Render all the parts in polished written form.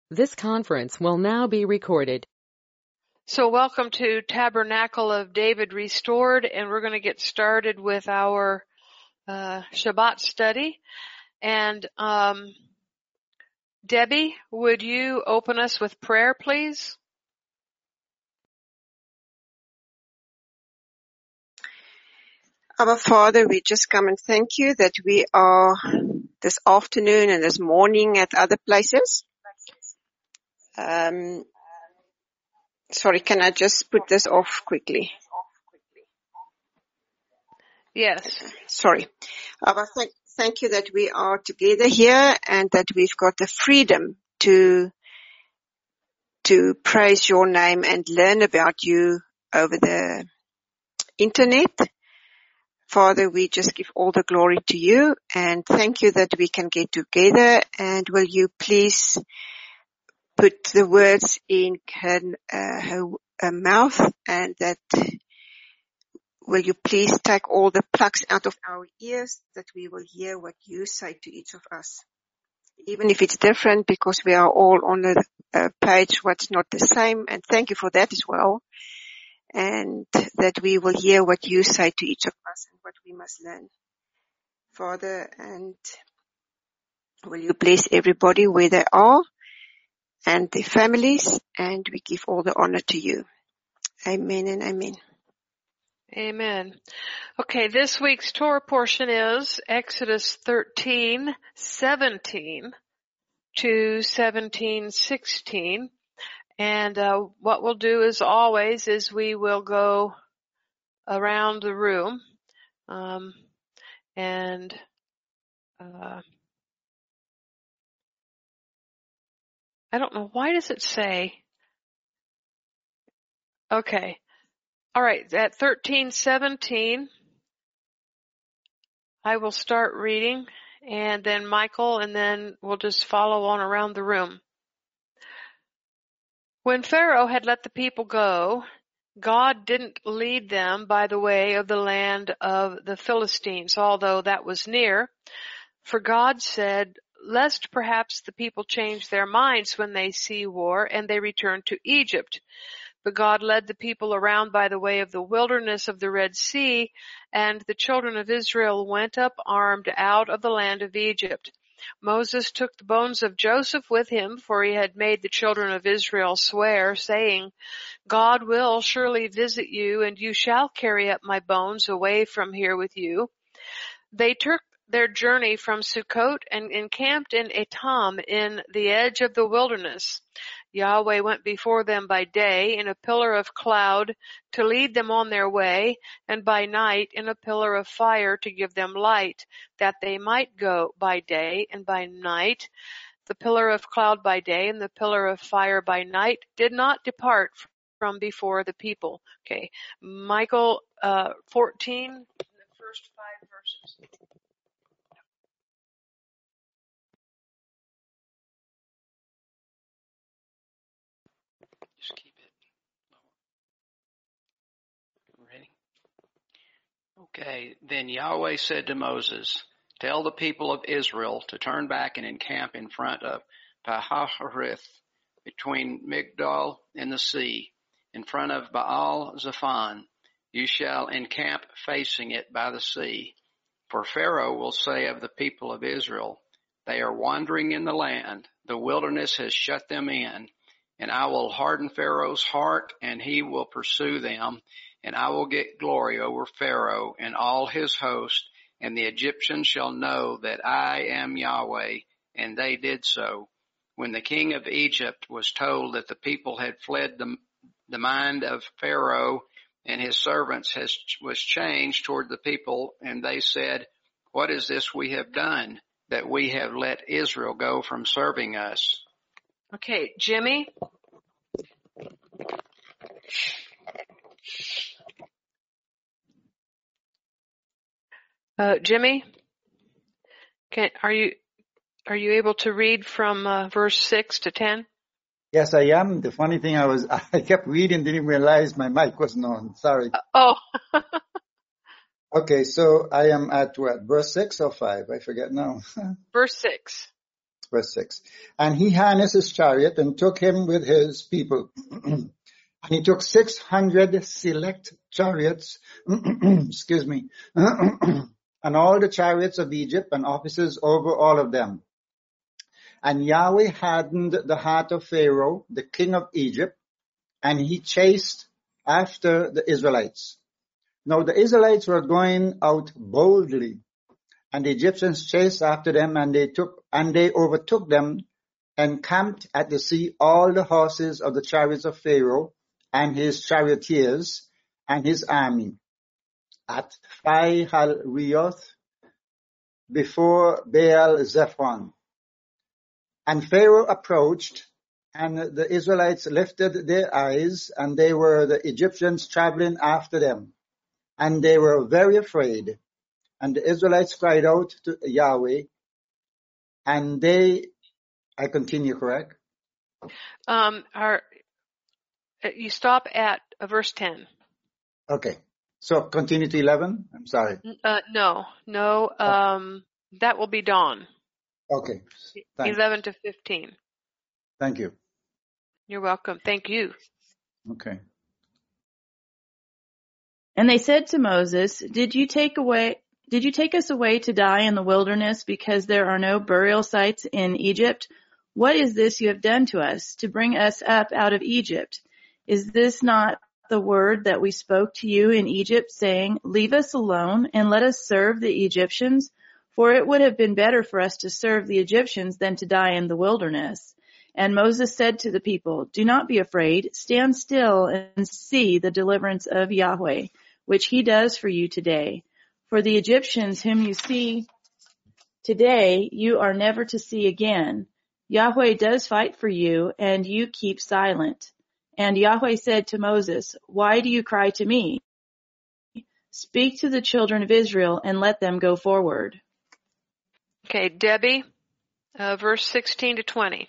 This conference will now be recorded. So welcome to Tabernacle of David Restored, and we're going to get started with our Shabbat study. And Debbie, would you open us with prayer, please? Our Father, we just come and thank you that we are this afternoon and this morning at other places. Sorry, can I just put this off quickly? Yes. Sorry. Thank you that we are together here and that we've got the freedom to praise your name and learn about you over the internet. Father, we just give all the glory to you and thank you that we can get together, and will you please put the words in her mouth, and that will you please take all the plugs out of our ears, that we will hear what you say to each of us, even if it's different, because we are all on a page what's not the same, and thank you for that as well, and that we will hear what you say to each of us and what we must learn. Father, and will you bless everybody where they are and their families, and we give all the honor to you. Amen and amen. Amen. Okay, this week's Torah portion is Exodus 13:17 to 17:16. And what we'll do as always is we will go around the room and I don't know, why does it say? Okay. All right, at 13:17, I will start reading, and then Michael, and then we'll just follow on around the room. When Pharaoh had let the people go, God didn't lead them by the way of the land of the Philistines, although that was near. For God said, lest perhaps the people change their minds when they see war and they return to Egypt. But God led the people around by the way of the wilderness of the Red Sea, and the children of Israel went up armed out of the land of Egypt. Moses took the bones of Joseph with him, for he had made the children of Israel swear, saying, God will surely visit you, and you shall carry up my bones away from here with you. They took their journey from Sukkot and encamped in Etam in the edge of the wilderness. Yahweh went before them by day in a pillar of cloud to lead them on their way, and by night in a pillar of fire to give them light, that they might go by day and by night. The pillar of cloud by day and the pillar of fire by night did not depart from before the people. Okay, Michael 14, the first 5 verses. Just keep it lower. Ready? Okay, then Yahweh said to Moses, tell the people of Israel to turn back and encamp in front of Pi-hahiroth, between Migdol and the sea, in front of Baal-zephon. You shall encamp facing it by the sea. For Pharaoh will say of the people of Israel, they are wandering in the land, the wilderness has shut them in, and I will harden Pharaoh's heart, and he will pursue them, and I will get glory over Pharaoh and all his host, and the Egyptians shall know that I am Yahweh, and they did so. When the king of Egypt was told that the people had fled, the mind of Pharaoh and his servants was changed toward the people, and they said, what is this we have done, that we have let Israel go from serving us? Okay, Jimmy. Jimmy, are you able to read from verse 6 to 10? Yes, I am. The funny thing, I kept reading, didn't realize my mic wasn't on. Sorry. Oh. Okay, so I am at what? Verse 6 or 5? I forget now. Verse 6. Verse 6. And he harnessed his chariot and took him with his people. And he took 600 select chariots, excuse me, and all the chariots of Egypt and officers over all of them. And Yahweh hardened the heart of Pharaoh, the king of Egypt, and he chased after the Israelites. Now the Israelites were going out boldly, and the Egyptians chased after them, and they overtook them and camped at the sea all the horses of the chariots of Pharaoh and his charioteers and his army at Pi-hahiroth before Baal-zephon. And Pharaoh approached, and the Israelites lifted their eyes, and they were the Egyptians traveling after them. And they were very afraid. And the Israelites cried out to Yahweh, and I continue, correct? You stop at verse 10. Okay. So continue to 11? I'm sorry. No. That will be dawn. Okay. Thanks. 11 to 15. Thank you. You're welcome. Thank you. Okay. And they said to Moses, Did you take us away to die in the wilderness because there are no burial sites in Egypt? What is this you have done to us to bring us up out of Egypt? Is this not the word that we spoke to you in Egypt, saying, Leave us alone and let us serve the Egyptians? For it would have been better for us to serve the Egyptians than to die in the wilderness. And Moses said to the people, Do not be afraid. Stand still and see the deliverance of Yahweh, which he does for you today. For the Egyptians whom you see today, you are never to see again. Yahweh does fight for you, and you keep silent. And Yahweh said to Moses, Why do you cry to me? Speak to the children of Israel and let them go forward. Okay, Debbie, verse 16 to 20.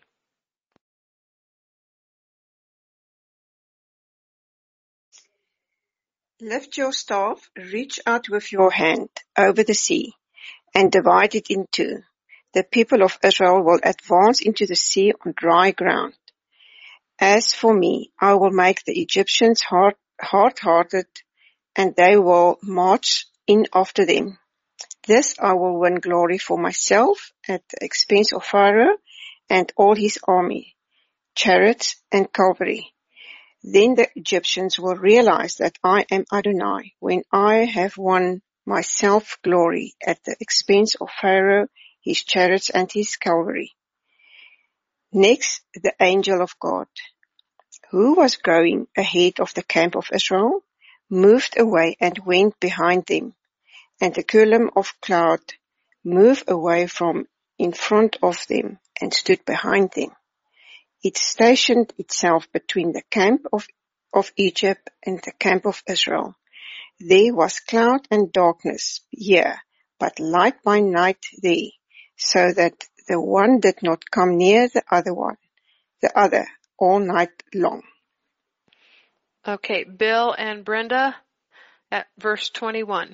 Lift your staff, reach out with your hand over the sea, and divide it in two. The people of Israel will advance into the sea on dry ground. As for me, I will make the Egyptians hard-hearted, and they will march in after them. This I will win glory for myself at the expense of Pharaoh and all his army, chariots and cavalry. Then the Egyptians will realize that I am Adonai when I have won myself glory at the expense of Pharaoh, his chariots and his cavalry. Next, the angel of God, who was going ahead of the camp of Israel, moved away and went behind them, and the column of cloud moved away from in front of them and stood behind them. It stationed itself between the camp of Egypt and the camp of Israel. There was cloud and darkness here, but light by night there, so that the one did not come near the other all night long. Okay, Bill and Brenda at verse 21.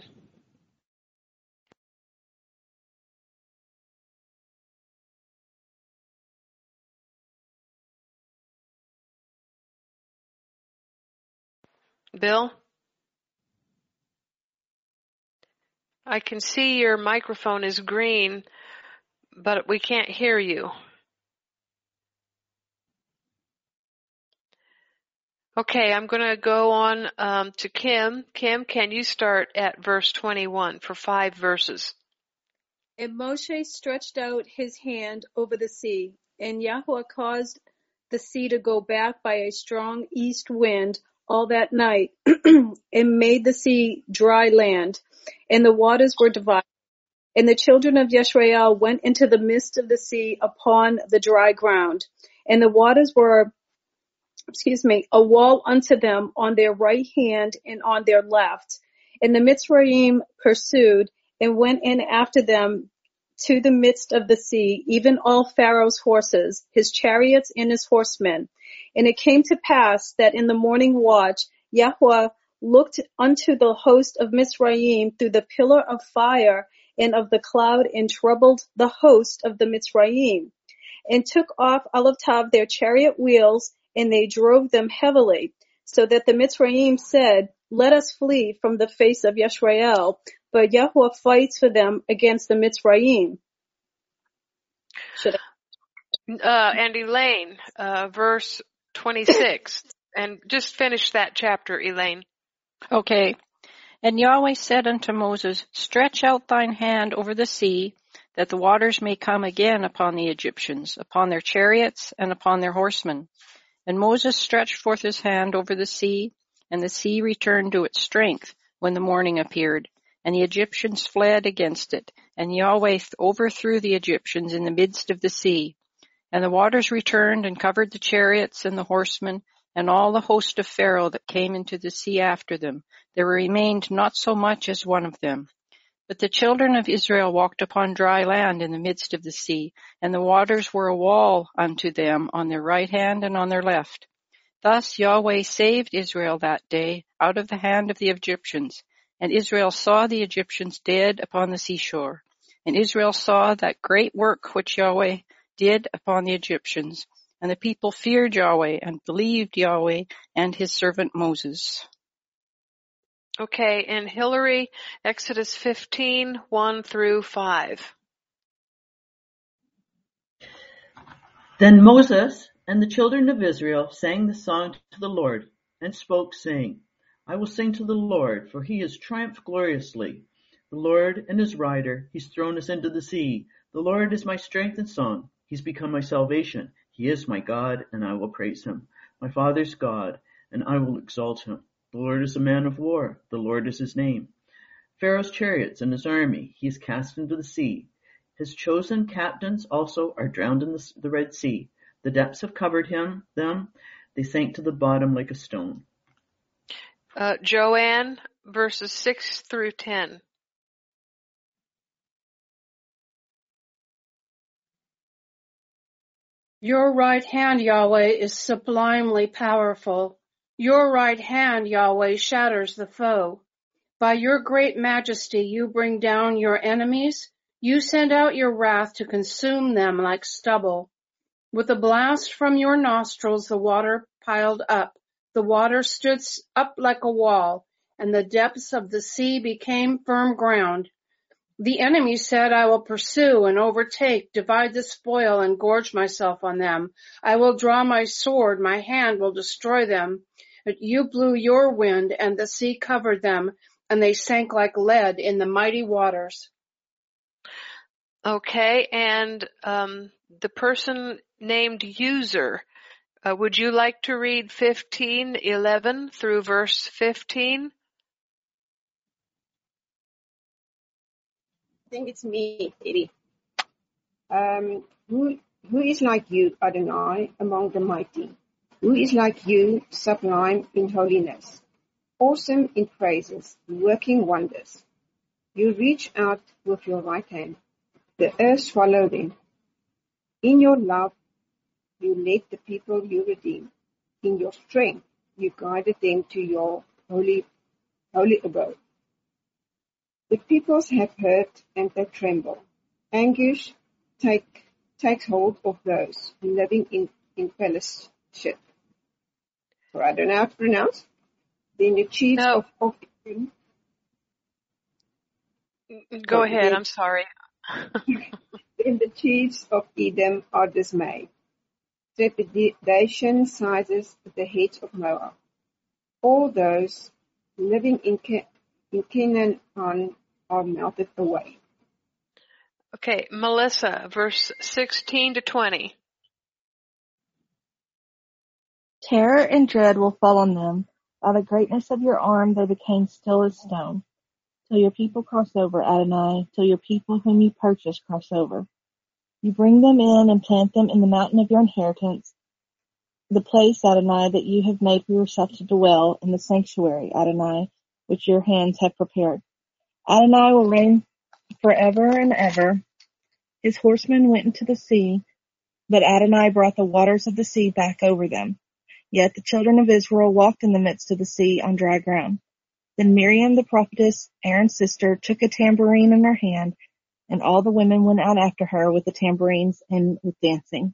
Bill? I can see your microphone is green, but we can't hear you. Okay, I'm going to go on to Kim. Kim, can you start at verse 21 for 5 verses? And Moshe stretched out his hand over the sea, and Yahweh caused the sea to go back by a strong east wind all that night, and made the sea dry land, and the waters were divided. And the children of Yisrael went into the midst of the sea upon the dry ground, and the waters were, a wall unto them on their right hand and on their left. And the Mitzrayim pursued and went in after them to the midst of the sea, even all Pharaoh's horses, his chariots and his horsemen. And it came to pass that in the morning watch, Yahweh looked unto the host of Mitzrayim through the pillar of fire and of the cloud, and troubled the host of the Mitzrayim. and took off out of Tav their chariot wheels, and they drove them heavily, so that the Mitzrayim said, "Let us flee from the face of Yisrael." But Yahuwah fights for them against the Mitzrayim. And Elaine, verse 26. And just finish that chapter, Elaine. Okay. And Yahweh said unto Moses, Stretch out thine hand over the sea, that the waters may come again upon the Egyptians, upon their chariots, and upon their horsemen. And Moses stretched forth his hand over the sea, and the sea returned to its strength when the morning appeared. And the Egyptians fled against it, and Yahweh overthrew the Egyptians in the midst of the sea. And the waters returned and covered the chariots and the horsemen, and all the host of Pharaoh that came into the sea after them. There remained not so much as one of them. But the children of Israel walked upon dry land in the midst of the sea, and the waters were a wall unto them on their right hand and on their left. Thus Yahweh saved Israel that day out of the hand of the Egyptians. And Israel saw the Egyptians dead upon the seashore. And Israel saw that great work which Yahweh did upon the Egyptians. And the people feared Yahweh and believed Yahweh and his servant Moses. Okay, and Hillary, Exodus 15, 1 through 5. Then Moses and the children of Israel sang the song to the Lord, and spoke, saying, I will sing to the Lord, for he has triumphed gloriously. The Lord and his rider, he's thrown us into the sea. The Lord is my strength and song. He's become my salvation. He is my God, and I will praise him. My father's God, and I will exalt him. The Lord is a man of war. The Lord is his name. Pharaoh's chariots and his army he is cast into the sea. His chosen captains also are drowned in the Red Sea. The depths have covered them. They sank to the bottom like a stone. Joanne, verses 6 through 10. Your right hand, Yahweh, is sublimely powerful. Your right hand, Yahweh, shatters the foe. By your great majesty you bring down your enemies. You send out your wrath to consume them like stubble. With a blast from your nostrils the water piled up. The water stood up like a wall, and the depths of the sea became firm ground. The enemy said, I will pursue and overtake, divide the spoil, and gorge myself on them. I will draw my sword, my hand will destroy them. But you blew your wind, and the sea covered them, and they sank like lead in the mighty waters. Okay, and the person named User, would you like to read 15:11 through verse 15? I think it's me, Eddie. Who is like you, Adonai, among the mighty? Who is like you, sublime in holiness, awesome in praises, working wonders? You reach out with your right hand. The earth swallowed them. In your love, you led the people you redeemed. In your strength, you guided them to your holy abode. The peoples have heard and they tremble. Anguish takes hold of those living in fellowship. So I don't know how to pronounce. Then the chiefs of Edom. Go ahead, I'm sorry. Then the chiefs of Edom are dismayed. Trepidation seizes the heads of Moab. All those living in Canaan are melted away. Okay, Melissa, verse 16 to 20. Terror and dread will fall on them. By the greatness of your arm they became still as stone. Till your people cross over, Adonai, till your people whom you purchase cross over. You bring them in and plant them in the mountain of your inheritance, the place, Adonai, that you have made for yourself to dwell, in the sanctuary, Adonai, which your hands have prepared. Adonai will reign forever and ever. His horsemen went into the sea, but Adonai brought the waters of the sea back over them. Yet the children of Israel walked in the midst of the sea on dry ground. Then Miriam the prophetess, Aaron's sister, took a tambourine in her hand, And all the women went out after her with the tambourines and with dancing.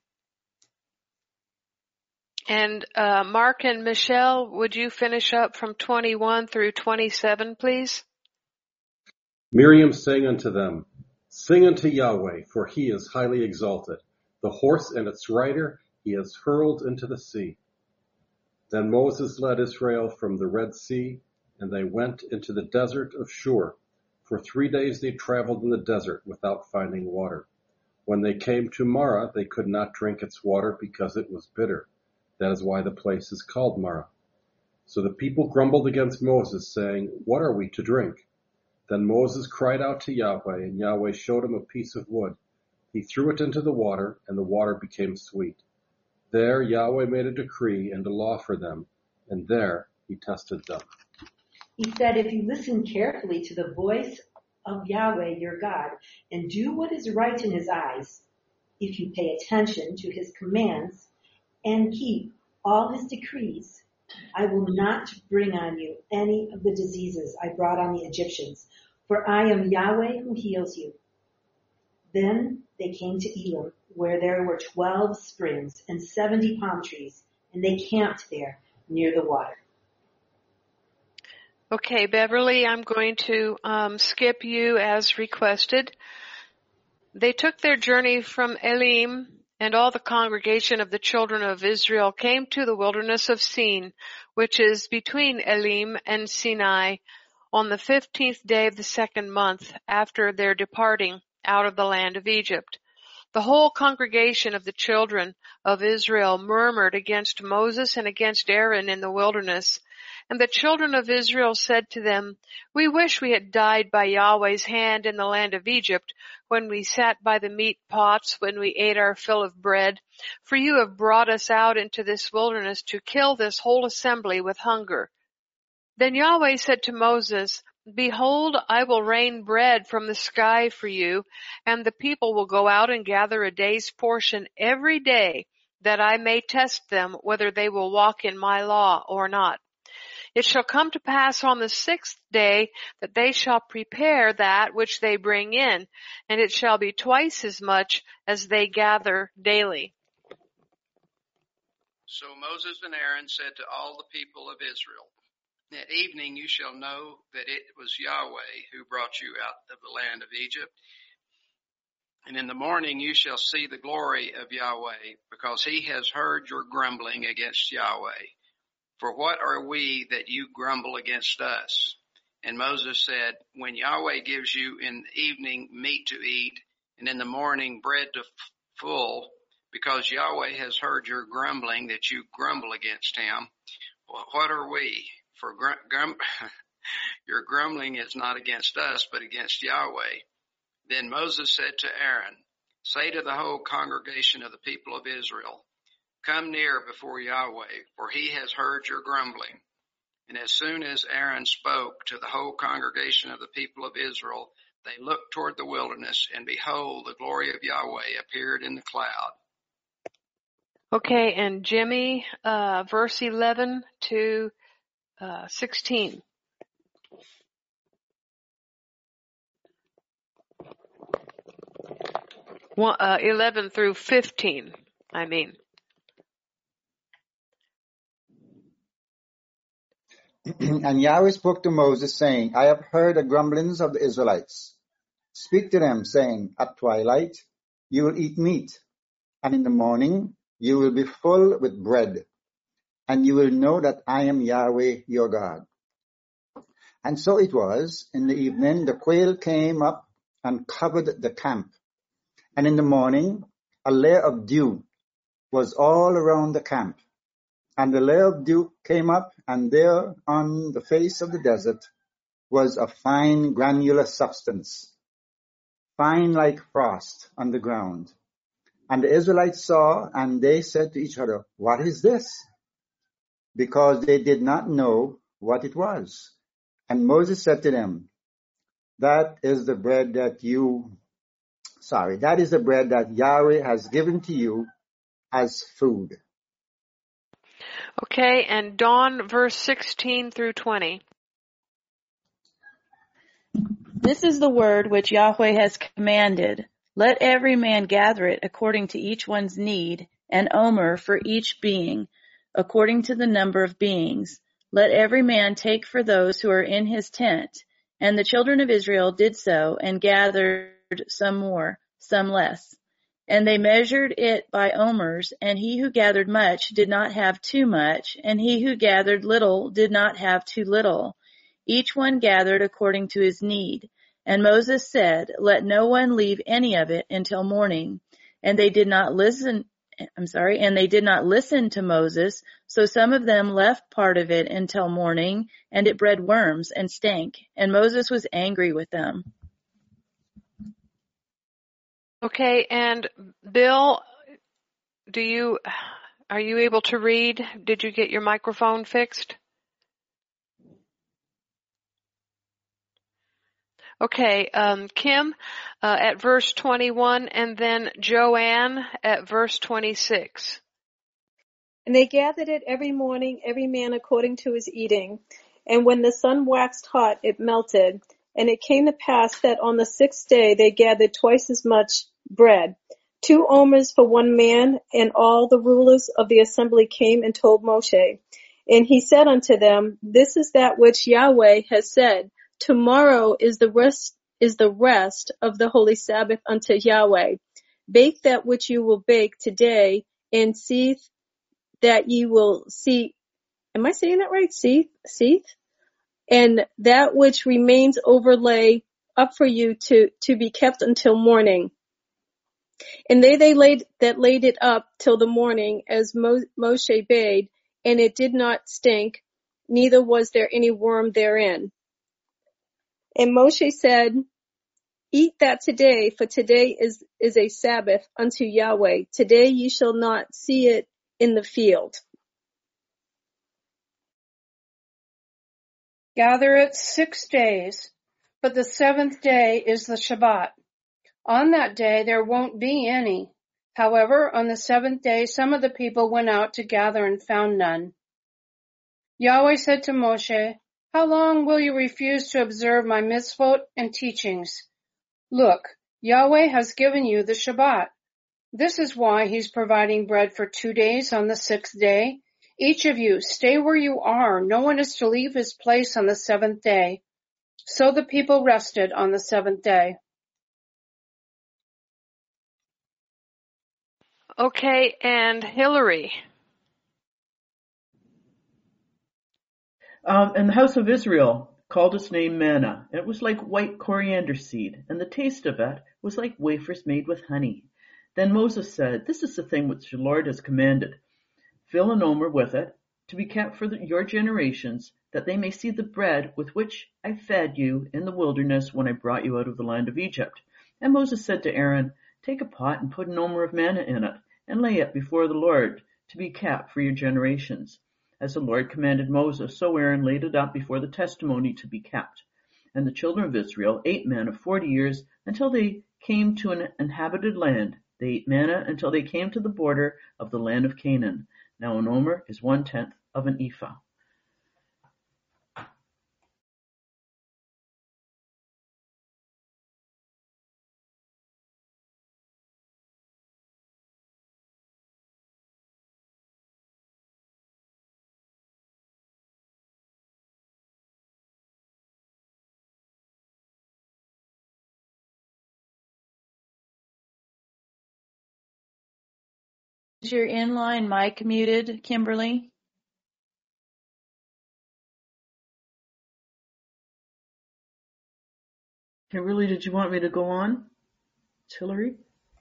And Mark and Michelle, would you finish up from 21 through 27, please? Miriam sang unto them, Sing unto Yahweh, for he is highly exalted. The horse and its rider he has hurled into the sea. Then Moses led Israel from the Red Sea, and they went into the desert of Shur. For 3 days they traveled in the desert without finding water. When they came to Marah, they could not drink its water because it was bitter. That is why the place is called Marah. So the people grumbled against Moses, saying, What are we to drink? Then Moses cried out to Yahweh, and Yahweh showed him a piece of wood. He threw it into the water, and the water became sweet. There Yahweh made a decree and a law for them, and there he tested them. He said, if you listen carefully to the voice of Yahweh your God, and do what is right in his eyes, if you pay attention to his commands, and keep all his decrees, I will not bring on you any of the diseases I brought on the Egyptians, for I am Yahweh who heals you. Then they came to Elim, where there were 12 springs and 70 palm trees, and they camped there near the water. Okay, Beverly, I'm going to skip you as requested. They took their journey from Elim, and all the congregation of the children of Israel came to the wilderness of Sin, which is between Elim and Sinai, on the 15th day of the second month after their departing out of the land of Egypt. The whole congregation of the children of Israel murmured against Moses and against Aaron in the wilderness. And the children of Israel said to them, We wish we had died by Yahweh's hand in the land of Egypt, when we sat by the meat pots, when we ate our fill of bread. For you have brought us out into this wilderness to kill this whole assembly with hunger. Then Yahweh said to Moses, Behold, I will rain bread from the sky for you, and the people will go out and gather a day's portion every day, that I may test them whether they will walk in my law or not. It shall come to pass on the 6th day that they shall prepare that which they bring in, and it shall be twice as much as they gather daily. So Moses and Aaron said to all the people of Israel, At evening you shall know that it was Yahweh who brought you out of the land of Egypt. And in the morning you shall see the glory of Yahweh, because he has heard your grumbling against Yahweh. For what are we that you grumble against us? And Moses said, When Yahweh gives you in the evening meat to eat, and in the morning bread to full, because Yahweh has heard your grumbling that you grumble against him, well, what are we? For your grumbling is not against us, but against Yahweh. Then Moses said to Aaron, Say to the whole congregation of the people of Israel, Come near before Yahweh, for he has heard your grumbling. And as soon as Aaron spoke to the whole congregation of the people of Israel, they looked toward the wilderness, and behold, the glory of Yahweh appeared in the cloud. Okay, and Jimmy, verse 11 to 16. Well, 11 through 15, I mean. And Yahweh spoke to Moses, saying, I have heard the grumblings of the Israelites. Speak to them, saying, At twilight you will eat meat, and in the morning you will be full with bread, and you will know that I am Yahweh your God. And so it was, in the evening the quail came up and covered the camp, and in the morning a layer of dew was all around the camp. And the layer of dew came up, and there on the face of the desert was a fine granular substance, fine like frost on the ground. And the Israelites saw, and they said to each other, What is this? Because they did not know what it was. And Moses said to them, That is the bread that Yahweh has given to you as food. Okay, and Dawn, verse 16 through 20. This is the word which Yahweh has commanded. Let every man gather it according to each one's need, an omer for each being, according to the number of beings. Let every man take for those who are in his tent. And the children of Israel did so, and gathered some more, some less. And they measured it by omers, and he who gathered much did not have too much, and he who gathered little did not have too little. Each one gathered according to his need. And Moses said, let no one leave any of it until morning. And they did not listen to Moses, so some of them left part of it until morning, and it bred worms and stank, and Moses was angry with them. Okay, and Bill, are you able to read? Did you get your microphone fixed? Okay, Kim at verse 21, and then Joanne at verse 26. And they gathered it every morning, every man according to his eating. And when the sun waxed hot, it melted. And it came to pass that on the 6th day they gathered twice as much bread, 2 omers for one man. And all the rulers of the assembly came and told Moshe. And he said unto them, this is that which Yahweh has said. Tomorrow is the rest of the holy Sabbath unto Yahweh. Bake that which you will bake today, and see that ye will see. Am I saying that right? Seeth? And that which remains overlay up for you to be kept until morning. And they laid it up till the morning, as Moshe bade, and it did not stink, neither was there any worm therein. And Moshe said, eat that today, for today is a Sabbath unto Yahweh. Today ye shall not see it in the field. Gather it 6 days, but the 7th day is the Shabbat. On that day there won't be any. However, on the 7th day some of the people went out to gather and found none. Yahweh said to Moshe, how long will you refuse to observe my mitzvot and teachings? Look, Yahweh has given you the Shabbat. This is why he's providing bread for 2 days on the 6th day. Each of you, stay where you are. No one is to leave his place on the 7th day. So the people rested on the 7th day. Okay, and Hillary. And the house of Israel called its name manna. It was like white coriander seed, and the taste of it was like wafers made with honey. Then Moses said, this is the thing which the Lord has commanded. Fill an omer with it, to be kept for your generations, that they may see the bread with which I fed you in the wilderness when I brought you out of the land of Egypt. And Moses said to Aaron, take a pot and put an omer of manna in it, and lay it before the Lord, to be kept for your generations. As the Lord commanded Moses, so Aaron laid it up before the testimony to be kept. And the children of Israel ate manna 40 years until they came to an inhabited land. They ate manna until they came to the border of the land of Canaan. Now an omer is 1/10 of an ephah. Is your inline mic muted, Kimberly? Kimberly, did you want me to go on? It's Hillary?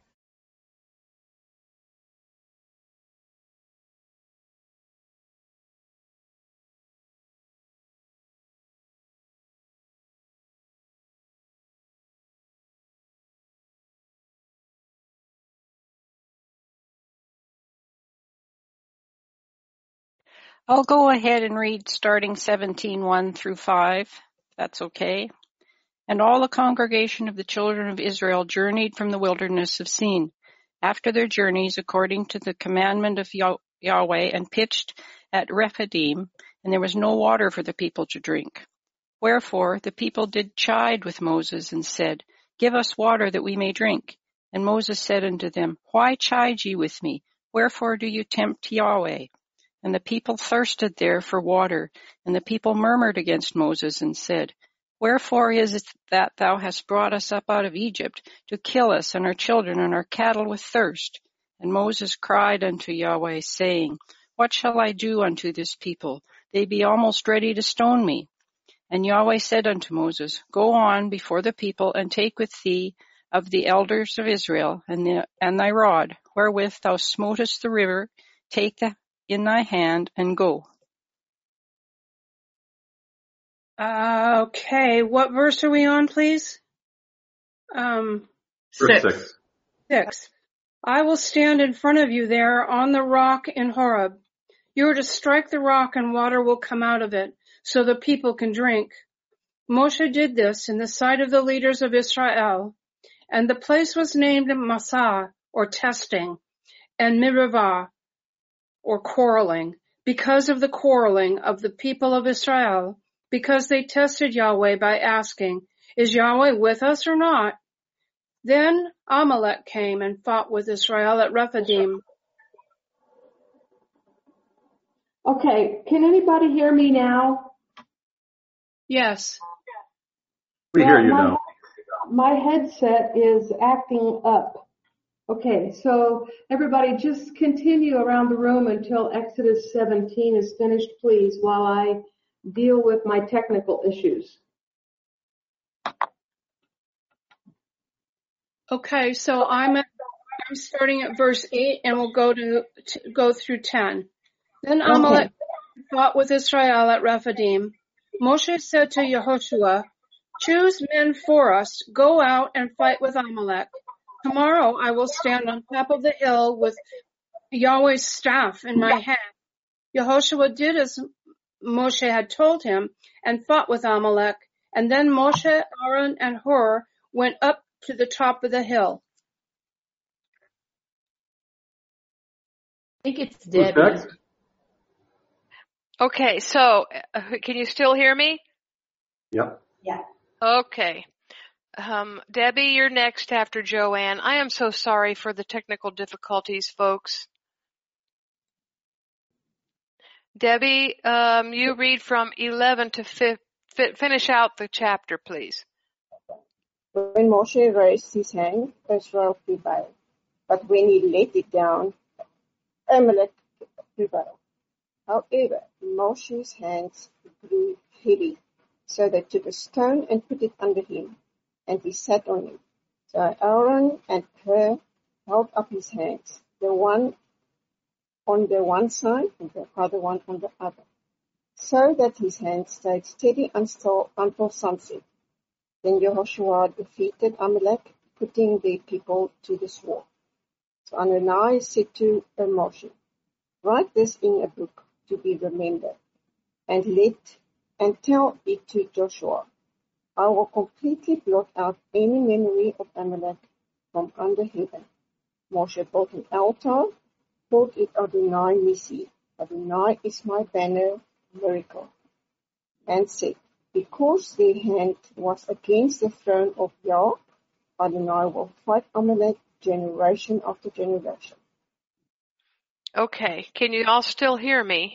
I'll go ahead and read starting 17:1 through 5. That's okay. And all the congregation of the children of Israel journeyed from the wilderness of Sin after their journeys according to the commandment of Yahweh, and pitched at Rephidim, and there was no water for the people to drink. Wherefore the people did chide with Moses, and said, Give us water that we may drink. And Moses said unto them, Why chide ye with me? Wherefore do you tempt Yahweh? And the people thirsted there for water. And the people murmured against Moses, and said, Wherefore is it that thou hast brought us up out of Egypt, to kill us and our children and our cattle with thirst? And Moses cried unto Yahweh, saying, What shall I do unto this people? They be almost ready to stone me. And Yahweh said unto Moses, Go on before the people, and take with thee of the elders of Israel, and thy rod, wherewith thou smotest the river, take in thy hand, and go. Okay, what verse are we on, please? 6. 6. I will stand in front of you there on the rock in Horeb. You are to strike the rock, and water will come out of it, so the people can drink. Moshe did this in the sight of the leaders of Israel, and the place was named Massah, or testing, and Meribah, or quarreling, because of the quarreling of the people of Israel, because they tested Yahweh by asking, Is Yahweh with us or not? Then Amalek came and fought with Israel at Rephidim. Okay, can anybody hear me now? Yes. We hear you now. My headset is acting up. Okay, so everybody just continue around the room until Exodus 17 is finished, please, while I deal with my technical issues. Okay, so I'm starting at verse 8, and we'll go through 10. Then Amalek fought with Israel at Rephidim. Moshe said to Yehoshua, Choose men for us, go out and fight with Amalek. Tomorrow I will stand on top of the hill with Yahweh's staff in my hand. Yehoshua did as Moshe had told him and fought with Amalek. And then Moshe, Aaron, and Hur went up to the top of the hill. I think it's Debbie. Okay, so can you still hear me? Yep. Yeah. Okay. Debbie, you're next after Joanne. I am so sorry for the technical difficulties, folks. Debbie, you read from 11 to finish out the chapter, please. When Moshe raised his hand, Israel prevailed. But when he let it down, Amalek prevailed. However, Moshe's hands grew heavy, so they took a stone and put it under him, and he sat on it. So Aaron and Hur held up his hands, the one on the one side and the other one on the other, so that his hands stayed steady until sunset. Then Yehoshua defeated Amalek, putting the people to the sword. So Ananias said to Moshe, Write this in a book to be remembered, and tell it to Joshua. I will completely blot out any memory of Amalek from under heaven. Moshe built an altar, called it Adonai Nissi. Adonai is my banner, miracle. And said, Because their hand was against the throne of Yah, Adonai will fight Amalek generation after generation. Okay, can you all still hear me?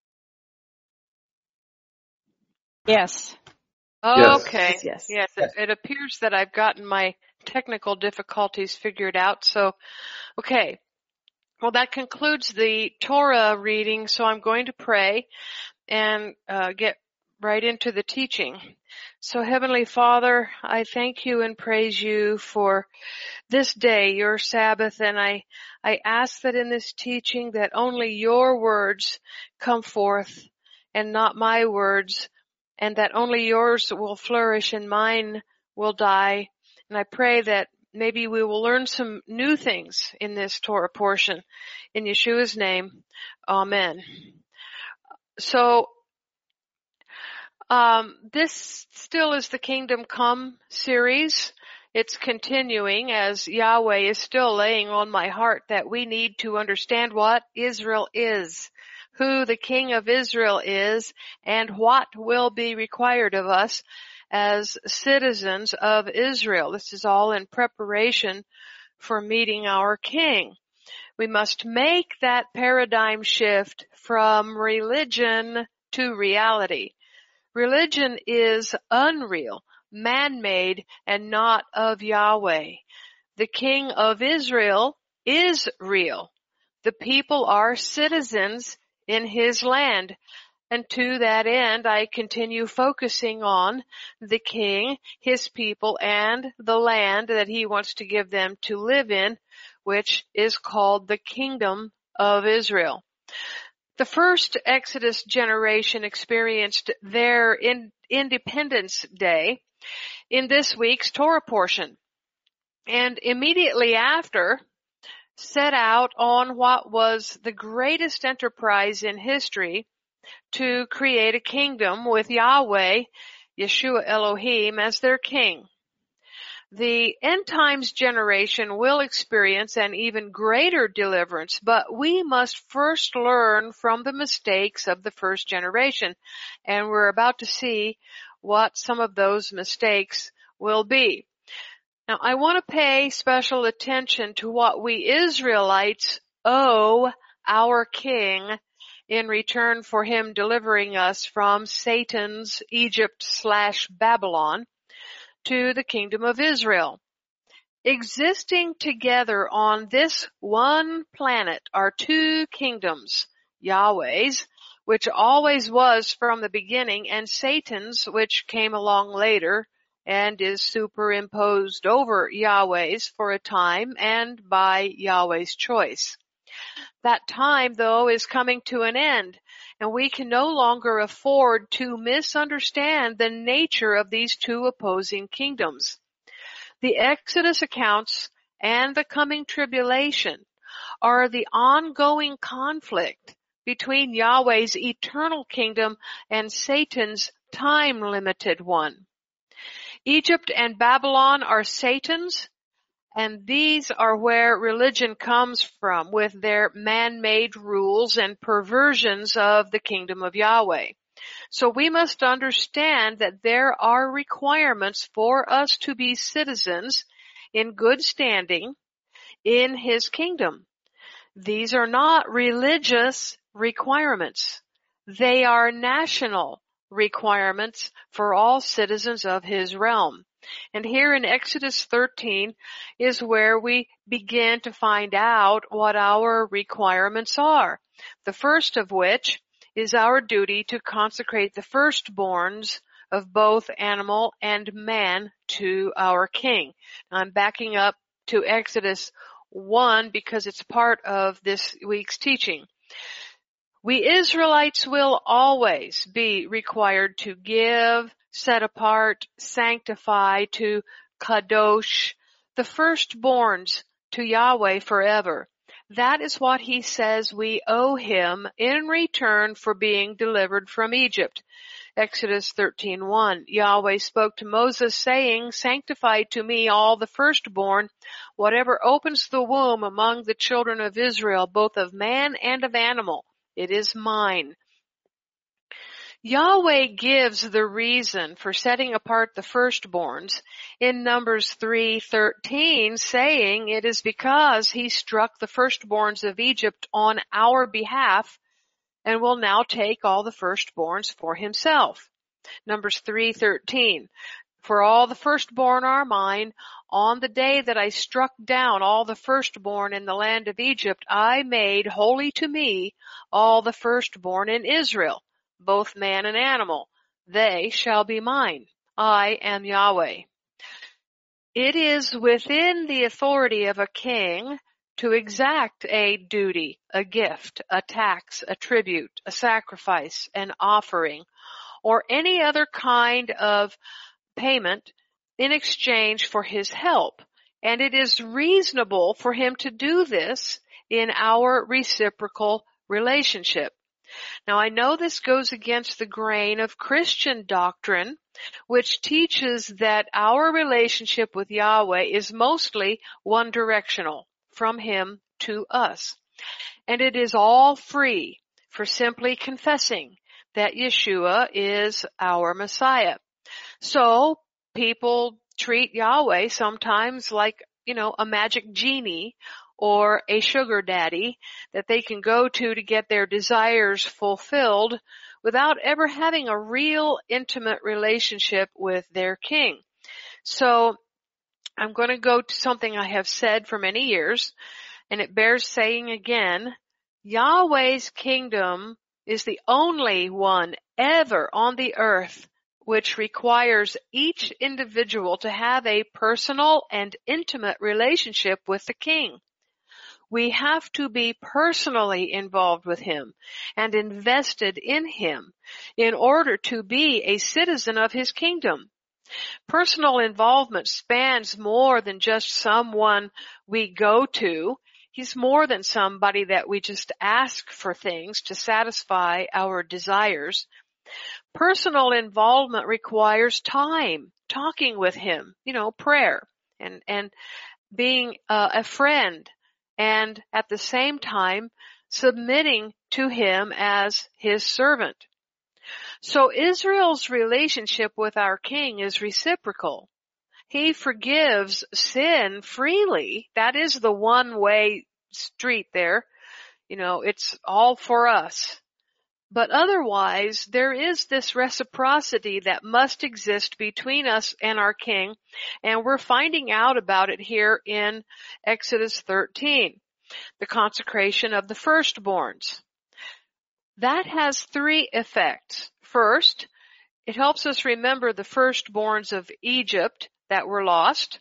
Yes. Okay. Yes. It appears that I've gotten my technical difficulties figured out. So, okay. Well, that concludes the Torah reading, so I'm going to pray and get right into the teaching. So, Heavenly Father, I thank you and praise you for this day, your Sabbath, and I ask that in this teaching that only your words come forth and not my words, and that only yours will flourish and mine will die. And I pray that maybe we will learn some new things in this Torah portion. In Yeshua's name, amen. So, this still is the Kingdom Come series. It's continuing as Yahweh is still laying on my heart that we need to understand what Israel is, who the King of Israel is, and what will be required of us as citizens of Israel. This is all in preparation for meeting our King. We must make that paradigm shift from religion to reality. Religion is unreal, man-made, and not of Yahweh. The King of Israel is real. The people are citizens in his land. And to that end, I continue focusing on the King, his people, and the land that he wants to give them to live in, which is called the Kingdom of Israel. The first Exodus generation experienced their Independence Day in this week's Torah portion, and immediately after set out on what was the greatest enterprise in history to create a kingdom with Yahweh, Yeshua Elohim, as their king. The end times generation will experience an even greater deliverance, but we must first learn from the mistakes of the first generation, and we're about to see what some of those mistakes will be. Now, I want to pay special attention to what we Israelites owe our King in return for him delivering us from Satan's Egypt/Babylon to the Kingdom of Israel. Existing together on this one planet are two kingdoms, Yahweh's, which always was from the beginning, and Satan's, which came along later and is superimposed over Yahweh's for a time and by Yahweh's choice. That time, though, is coming to an end, and we can no longer afford to misunderstand the nature of these two opposing kingdoms. The Exodus accounts and the coming tribulation are the ongoing conflict between Yahweh's eternal kingdom and Satan's time-limited one. Egypt and Babylon are Satan's, and these are where religion comes from, with their man-made rules and perversions of the kingdom of Yahweh. So we must understand that there are requirements for us to be citizens in good standing in his kingdom. These are not religious requirements. They are national requirements for all citizens of his realm. And here in Exodus 13 is where we begin to find out what our requirements are. The first of which is our duty to consecrate the firstborns of both animal and man to our King. I'm backing up to Exodus 1 because it's part of this week's teaching. We Israelites will always be required to give, set apart, sanctify, to kadosh, the firstborns to Yahweh forever. That is what he says we owe him in return for being delivered from Egypt. Exodus 13:1. Yahweh spoke to Moses, saying, "Sanctify to me all the firstborn, whatever opens the womb among the children of Israel, both of man and of animal. It is mine." Yahweh gives the reason for setting apart the firstborns in Numbers 3:13, saying it is because he struck the firstborns of Egypt on our behalf and will now take all the firstborns for himself. Numbers 3:13, for all the firstborn are mine. On the day that I struck down all the firstborn in the land of Egypt, I made holy to me all the firstborn in Israel, both man and animal. They shall be mine. I am Yahweh. It is within the authority of a king to exact a duty, a gift, a tax, a tribute, a sacrifice, an offering, or any other kind of payment in exchange for his help. And it is reasonable for him to do this in our reciprocal relationship. Now I know this goes against the grain of Christian doctrine, which teaches that our relationship with Yahweh is mostly one directional, from Him to us. And it is all free for simply confessing that Yeshua is our Messiah. So people treat Yahweh sometimes like, a magic genie or a sugar daddy that they can go to get their desires fulfilled without ever having a real intimate relationship with their king. So I'm going to go to something I have said for many years, and it bears saying again. Yahweh's kingdom is the only one ever on the earth which requires each individual to have a personal and intimate relationship with the king. We have to be personally involved with him and invested in him in order to be a citizen of his kingdom. Personal involvement spans more than just someone we go to. He's more than somebody that we just ask for things to satisfy our desires. Personal involvement requires time, talking with him, prayer, and being a friend, and at the same time submitting to him as his servant. So Israel's relationship with our king is reciprocal. He forgives sin freely. That is the one-way street there. It's all for us. But otherwise, there is this reciprocity that must exist between us and our king, and we're finding out about it here in Exodus 13, the consecration of the firstborns. That has three effects. First, it helps us remember the firstborns of Egypt that were lost.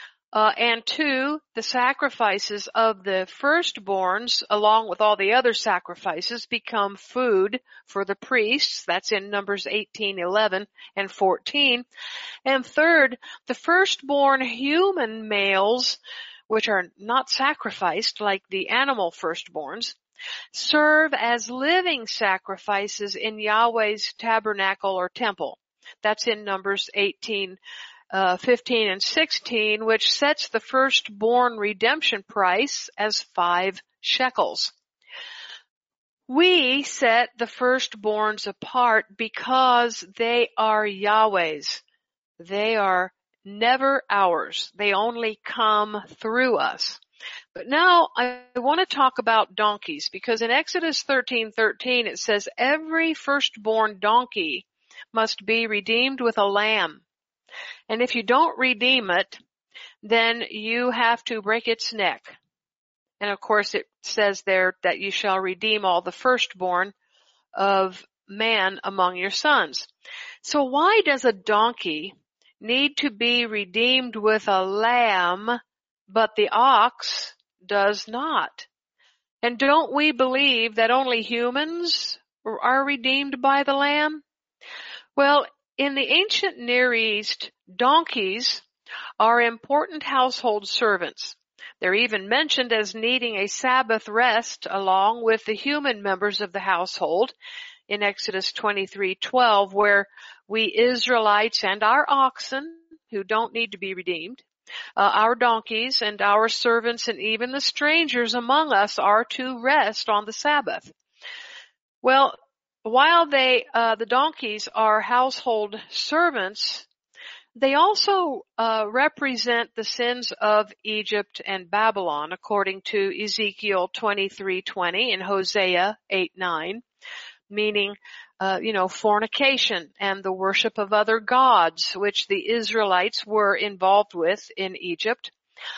And two, the sacrifices of the firstborns, along with all the other sacrifices, become food for the priests. That's in Numbers 18:11 and 14. And third, the firstborn human males, which are not sacrificed like the animal firstborns, serve as living sacrifices in Yahweh's tabernacle or temple. That's in Numbers 18:15 and 16, which sets the firstborn redemption price as 5 shekels. We set the firstborns apart because they are Yahweh's. They are never ours. They only come through us. But now I want to talk about donkeys, because in Exodus 13:13 it says every firstborn donkey must be redeemed with a lamb. And if you don't redeem it, then you have to break its neck. And of course it says there that you shall redeem all the firstborn of man among your sons. So why does a donkey need to be redeemed with a lamb, but the ox does not? And don't we believe that only humans are redeemed by the lamb? Well, in the ancient Near East, donkeys are important household servants. They're even mentioned as needing a Sabbath rest along with the human members of the household in Exodus 23:12, where we Israelites and our oxen, who don't need to be redeemed, our donkeys and our servants and even the strangers among us are to rest on the Sabbath. Well, while the donkeys are household servants, they also represent the sins of Egypt and Babylon, according to Ezekiel 23:20 and Hosea 8:9, meaning, fornication and the worship of other gods, which the Israelites were involved with in Egypt.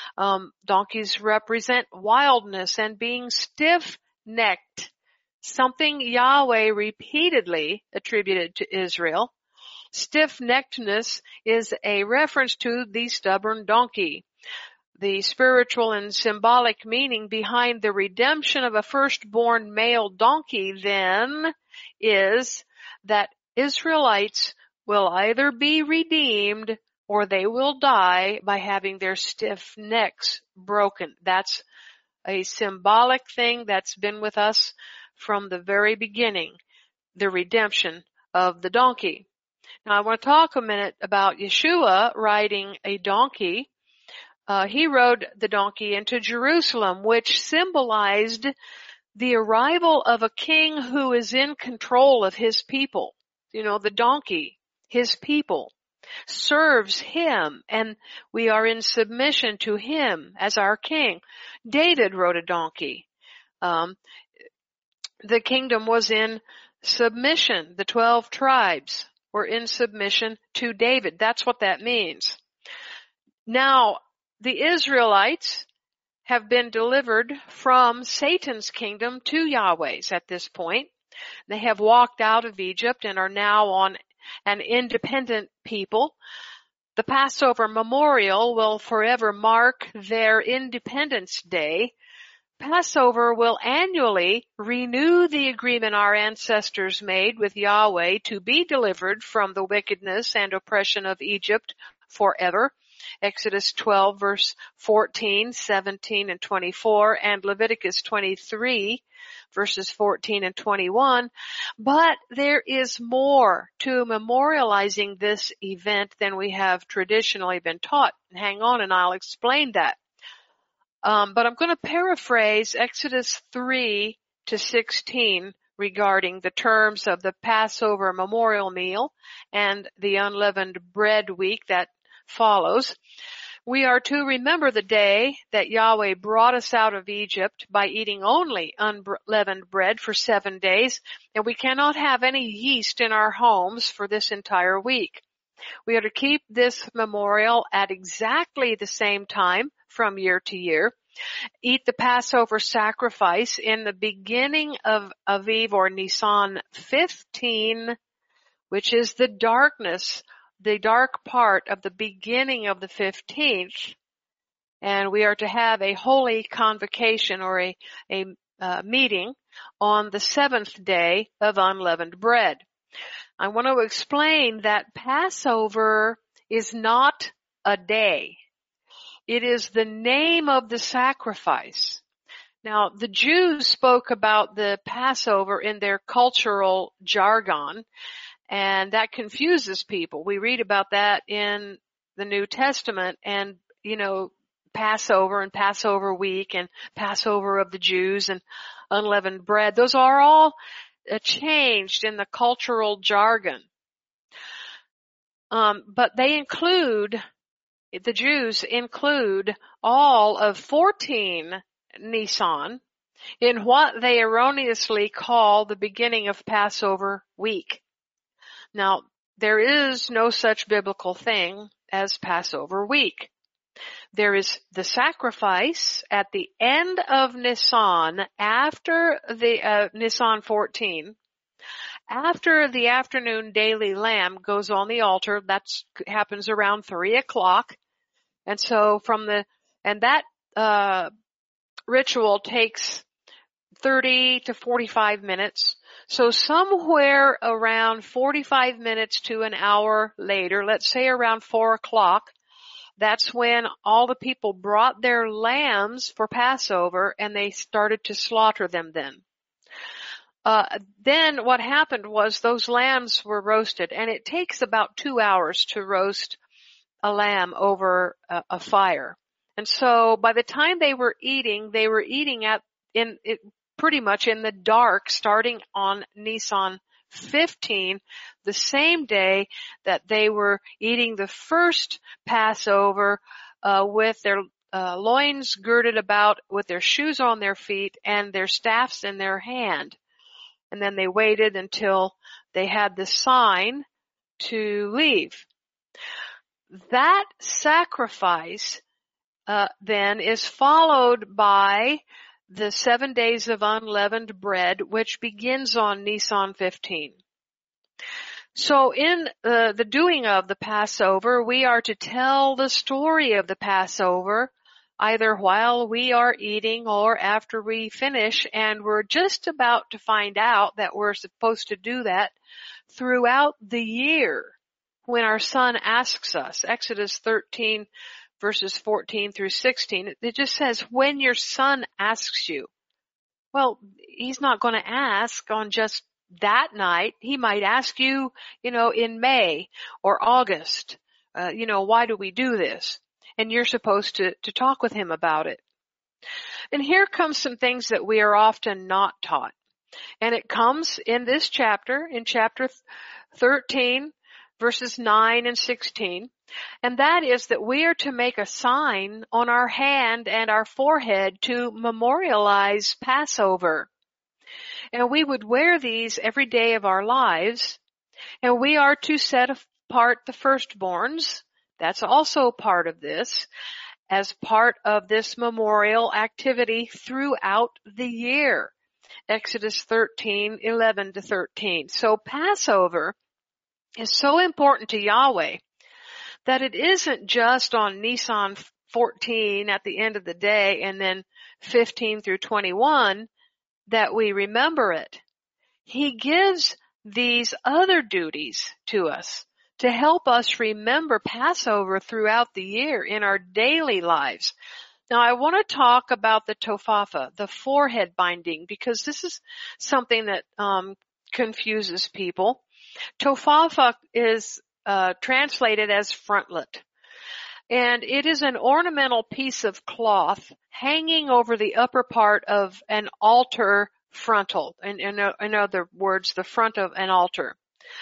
Donkeys represent wildness and being stiff-necked, something Yahweh repeatedly attributed to Israel. Stiff-neckedness is a reference to the stubborn donkey. The spiritual and symbolic meaning behind the redemption of a firstborn male donkey then is that Israelites will either be redeemed or they will die by having their stiff necks broken. That's a symbolic thing that's been with us from the very beginning, the redemption of the donkey. Now I want to talk a minute about Yeshua riding a donkey. He rode the donkey into Jerusalem, which symbolized the arrival of a king who is in control of his people. You know, the donkey, his people, serves him, and we are in submission to him as our king. David rode a donkey. The kingdom was in submission. The 12 tribes were in submission to David. That's what that means. Now, the Israelites have been delivered from Satan's kingdom to Yahweh's at this point. They have walked out of Egypt and are now on an independent people. The Passover memorial will forever mark their Independence Day. Passover will annually renew the agreement our ancestors made with Yahweh to be delivered from the wickedness and oppression of Egypt forever. Exodus 12 verse 14, 17, and 24, and Leviticus 23 verses 14 and 21. But there is more to memorializing this event than we have traditionally been taught. Hang on and I'll explain that. But I'm going to paraphrase Exodus 3 to 16 regarding the terms of the Passover memorial meal and the unleavened bread week that follows. We are to remember the day that Yahweh brought us out of Egypt by eating only unleavened bread for 7 days, and we cannot have any yeast in our homes for this entire week. We are to keep this memorial at exactly the same time from year to year. Eat the Passover sacrifice in the beginning of Aviv or Nisan 15, which is the dark part of the beginning of the 15th. And we are to have a holy convocation or a meeting on the 7th day of unleavened bread. I want to explain that Passover is not a day. It is the name of the sacrifice. Now, the Jews spoke about the Passover in their cultural jargon, and that confuses people. We read about that in the New Testament, and, you know, Passover and Passover week and Passover of the Jews and unleavened bread. Those are all changed in the cultural jargon. But the Jews include all of 14 Nisan in what they erroneously call the beginning of Passover week. Now, there is no such biblical thing as Passover week. There is the sacrifice at the end of Nisan, after the Nisan 14, after the afternoon daily lamb goes on the altar. That happens around 3 o'clock. And so that ritual takes 30 to 45 minutes. So somewhere around 45 minutes to an hour later, let's say around 4 o'clock, that's when all the people brought their lambs for Passover and they started to slaughter them then. Then what happened was those lambs were roasted, and it takes about 2 hours to roast a lamb over a fire. And so by the time they were eating pretty much in the dark, starting on Nisan 15, the same day that they were eating the first Passover, with their loins girded about, with their shoes on their feet and their staffs in their hand. And then they waited until they had the sign to leave. That sacrifice then is followed by the 7 days of unleavened bread, which begins on Nisan 15. So in the doing of the Passover, we are to tell the story of the Passover, either while we are eating or after we finish, and we're just about to find out that we're supposed to do that throughout the year when our son asks us. Exodus 13 verses 14 through 16, it just says, when your son asks you. Well, he's not going to ask on just that night. He might ask you, in May or August, why do we do this? And you're supposed to talk with him about it. And here comes some things that we are often not taught. And it comes in this chapter, in chapter 13, verses 9 and 16. And that is that we are to make a sign on our hand and our forehead to memorialize Passover. And we would wear these every day of our lives. And we are to set apart the firstborns. That's also part of this, as part of this memorial activity throughout the year. Exodus 13:11 to 13. So Passover is so important to Yahweh that it isn't just on Nisan 14 at the end of the day and then 15 through 21 that we remember it. He gives these other duties to us to help us remember Passover throughout the year in our daily lives. Now, I want to talk about the tofafa, the forehead binding, because this is something that confuses people. Tofafa is translated as frontlet, and it is an ornamental piece of cloth hanging over the upper part of an altar frontal. In other words, the front of an altar.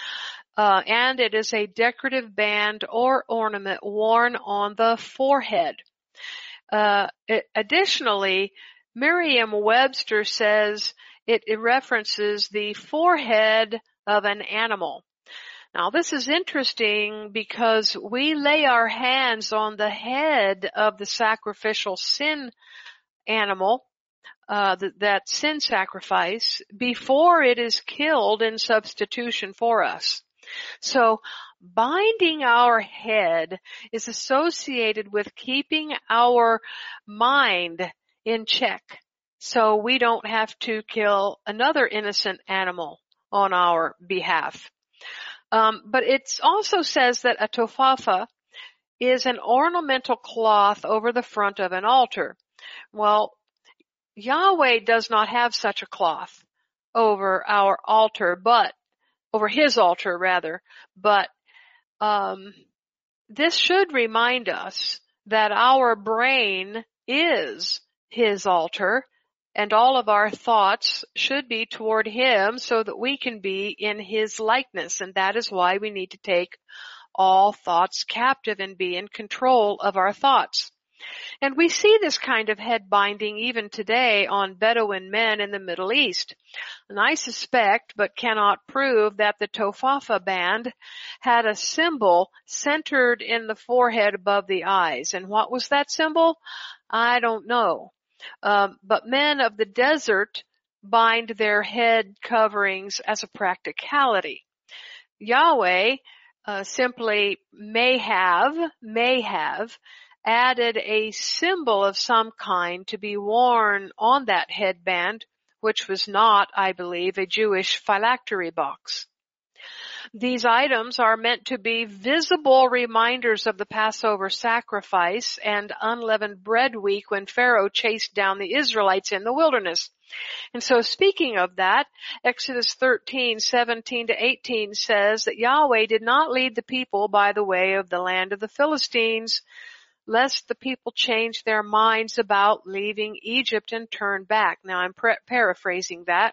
And it is a decorative band or ornament worn on the forehead. Additionally, Merriam-Webster says it references the forehead of an animal. Now, this is interesting because we lay our hands on the head of the sacrificial sin animal, that sin sacrifice, before it is killed in substitution for us. So, binding our head is associated with keeping our mind in check, so we don't have to kill another innocent animal on our behalf. But it also says that a tofafa is an ornamental cloth over the front of an altar. Well, Yahweh does not have such a cloth over our altar, but over his altar rather, but this should remind us that our brain is his altar, and all of our thoughts should be toward him so that we can be in his likeness. And that is why we need to take all thoughts captive and be in control of our thoughts. And we see this kind of head binding even today on Bedouin men in the Middle East. And I suspect, but cannot prove, that the tofafa band had a symbol centered in the forehead above the eyes. And what was that symbol? I don't know. But men of the desert bind their head coverings as a practicality. Yahweh simply may have added a symbol of some kind to be worn on that headband, which was not, I believe, a Jewish phylactery box. These items are meant to be visible reminders of the Passover sacrifice and unleavened bread week when Pharaoh chased down the Israelites in the wilderness. And so speaking of that, Exodus 13:17 to 18 says that Yahweh did not lead the people by the way of the land of the Philistines, lest the people change their minds about leaving Egypt and turn back. Now I'm paraphrasing that.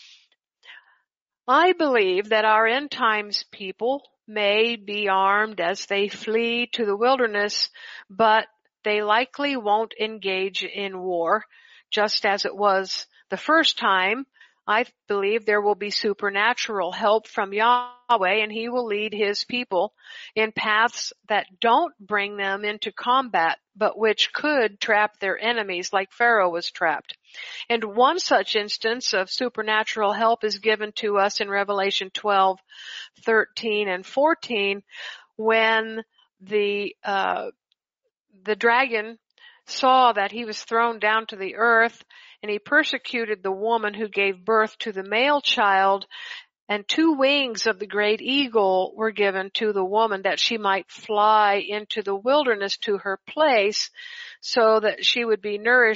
I believe that our end times people may be armed as they flee to the wilderness, but they likely won't engage in war, just as it was the first time. I believe there will be supernatural help from Yahweh, and he will lead his people in paths that don't bring them into combat, but which could trap their enemies like Pharaoh was trapped. And one such instance of supernatural help is given to us in Revelation 12:13 and 14, when the dragon saw that he was thrown down to the earth, and he persecuted the woman who gave birth to the male child, and 2 wings of the great eagle were given to the woman that she might fly into the wilderness to her place, so that she would be nourished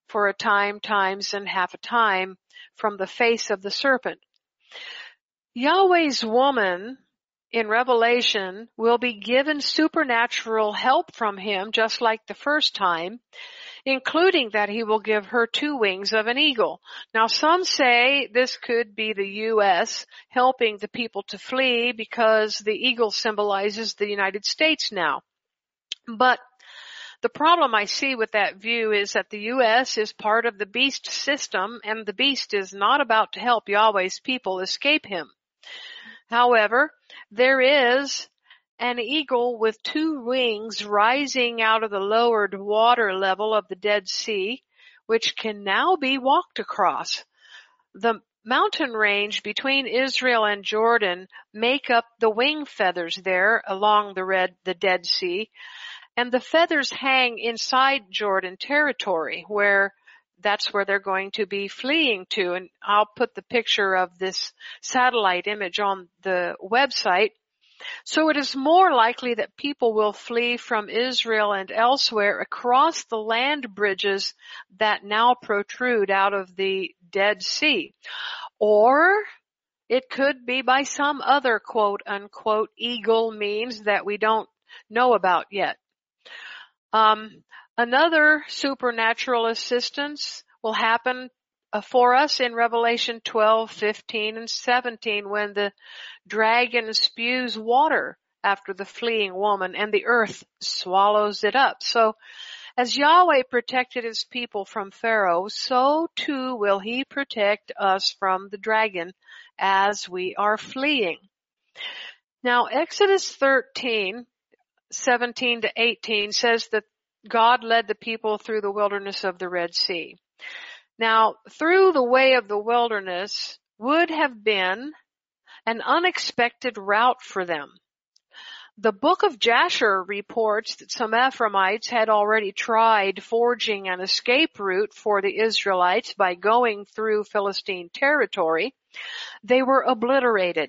for a time, times, and half a time from the face of the serpent. Yahweh's woman in Revelation will be given supernatural help from him just like the first time, including that he will give her 2 wings of an eagle. Now some say this could be the U.S. helping the people to flee because the eagle symbolizes the United States now. But the problem I see with that view is that the U.S. is part of the beast system, and the beast is not about to help Yahweh's people escape him. However, there is an eagle with 2 wings rising out of the lowered water level of the Dead Sea, which can now be walked across. The mountain range between Israel and Jordan make up the wing feathers there along the Dead Sea, and the feathers hang inside Jordan territory, that's where they're going to be fleeing to. And I'll put the picture of this satellite image on the website. So it is more likely that people will flee from Israel and elsewhere across the land bridges that now protrude out of the Dead Sea. Or it could be by some other quote unquote eagle means that we don't know about yet. Another supernatural assistance will happen for us in Revelation 12, 15, and 17 when the dragon spews water after the fleeing woman and the earth swallows it up. So as Yahweh protected his people from Pharaoh, so too will he protect us from the dragon as we are fleeing. Now Exodus 13, 17 to 18 says that God led the people through the wilderness of the Red Sea. Now, through the way of the wilderness would have been an unexpected route for them. The book of Jasher reports that some Ephraimites had already tried forging an escape route for the Israelites by going through Philistine territory. They were obliterated.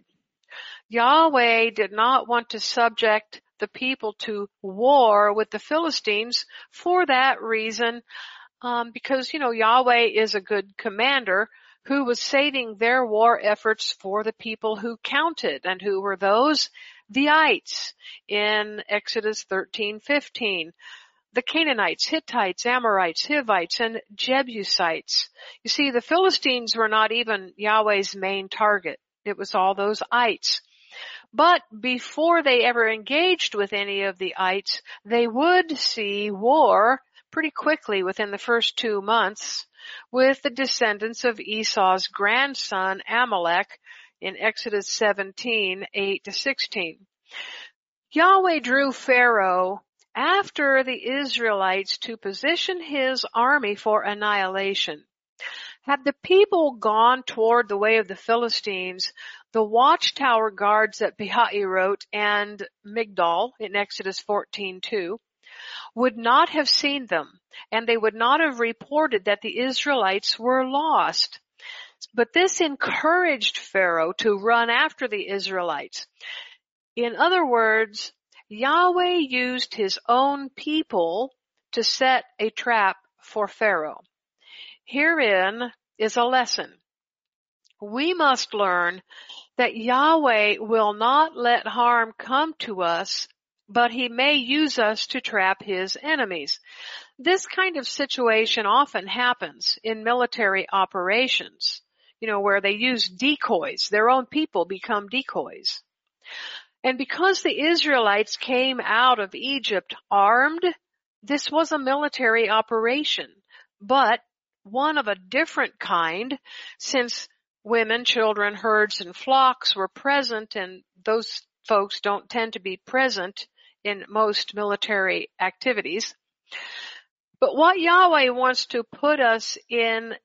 Yahweh did not want to subject the people to war with the Philistines for that reason, because, Yahweh is a good commander who was saving their war efforts for the people who counted. And who were those? The ites in Exodus 13:15. The Canaanites, Hittites, Amorites, Hivites, and Jebusites. You see, the Philistines were not even Yahweh's main target. It was all those ites. But before they ever engaged with any of the ites, they would see war pretty quickly within the first 2 months with the descendants of Esau's grandson Amalek in Exodus 17, 8 to 16. Yahweh drew Pharaoh after the Israelites to position his army for annihilation. Had the people gone toward the way of the Philistines, the watchtower guards at Behairot and Migdol in Exodus 14:2 would not have seen them, and they would not have reported that the Israelites were lost. But this encouraged Pharaoh to run after the Israelites. In other words, Yahweh used his own people to set a trap for Pharaoh. Herein is a lesson. We must learn that Yahweh will not let harm come to us, but he may use us to trap his enemies. This kind of situation often happens in military operations, where they use decoys. Their own people become decoys. And because the Israelites came out of Egypt armed, this was a military operation, but one of a different kind, since women, children, herds, and flocks were present, and those folks don't tend to be present in most military activities. But what Yahweh wants to put us in,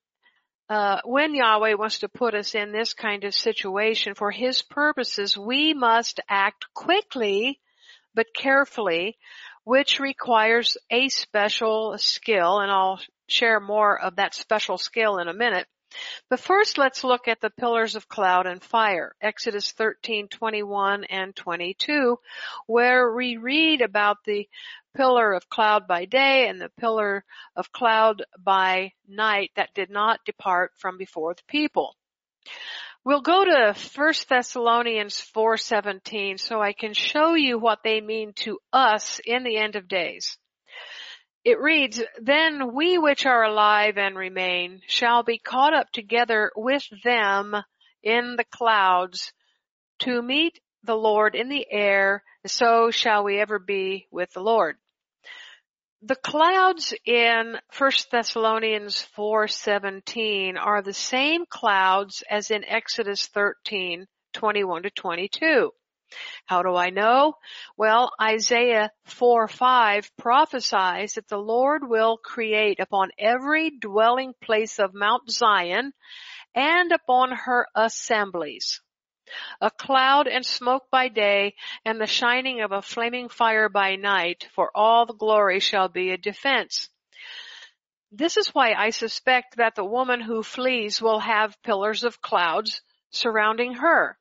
when Yahweh wants to put us in this kind of situation for his purposes, we must act quickly but carefully, which requires a special skill, and I'll share more of that special skill in a minute. But first, let's look at the pillars of cloud and fire, Exodus 13:21 and 22, where we read about the pillar of cloud by day and the pillar of cloud by night that did not depart from before the people. We'll go to 1 Thessalonians 4:17 so I can show you what they mean to us in the end of days. It reads, "Then we which are alive and remain shall be caught up together with them in the clouds to meet the Lord in the air, so shall we ever be with the Lord." The clouds in 1 Thessalonians 4:17 are the same clouds as in Exodus 13:21 to 22. How do I know? Well, Isaiah 4:5 prophesies that the Lord will create upon every dwelling place of Mount Zion and upon her assemblies a cloud and smoke by day and the shining of a flaming fire by night, for all the glory shall be a defense. This is why I suspect that the woman who flees will have pillars of clouds surrounding her.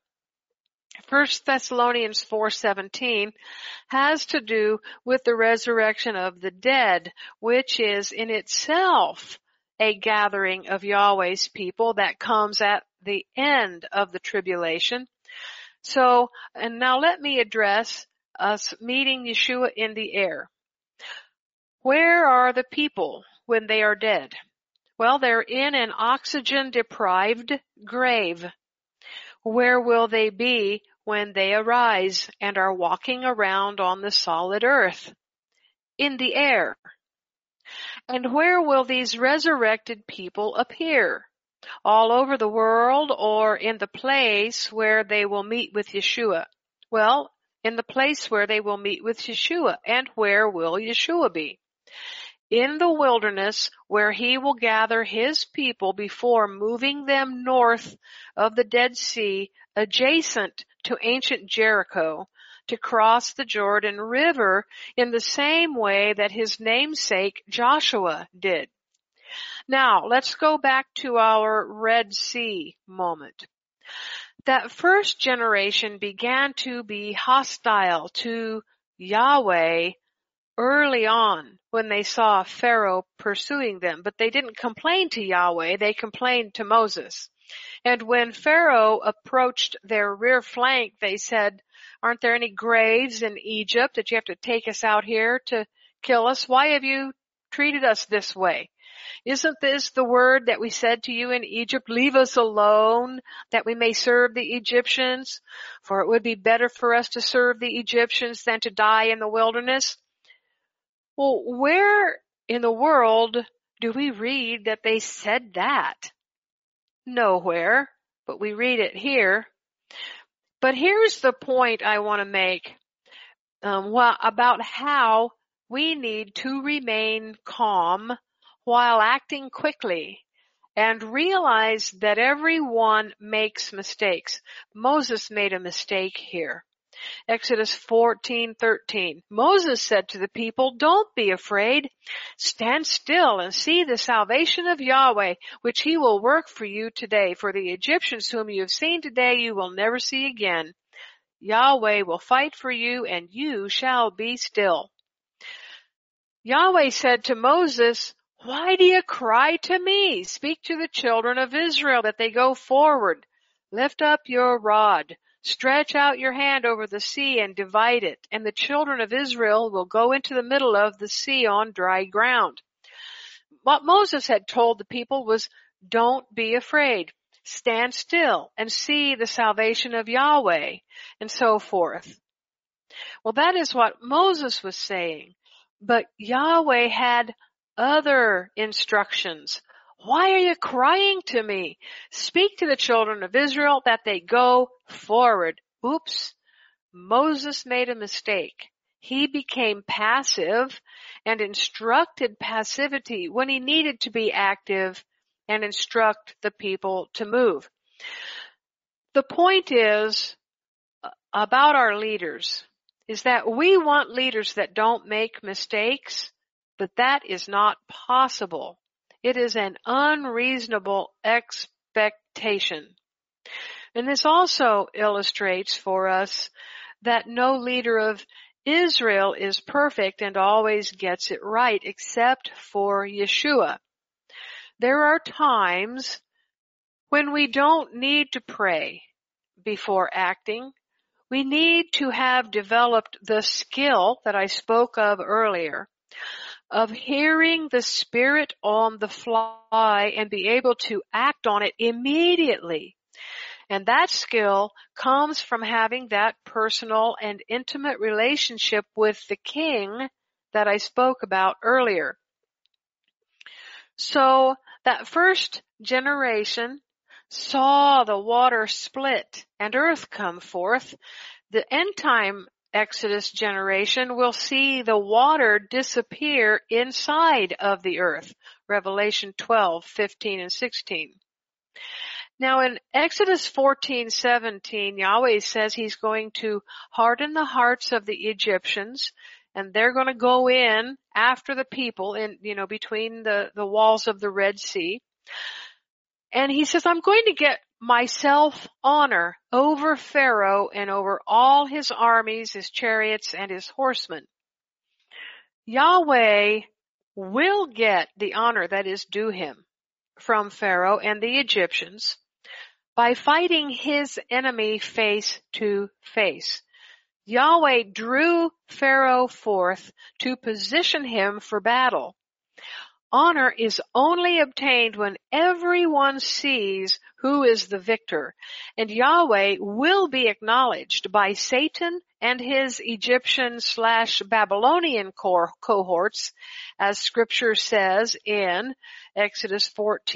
1 Thessalonians 4:17 has to do with the resurrection of the dead, which is in itself a gathering of Yahweh's people that comes at the end of the tribulation. So, and now let me address us meeting Yeshua in the air. Where are the people when they are dead? Well, they're in an oxygen-deprived grave. Where will they be when they arise and are walking around on the solid earth? In the air. And where will these resurrected people appear? All over the world or in the place where they will meet with Yeshua? Well, in the place where they will meet with Yeshua. And where will Yeshua be? In the wilderness where he will gather his people before moving them north of the Dead Sea, adjacent to ancient Jericho, to cross the Jordan River in the same way that his namesake Joshua did. Now, let's go back to our Red Sea moment. That first generation began to be hostile to Yahweh early on when they saw Pharaoh pursuing them, but they didn't complain to Yahweh, they complained to Moses. And when Pharaoh approached their rear flank, they said, "Aren't there any graves in Egypt that you have to take us out here to kill us? Why have you treated us this way? Isn't this the word that we said to you in Egypt, 'Leave us alone, that we may serve the Egyptians? For it would be better for us to serve the Egyptians than to die in the wilderness?'" Well, where in the world do we read that they said that? Nowhere, but we read it here. But here's the point I want to make about how we need to remain calm while acting quickly and realize that everyone makes mistakes. Moses made a mistake here. Exodus 14:13. Moses said to the people, "Don't be afraid. Stand still and see the salvation of Yahweh, which he will work for you today. For the Egyptians whom you have seen today, you will never see again. Yahweh will fight for you, and you shall be still." Yahweh said to Moses, "Why do you cry to me? Speak to the children of Israel that they go forward. Lift up your rod. Stretch out your hand over the sea and divide it, and the children of Israel will go into the middle of the sea on dry ground." What Moses had told the people was, don't be afraid. Stand still and see the salvation of Yahweh, and so forth. Well, that is what Moses was saying. But Yahweh had other instructions. "Why are you crying to me? Speak to the children of Israel that they go forward." Oops, Moses made a mistake. He became passive and instructed passivity when he needed to be active and instruct the people to move. The point is about our leaders is that we want leaders that don't make mistakes, but that is not possible It is an unreasonable expectation. And this also illustrates for us that no leader of Israel is perfect and always gets it right, except for Yeshua. There are times when we don't need to pray before acting. We need to have developed the skill that I spoke of earlier of hearing the Spirit on the fly and be able to act on it immediately. And that skill comes from having that personal and intimate relationship with the King that I spoke about earlier. So that first generation saw the water split and earth come forth. The end time Exodus generation will see the water disappear inside of the earth. Revelation 12:15 and 16. Now in Exodus 14:17, Yahweh says he's going to harden the hearts of the Egyptians, and they're going to go in after the people in, between the walls of the Red Sea. And he says, I'm going to get myself honor over Pharaoh and over all his armies, his chariots, and his horsemen. Yahweh will get the honor that is due him from Pharaoh and the Egyptians by fighting his enemy face to face. Yahweh drew Pharaoh forth to position him for battle. Honor is only obtained when everyone sees who is the victor, and Yahweh will be acknowledged by Satan and his Egyptian/Babylonian cohorts, as Scripture says in Exodus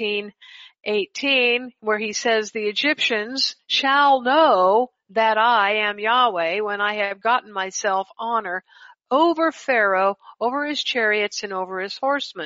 14:18, where he says, the Egyptians shall know that I am Yahweh when I have gotten myself honor over Pharaoh, over his chariots, and over his horsemen.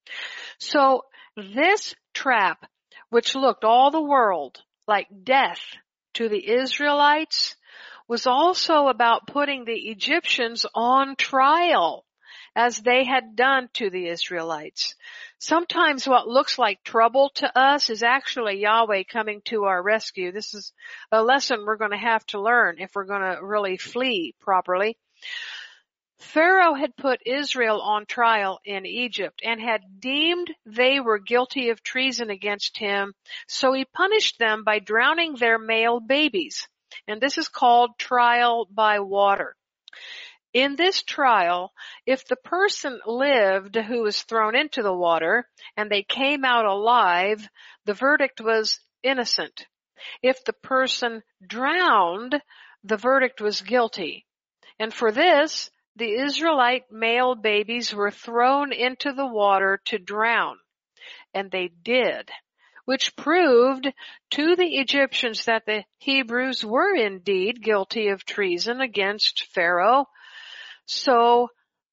So this trap, which looked all the world like death to the Israelites, was also about putting the Egyptians on trial, as they had done to the Israelites. Sometimes what looks like trouble to us is actually Yahweh coming to our rescue. This is a lesson we're going to have to learn if we're going to really flee properly. Pharaoh had put Israel on trial in Egypt and had deemed they were guilty of treason against him, so he punished them by drowning their male babies. And this is called trial by water. In this trial, if the person lived who was thrown into the water and they came out alive, the verdict was innocent. If the person drowned, the verdict was guilty. And for this, the Israelite male babies were thrown into the water to drown. And they did, which proved to the Egyptians that the Hebrews were indeed guilty of treason against Pharaoh. So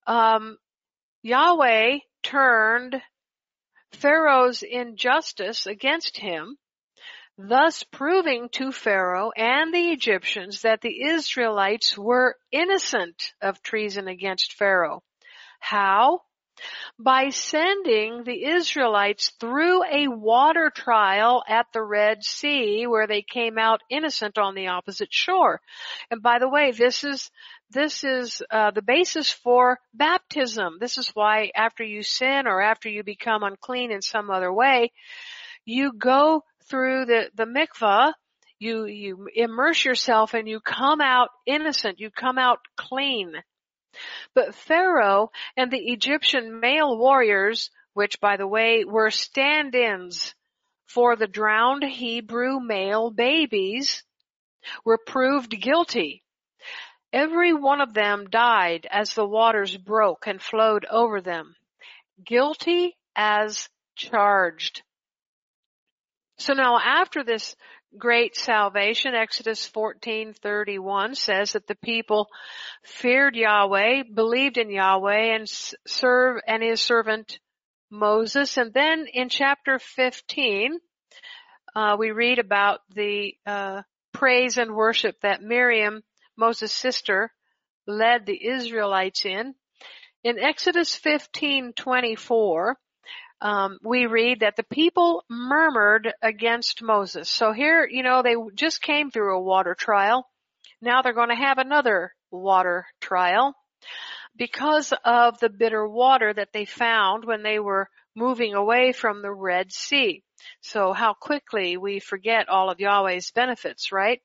Yahweh turned Pharaoh's injustice against him, thus proving to Pharaoh and the Egyptians that the Israelites were innocent of treason against Pharaoh. How? By sending the Israelites through a water trial at the Red Sea, where they came out innocent on the opposite shore. And by the way, this is the basis for baptism. This is why after you sin or after you become unclean in some other way, you go through the mikvah, you immerse yourself, and you come out innocent, you come out clean. But Pharaoh and the Egyptian male warriors, which by the way were stand-ins for the drowned Hebrew male babies, were proved guilty. Every one of them died as the waters broke and flowed over them, guilty as charged. So now after this great salvation, Exodus 14:31 says that the people feared Yahweh, believed in Yahweh, and served and his servant Moses. And then in chapter 15, we read about the praise and worship that Miriam, Moses' sister, led the Israelites in. In Exodus 15:24, we read that the people murmured against Moses. So here, they just came through a water trial. Now they're going to have another water trial because of the bitter water that they found when they were moving away from the Red Sea. So how quickly we forget all of Yahweh's benefits, right?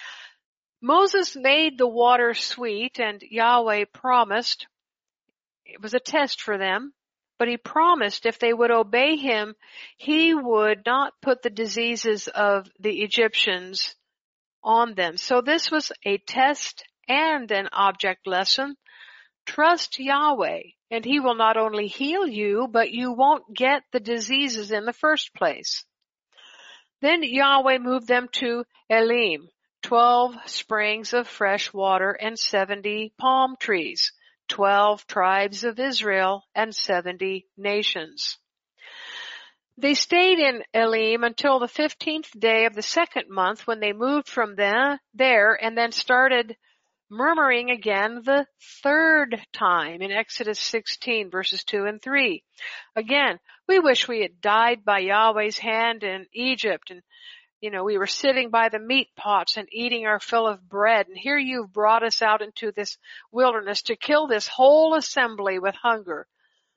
Moses made the water sweet, and Yahweh promised, it was a test for them, but he promised if they would obey him, he would not put the diseases of the Egyptians on them. So this was a test and an object lesson. Trust Yahweh, and he will not only heal you, but you won't get the diseases in the first place. Then Yahweh moved them to Elim, 12 springs of fresh water and 70 palm trees, 12 tribes of Israel and 70 nations. They stayed in Elim until the 15th day of the second month, when they moved from there and then started murmuring again the third time in Exodus 16 verses 2 and 3. Again, we wish we had died by Yahweh's hand in Egypt, and we were sitting by the meat pots and eating our fill of bread, and here you've brought us out into this wilderness to kill this whole assembly with hunger.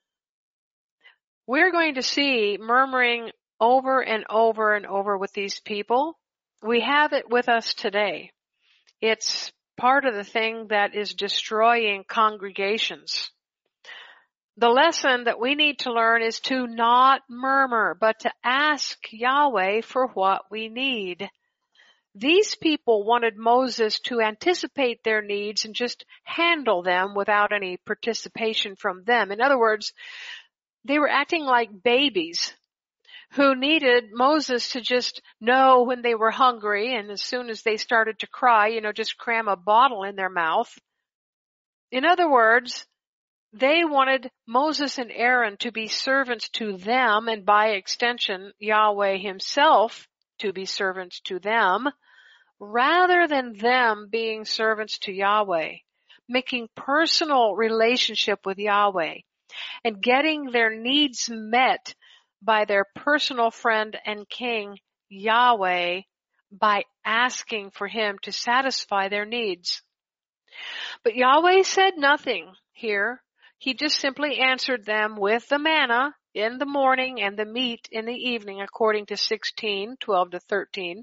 We're going to see murmuring over and over and over with these people. We have it with us today. It's part of the thing that is destroying congregations. The lesson that we need to learn is to not murmur, but to ask Yahweh for what we need. These people wanted Moses to anticipate their needs and just handle them without any participation from them. In other words, they were acting like babies who needed Moses to just know when they were hungry, and as soon as they started to cry, just cram a bottle in their mouth. In other words, they wanted Moses and Aaron to be servants to them, and by extension, Yahweh himself to be servants to them, rather than them being servants to Yahweh, making personal relationship with Yahweh, and getting their needs met by their personal friend and king, Yahweh, by asking for him to satisfy their needs. But Yahweh said nothing here. He just simply answered them with the manna in the morning and the meat in the evening, according to 16:12-13.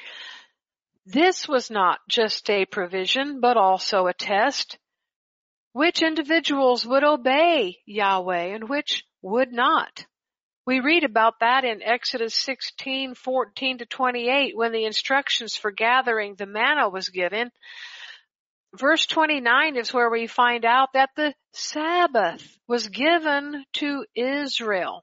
This was not just a provision, but also a test. Which individuals would obey Yahweh and which would not? We read about that in Exodus 16:14-28, when the instructions for gathering the manna was given. Verse 29 is where we find out that the Sabbath was given to Israel.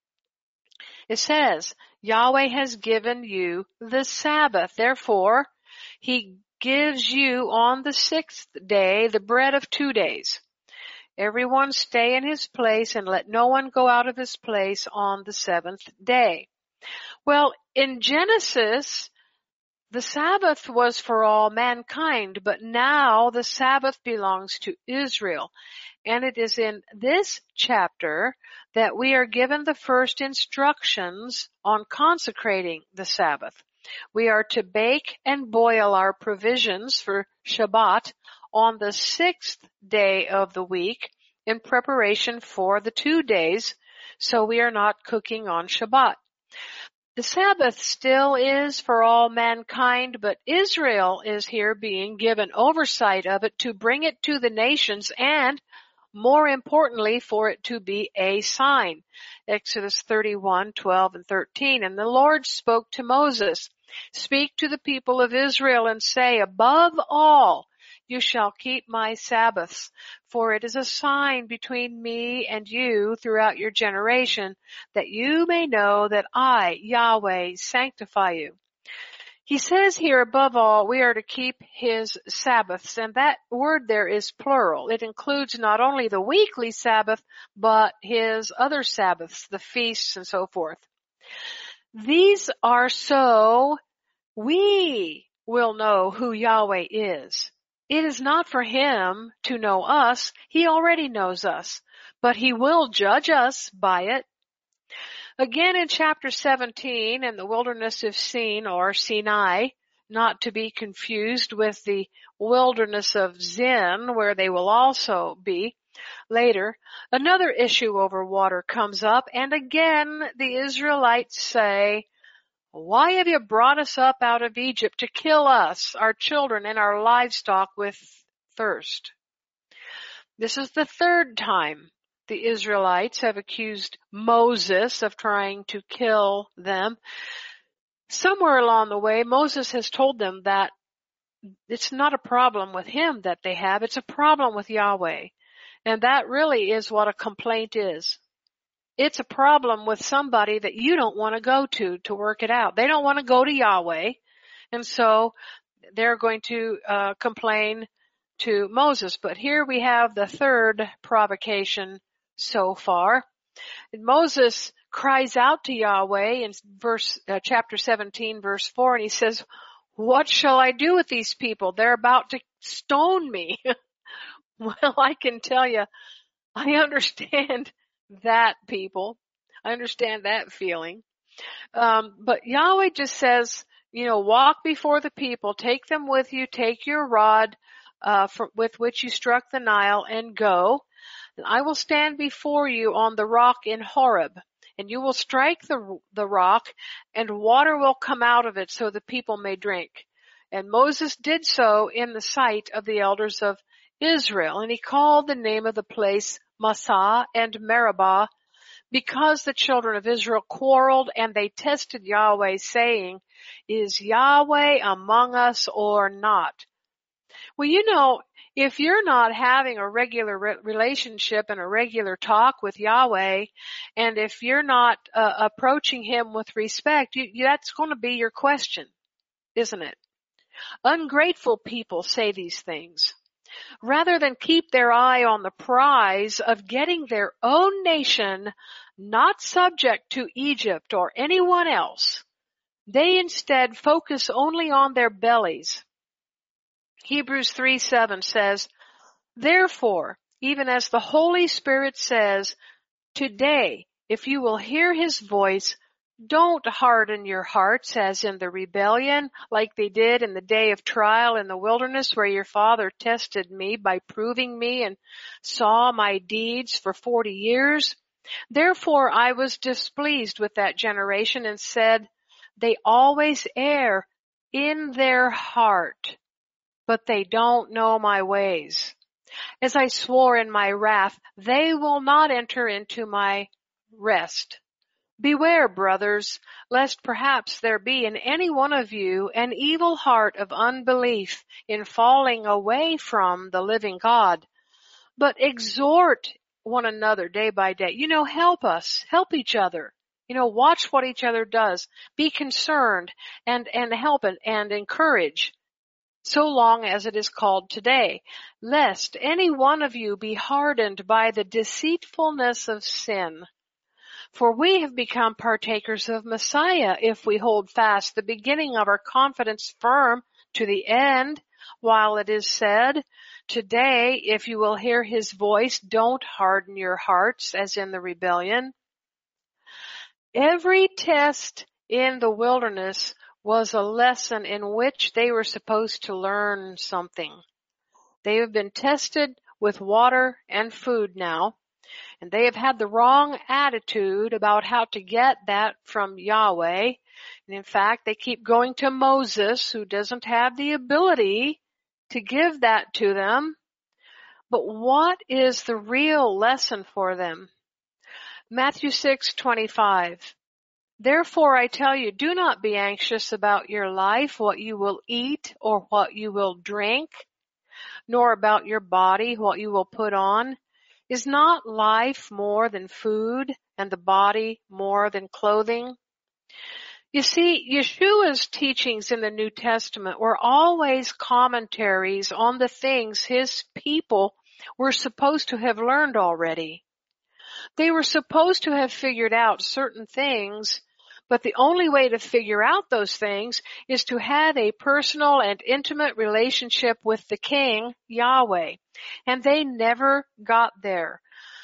It says, Yahweh has given you the Sabbath. Therefore, he gives you on the 6th day the bread of 2 days. Everyone stay in his place, and let no one go out of his place on the 7th day. Well, in Genesis, the Sabbath was for all mankind, but now the Sabbath belongs to Israel. And it is in this chapter that we are given the first instructions on consecrating the Sabbath. We are to bake and boil our provisions for Shabbat on the 6th day of the week in preparation for the 2 days, so we are not cooking on Shabbat. The Sabbath still is for all mankind, but Israel is here being given oversight of it to bring it to the nations, and more importantly, for it to be a sign. Exodus 31:12-13. And the Lord spoke to Moses, "Speak to the people of Israel and say, above all, you shall keep my Sabbaths, for it is a sign between me and you throughout your generation, that you may know that I, Yahweh, sanctify you." He says here, above all, we are to keep his Sabbaths, and that word there is plural. It includes not only the weekly Sabbath, but his other Sabbaths, the feasts and so forth. These are so we will know who Yahweh is. It is not for him to know us. He already knows us, but he will judge us by it. Again in chapter 17 in the wilderness of Sin or Sinai, not to be confused with the wilderness of Zin, where they will also be later, another issue over water comes up, and again the Israelites say, "Why have you brought us up out of Egypt to kill us, our children, and our livestock with thirst?" This is the third time the Israelites have accused Moses of trying to kill them. Somewhere along the way, Moses has told them that it's not a problem with him that they have, it's a problem with Yahweh. And that really is what a complaint is. It's a problem with somebody that you don't want to go to work it out. They don't want to go to Yahweh, and so they're going to complain to Moses. But here we have the third provocation so far. And Moses cries out to Yahweh in chapter 17, verse 4, and he says, "What shall I do with these people? They're about to stone me." Well, I can tell you, I understand that, people. I understand that feeling. But Yahweh just says, walk before the people, take them with you, take your rod with which you struck the Nile, and go. And I will stand before you on the rock in Horeb, and you will strike the rock, and water will come out of it so the people may drink. And Moses did so in the sight of the elders of Israel, and he called the name of the place Massah and Meribah, because the children of Israel quarreled, and they tested Yahweh, saying, "Is Yahweh among us or not?" Well, if you're not having a regular relationship and a regular talk with Yahweh, and if you're not approaching him with respect, that's going to be your question, isn't it? Ungrateful people say these things. Rather than keep their eye on the prize of getting their own nation not subject to Egypt or anyone else, they instead focus only on their bellies. Hebrews 3:7 says, "Therefore, even as the Holy Spirit says, today, if you will hear his voice, don't harden your hearts as in the rebellion, like they did in the day of trial in the wilderness, where your father tested me by proving me and saw my deeds for 40 years. Therefore I was displeased with that generation and said, they always err in their heart, but they don't know my ways. As I swore in my wrath, they will not enter into my rest. Beware, brothers, lest perhaps there be in any one of you an evil heart of unbelief in falling away from the living God. But exhort one another day by day." Help us, help each other. Watch what each other does. Be concerned and help and encourage, so long as it is called today, lest any one of you be hardened by the deceitfulness of sin. For we have become partakers of Messiah if we hold fast the beginning of our confidence firm to the end, while it is said, "Today, if you will hear his voice, don't harden your hearts as in the rebellion." Every test in the wilderness was a lesson in which they were supposed to learn something. They have been tested with water and food now, and they have had the wrong attitude about how to get that from Yahweh. And in fact, they keep going to Moses, who doesn't have the ability to give that to them. But what is the real lesson for them? Matthew 6:25. "Therefore I tell you, do not be anxious about your life, what you will eat or what you will drink, nor about your body, what you will put on. Is not life more than food, and the body more than clothing?" You see, Yeshua's teachings in the New Testament were always commentaries on the things his people were supposed to have learned already. They were supposed to have figured out certain things, but the only way to figure out those things is to have a personal and intimate relationship with the King, Yahweh. And they never got there.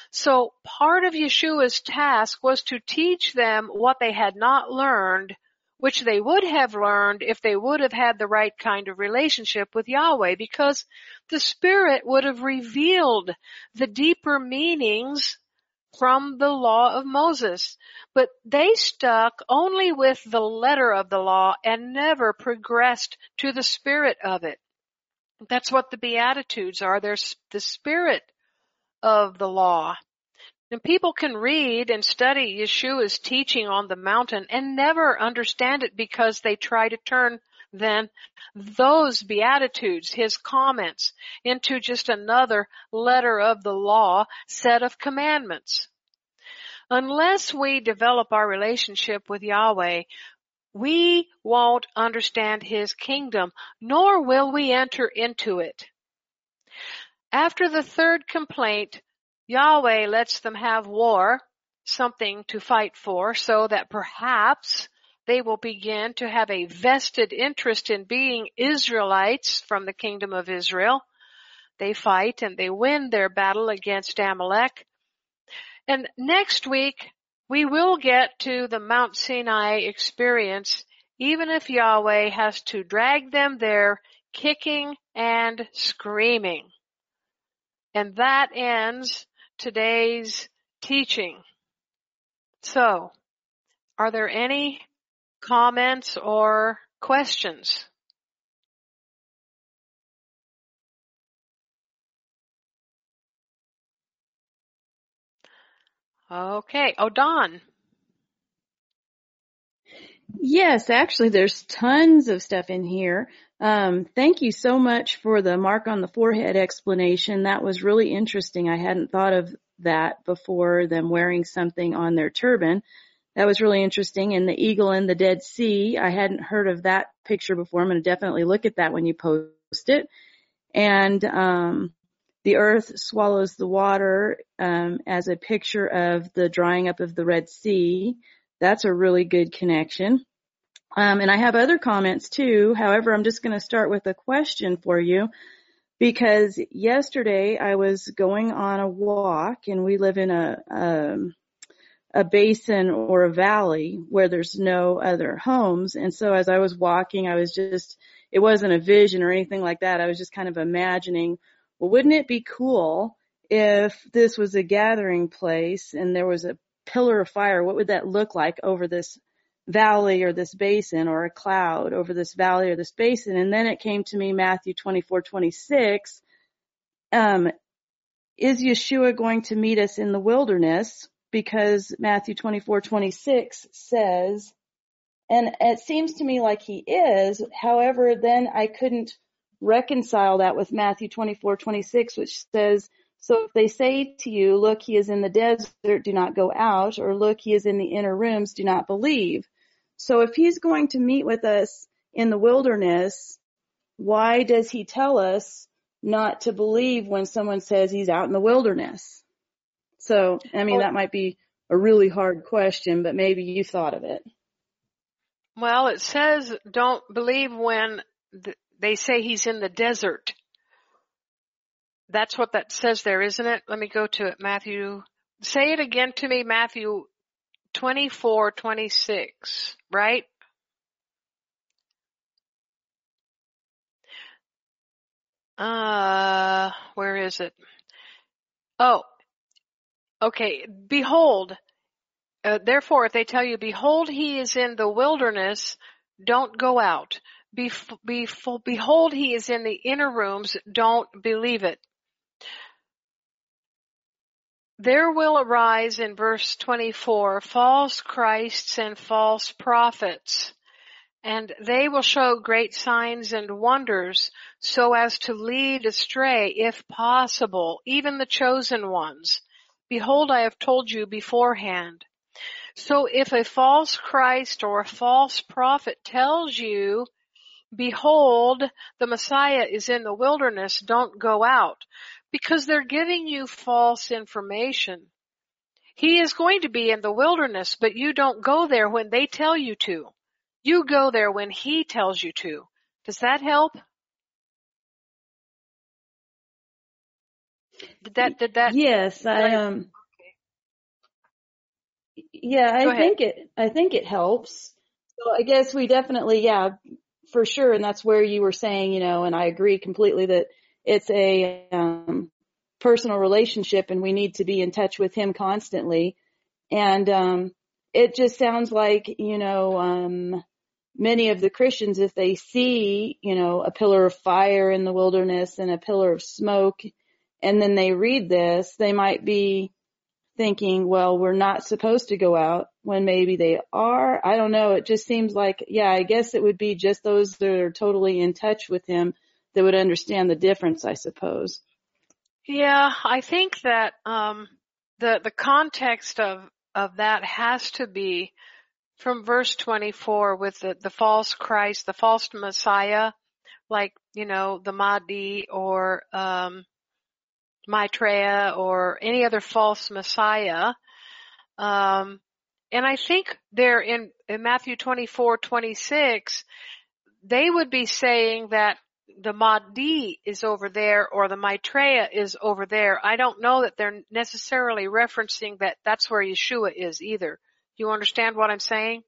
So part of Yeshua's task was to teach them what they had not learned, which they would have learned if they would have had the right kind of relationship with Yahweh, because the Spirit would have revealed the deeper meanings from the law of Moses. But they stuck only with the letter of the law and never progressed to the spirit of it. That's what the Beatitudes are. They're the spirit of the law. And people can read and study Yeshua's teaching on the mountain and never understand it because they try to turn then those Beatitudes, his comments, into just another letter of the law set of commandments. Unless we develop our relationship with Yahweh, we won't understand his kingdom, nor will we enter into it. After the third complaint, Yahweh lets them have war, something to fight for, so that perhaps they will begin to have a vested interest in being Israelites from the kingdom of Israel. They fight and they win their battle against Amalek. And next week, we will get to the Mount Sinai experience, even if Yahweh has to drag them there kicking and screaming. And that ends today's teaching. So, are there any comments or questions? Okay. Oh, Don. Yes, actually there's tons of stuff in here. Thank you so much for the mark on the forehead explanation. That was really interesting. I hadn't thought of that before, them wearing something on their turban. That was really interesting. And the eagle in the Dead Sea, I hadn't heard of that picture before. I'm going to definitely look at that when you post it. And the earth swallows the water as a picture of the drying up of the Red Sea. That's a really good connection. And I have other comments too. However, I'm just going to start with a question for you, because yesterday I was going on a walk, and we live in a basin or a valley where there's no other homes. And so as I was walking, it wasn't a vision or anything like that. I was just kind of imagining, well, wouldn't it be cool if this was a gathering place and there was a pillar of fire? What would that look like over this valley or this basin, or a cloud over this valley or this basin? And then it came to me, Matthew 24:26. Is Yeshua going to meet us in the wilderness? Because Matthew 24:26 says, and it seems to me like he is. However, then I couldn't reconcile that with Matthew 24:26, which says, so if they say to you, look, he is in the desert, do not go out, or look, he is in the inner rooms, do not believe. So if he's going to meet with us in the wilderness, why does he tell us not to believe when someone says he's out in the wilderness? So, I mean, that might be a really hard question, but maybe you thought of it. Well, it says don't believe when they say he's in the desert. That's what that says there, isn't it? Let me go to it. Matthew, say it again to me, Matthew 24:26, right? Where is it? Oh, okay. Behold, therefore, if they tell you, behold, he is in the wilderness, don't go out. Behold, he is in the inner rooms, don't believe it. There will arise in verse 24 false Christs and false prophets, and they will show great signs and wonders so as to lead astray, if possible, even the chosen ones. Behold, I have told you beforehand. So if a false Christ or a false prophet tells you, behold, the Messiah is in the wilderness, don't go out, because they're giving you false information. He is going to be in the wilderness, but you don't go there when they tell you to. You go there when he tells you to. Does that help? Did that? Yes, Yeah, Go ahead. I think it helps. So I guess we definitely, yeah, for sure. And that's where you were saying, and I agree completely that it's a personal relationship and we need to be in touch with him constantly. And it just sounds like, many of the Christians, if they see, a pillar of fire in the wilderness and a pillar of smoke, and then they read this, they might be thinking, well, we're not supposed to go out, when maybe they are. I don't know. It just seems like, yeah, I guess it would be just those that are totally in touch with him that would understand the difference, I suppose. Yeah, I think that the context of that has to be from verse 24 with the false Christ, the false Messiah, like, the Mahdi or Maitreya or any other false Messiah. And I think there in Matthew 24:26, they would be saying that the Mahdi is over there or the Maitreya is over there. I don't know that they're necessarily referencing that that's where Yeshua is either. Do you understand what I'm saying?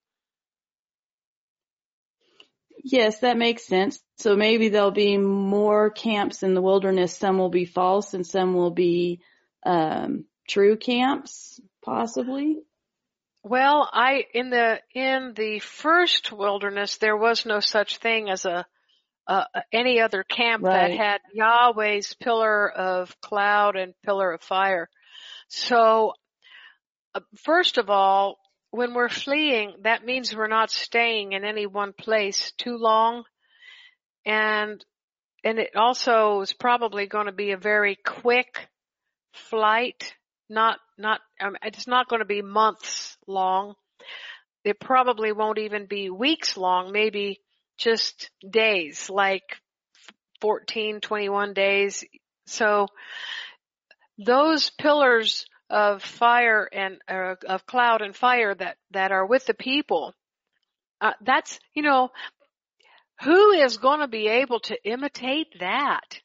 Yes, that makes sense. So maybe there'll be more camps in the wilderness. Some will be false and some will be true camps, possibly. Well, in the first wilderness, there was no such thing as any other camp that had Yahweh's pillar of cloud and pillar of fire. So, first of all, when we're fleeing, that means we're not staying in any one place too long. And it also is probably going to be a very quick flight. It's not going to be months long. It probably won't even be weeks long, maybe just days, like 14, 21 days. So those pillars of fire and of cloud and fire that are with the people, that's, who is going to be able to imitate that?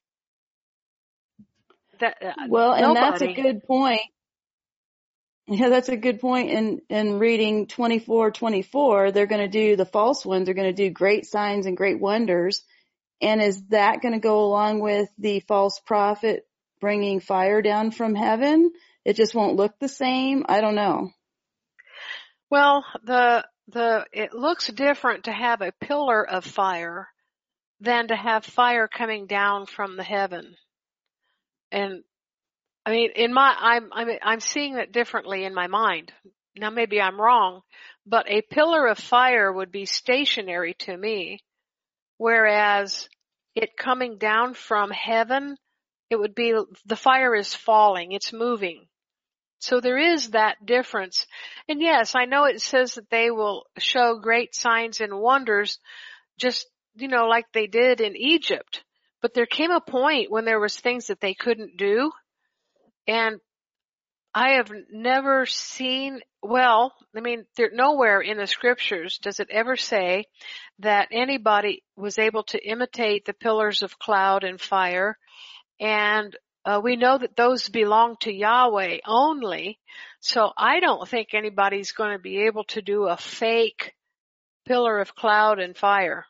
Well, and nobody. That's a good point. Yeah, that's a good point. In reading 24:24, they're going to do, the false ones are going to do great signs and great wonders. And is that going to go along with the false prophet bringing fire down from heaven? It just won't look the same. I don't know. Well, it looks different to have a pillar of fire than to have fire coming down from the heaven. And I mean, I'm seeing it differently in my mind. Now maybe I'm wrong, but a pillar of fire would be stationary to me, whereas it coming down from heaven, it would be, the fire is falling, it's moving. So there is that difference. And yes, I know it says that they will show great signs and wonders, just, like they did in Egypt. But there came a point when there was things that they couldn't do. And I have never seen, nowhere in the scriptures does it ever say that anybody was able to imitate the pillars of cloud and fire. And we know that those belong to Yahweh only. So I don't think anybody's going to be able to do a fake pillar of cloud and fire.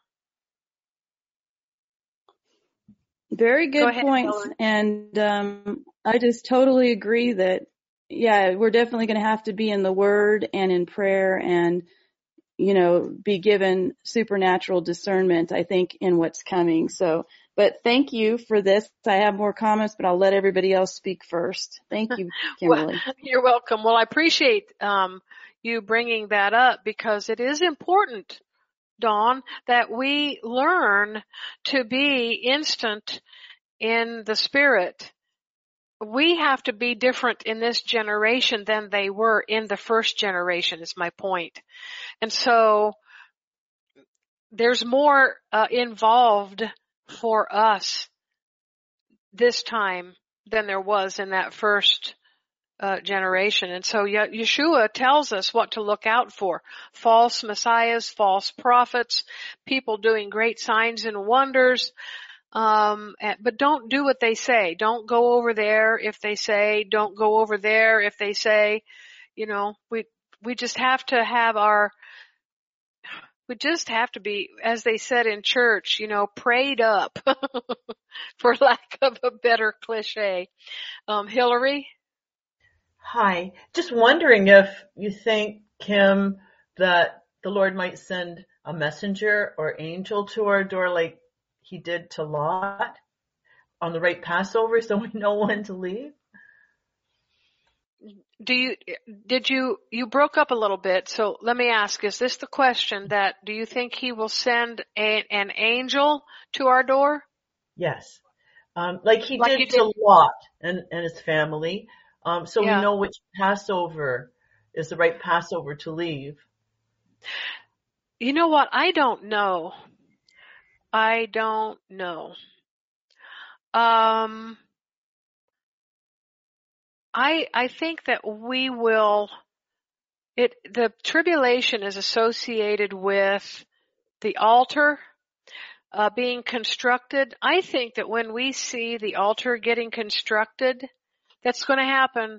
Very good points. Ellen. And I just totally agree that, yeah, we're definitely going to have to be in the Word and in prayer and, be given supernatural discernment, I think, in what's coming. So, but thank you for this. I have more comments, but I'll let everybody else speak first. Thank you, Kimberly. Well, you're welcome. Well, I appreciate you bringing that up because it is important, Dawn, that we learn to be instant in the Spirit. We have to be different in this generation than they were in the first generation, is my point. And so there's more involved for us this time than there was in that first generation. And so Yeshua tells us what to look out for. False messiahs, false prophets, people doing great signs and wonders. But don't do what they say. Don't go over there if they say, don't go over there if they say, we just have to be, as they said in church, prayed up, for lack of a better cliche. Hillary? Hi. Just wondering if you think, Kim, that the Lord might send a messenger or angel to our door like he did to Lot on the right Passover so we know when to leave? You broke up a little bit, so let me ask, is this the question that, do you think he will send an angel to our door? Yes. Like he did to Lot and his family. So we know which Passover is the right Passover to leave. You know what? I don't know. I think that we will, the tribulation is associated with the altar being constructed. I think that when we see the altar getting constructed, that's going to happen,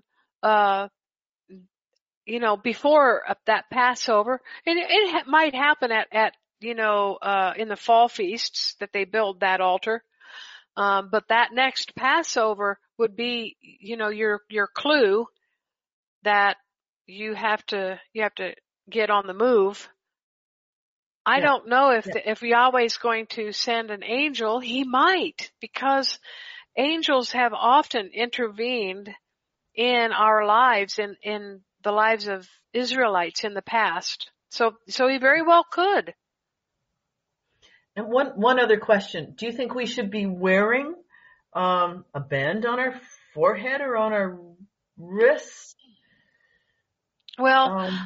before that Passover. And it might happen at in the fall feasts that they build that altar. But that next Passover would be, your clue that you have to get on the move. I don't know if Yahweh's going to send an angel. He might, because angels have often intervened in our lives, in the lives of Israelites in the past. So he very well could. And one other question. Do you think we should be wearing a band on our forehead or on our wrists? Well,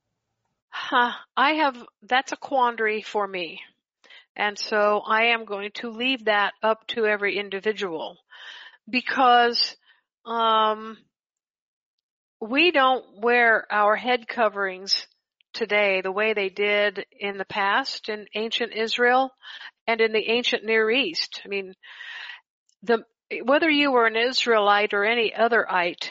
that's a quandary for me. And so I am going to leave that up to every individual, because we don't wear our head coverings today the way they did in the past in ancient Israel and in the ancient Near East. I mean, whether you were an Israelite or any otherite,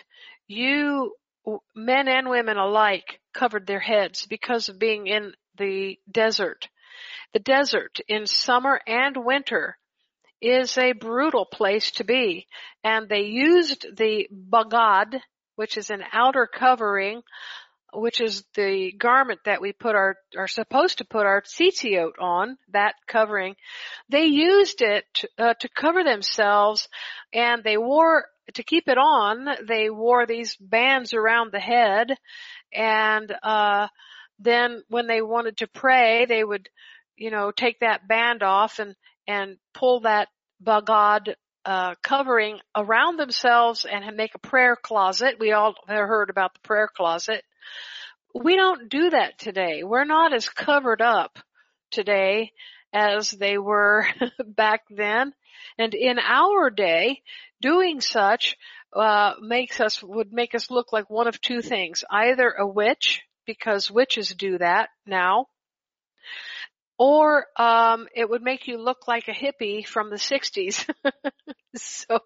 men and women alike, covered their heads because of being in the desert. The desert in summer and winter is a brutal place to be. And they used the bagad, which is an outer covering, which is the garment that we are supposed to put our tzitzit on, that covering. They used it to cover themselves, and to keep it on, they wore these bands around the head, and then when they wanted to pray, they would, take that band off and pull that bagad covering around themselves and make a prayer closet. We all have heard about the prayer closet. We don't do that today. We're not as covered up today as they were back then. And in our day, doing such would make us look like one of two things. Either a witch, because witches do that now, or it would make you look like a hippie from the 60s. So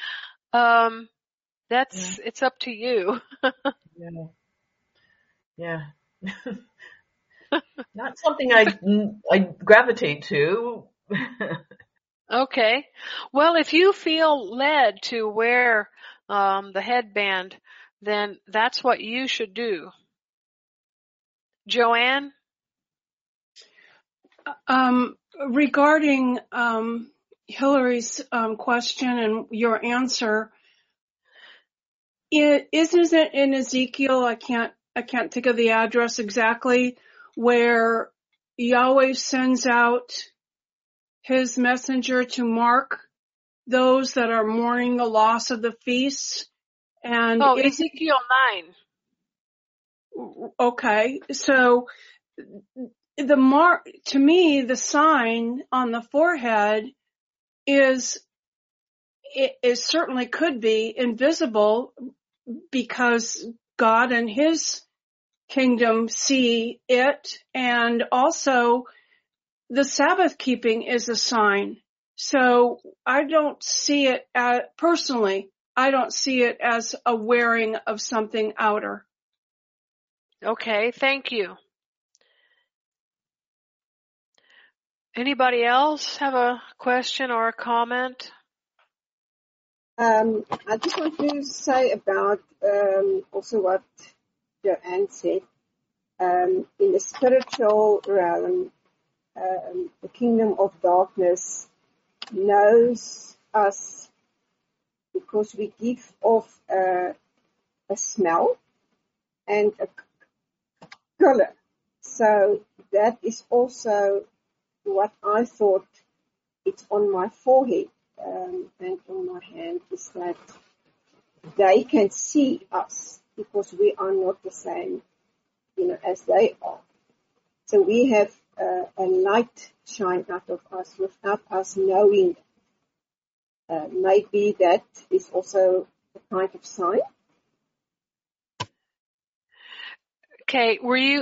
it's up to you. Yeah. Not something I gravitate to. Okay. Well, if you feel led to wear the headband, then that's what you should do. Joanne? Regarding Hillary's question and your answer, isn't it in Ezekiel? I can't think of the address exactly, where Yahweh sends out his messenger to mark those that are mourning the loss of the feasts. And Ezekiel 9. Okay, so to me, the sign on the forehead is certainly could be invisible, because God and his kingdom see it, and also the Sabbath keeping is a sign. So I don't see it personally, I don't see it as a wearing of something outer. Okay, thank you. Anybody else have a question or a comment? I just want to say about also what Joanne said. In the spiritual realm, the kingdom of darkness knows us because we give off a smell and a color. So that is also what I thought it's on my forehead and on my hand, is that they can see us because we are not the same, as they are. So we have a light shine out of us without us knowing. Maybe that is also a kind of sign. Okay,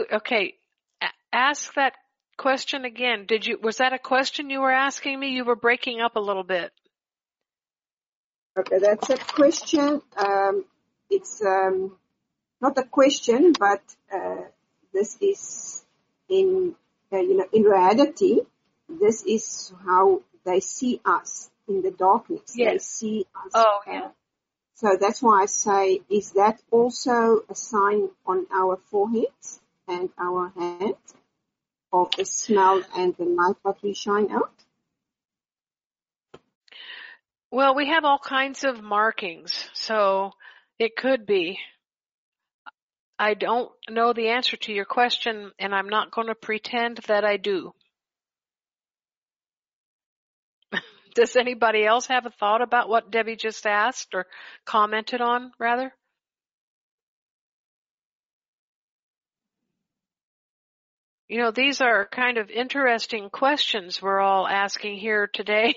ask that question again. Was that a question you were asking me? You were breaking up a little bit. Okay, that's a question. It's not a question, but this is in reality, this is how they see us in the darkness. Yes. They see us. Oh, yeah. So that's why I say, is that also a sign on our foreheads and our hands of the smell and the light that we shine out? Well, we have all kinds of markings, so it could be. I don't know the answer to your question, and I'm not going to pretend that I do. Does anybody else have a thought about what Debbie just asked or commented on, rather? These are kind of interesting questions we're all asking here today.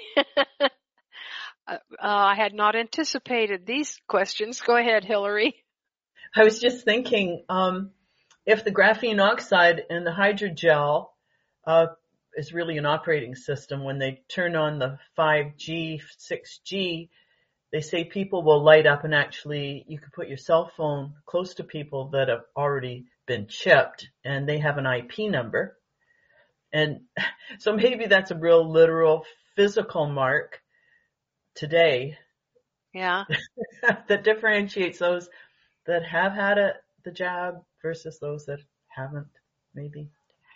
I had not anticipated these questions. Go ahead, Hillary. I was just thinking, if the graphene oxide and the hydrogel is really an operating system, when they turn on the 5G, 6G, they say people will light up, and actually you could put your cell phone close to people that have already been chipped and they have an IP number. And so maybe that's a real literal physical mark today. Yeah. That differentiates those that have had the jab versus those that haven't, maybe.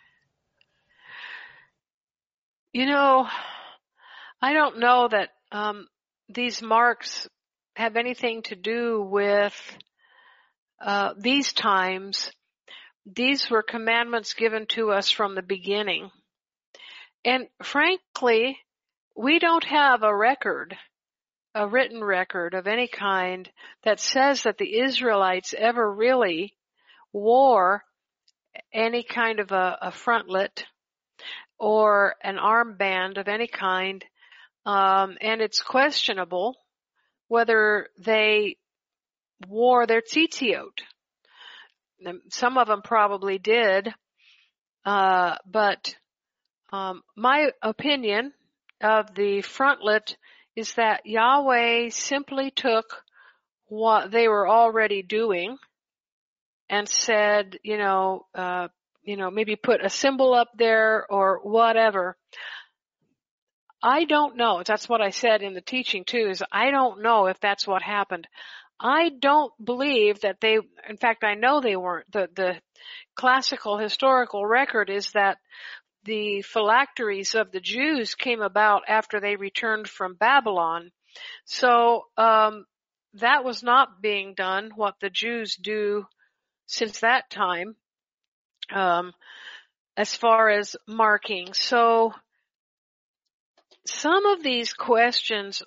I don't know that these marks have anything to do with these times. These were commandments given to us from the beginning. And frankly, we don't have a written record of any kind that says that the Israelites ever really wore any kind of a frontlet or an armband of any kind. And it's questionable whether they wore their tzitziot. Some of them probably did, but my opinion of the frontlet is that Yahweh simply took what they were already doing and said, maybe put a symbol up there or whatever. I don't know. That's what I said in the teaching too, is I don't know if that's what happened. I don't believe that in fact, I know they weren't. The classical historical record is that the phylacteries of the Jews came about after they returned from Babylon. So, that was not being done, what the Jews do since that time, as far as marking. So, some of these questions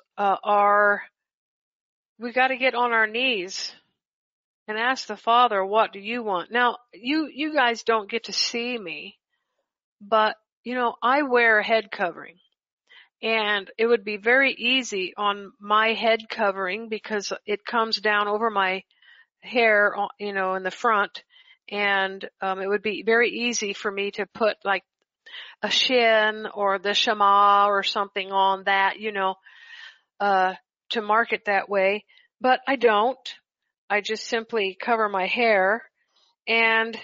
we got to get on our knees and ask the Father, what do you want? Now, you guys don't get to see me, but, I wear a head covering. And it would be very easy on my head covering because it comes down over my hair, in the front. And it would be very easy for me to put like a shin or the Shema or something on that, to mark it that way. But I don't. I just simply cover my hair. And,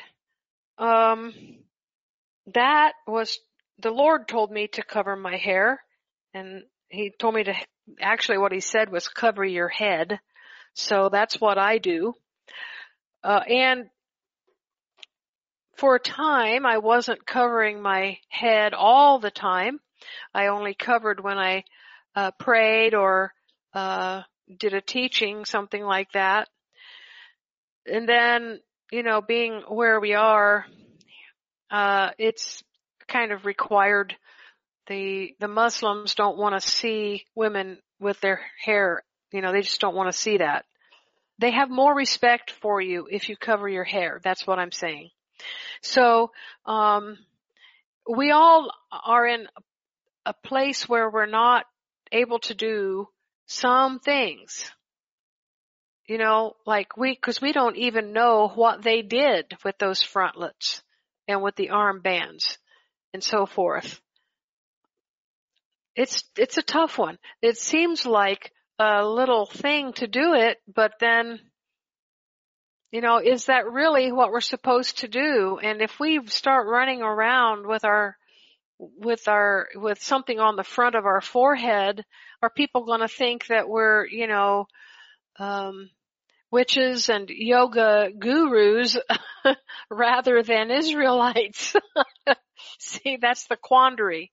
that was, the Lord told me to cover my hair, and he told me to, actually what he said was cover your head. So that's what I do. And for a time, I wasn't covering my head all the time. I only covered when I prayed or did a teaching, something like that. And then, being where we are, it's kind of required. The Muslims don't want to see women with their hair. They just don't want to see that. They have more respect for you if you cover your hair. That's what I'm saying. So, we all are in a place where we're not able to do some things, because we don't even know what they did with those frontlets and with the armbands and so forth. It's a tough one. It seems like a little thing to do it, but then, is that really what we're supposed to do? And if we start running around with something on the front of our forehead, are people going to think that we're, witches and yoga gurus rather than Israelites? See, that's the quandary.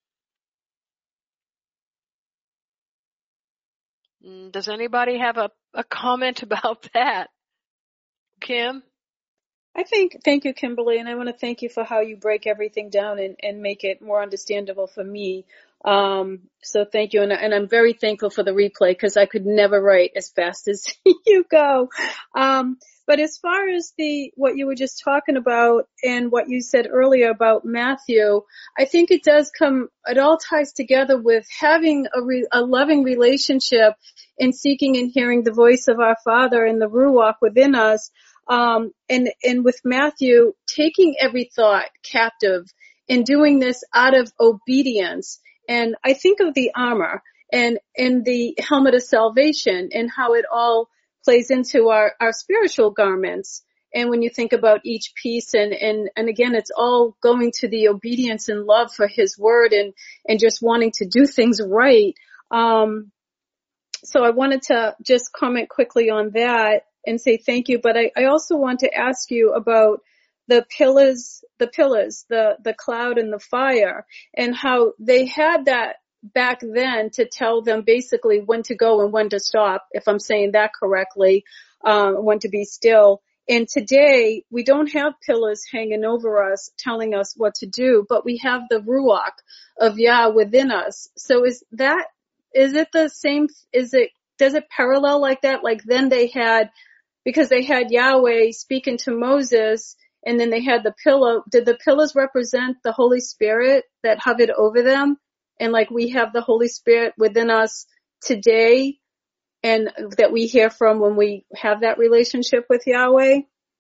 Does anybody have a comment about that? Kim? Thank you, Kimberly, and I want to thank you for how you break everything down and make it more understandable for me. So thank you, and I'm very thankful for the replay because I could never write as fast as you go. But as far as what you were just talking about and what you said earlier about Matthew, I think it all ties together with having a loving relationship and seeking and hearing the voice of our Father and the Ruach within us. And with Matthew, taking every thought captive and doing this out of obedience. And I think of the armor and the helmet of salvation and how it all plays into our spiritual garments. And when you think about each piece and again, it's all going to the obedience and love for his word and just wanting to do things right. So I wanted to just comment quickly on that and say thank you. But I also want to ask you about the pillars, the cloud and the fire, and how they had that back then to tell them basically when to go and when to stop, if I'm saying that correctly, when to be still. And today we don't have pillars hanging over us telling us what to do, but we have the Ruach of Yah within us. So is it the same? Does it parallel like that? Like then because they had Yahweh speaking to Moses, and then they had the pillar. Did the pillars represent the Holy Spirit that hovered over them? And like we have the Holy Spirit within us today, and that we hear from when we have that relationship with Yahweh?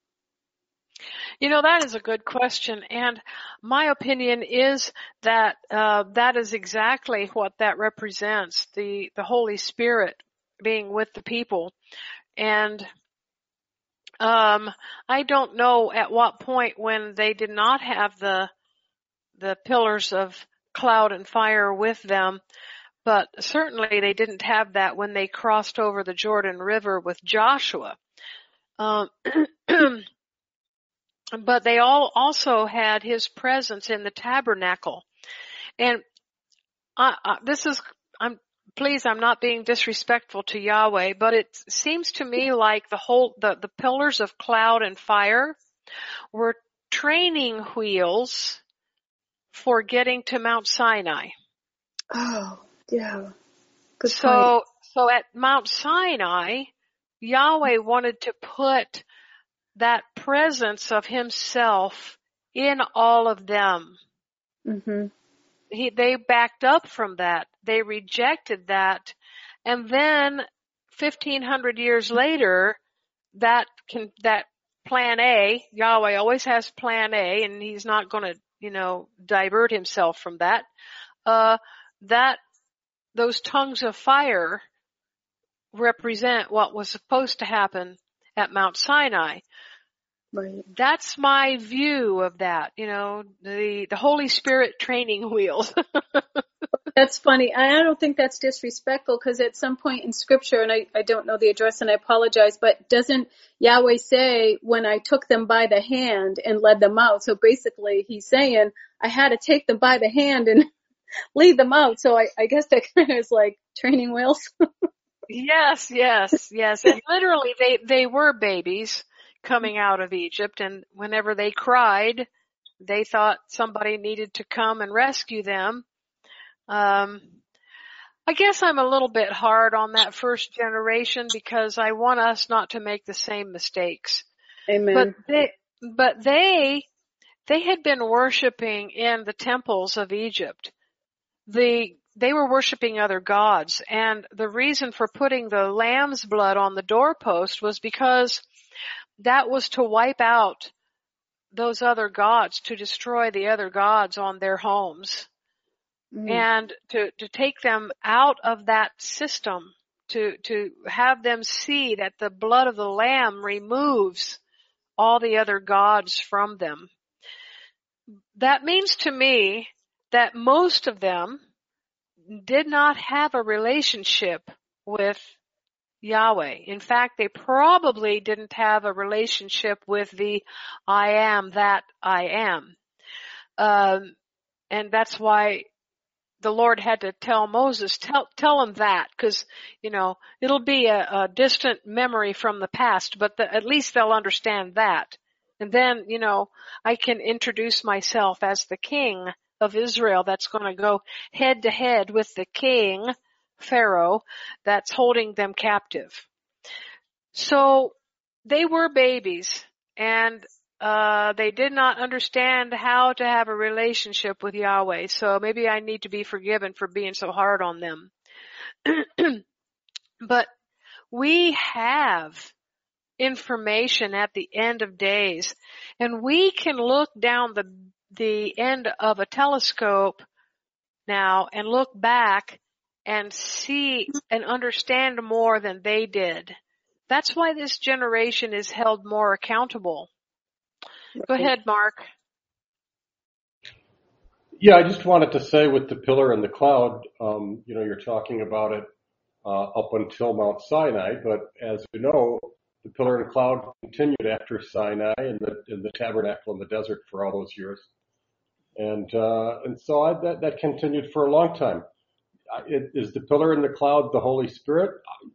That is a good question. And my opinion is that that is exactly what that represents, the Holy Spirit being with the people. And I don't know at what point when they did not have the pillars of cloud and fire with them, but certainly they didn't have that when they crossed over the Jordan River with Joshua. But they all also had his presence in the tabernacle. And I'm not being disrespectful to Yahweh, but it seems to me like the pillars of cloud and fire were training wheels for getting to Mount Sinai. Oh, yeah. Good point. So at Mount Sinai, Yahweh wanted to put that presence of himself in all of them. Mm-hmm. They backed up from that. They rejected that. And then 1,500 years later, that plan A, Yahweh always has plan A, and he's not going to, divert himself from that. Those tongues of fire represent what was supposed to happen at Mount Sinai. Right. That's my view of that, the Holy Spirit training wheels. That's funny. I don't think that's disrespectful, because at some point in scripture, and I don't know the address and I apologize, but doesn't Yahweh say, when I took them by the hand and led them out? So basically he's saying I had to take them by the hand and lead them out. So I guess that kind of is like training wheels. Yes. And literally they were babies coming out of Egypt, and whenever they cried, they thought somebody needed to come and rescue them. I guess I'm a little bit hard on that first generation, because I want us not to make the same mistakes. Amen. But they had been worshiping in the temples of Egypt. They were worshiping other gods, and the reason for putting the lamb's blood on the doorpost was because that was to wipe out those other gods, to destroy the other gods on their homes. And to take them out of that system, to have them see that the blood of the lamb removes all the other gods from them. That means to me that most of them did not have a relationship with Yahweh. In fact, they probably didn't have a relationship with the I am that I am. And that's why the Lord had to tell Moses, tell him that, because, it'll be a distant memory from the past, but at least they'll understand that. And then, I can introduce myself as the king of Israel that's going to go head to head with the king, Pharaoh, that's holding them captive. So they were babies, and they did not understand how to have a relationship with Yahweh. So maybe I need to be forgiven for being so hard on them. But we have information at the end of days, and we can look down the end of a telescope now and look back and see and understand more than they did. That's why this generation is held more accountable. Go ahead, Mark. Yeah, I just wanted to say with the pillar and the cloud, you're talking about it up until Mount Sinai, but as you know, the pillar and cloud continued after Sinai in the tabernacle in the desert for all those years, and so that continued for a long time. Is the pillar and the cloud the Holy Spirit?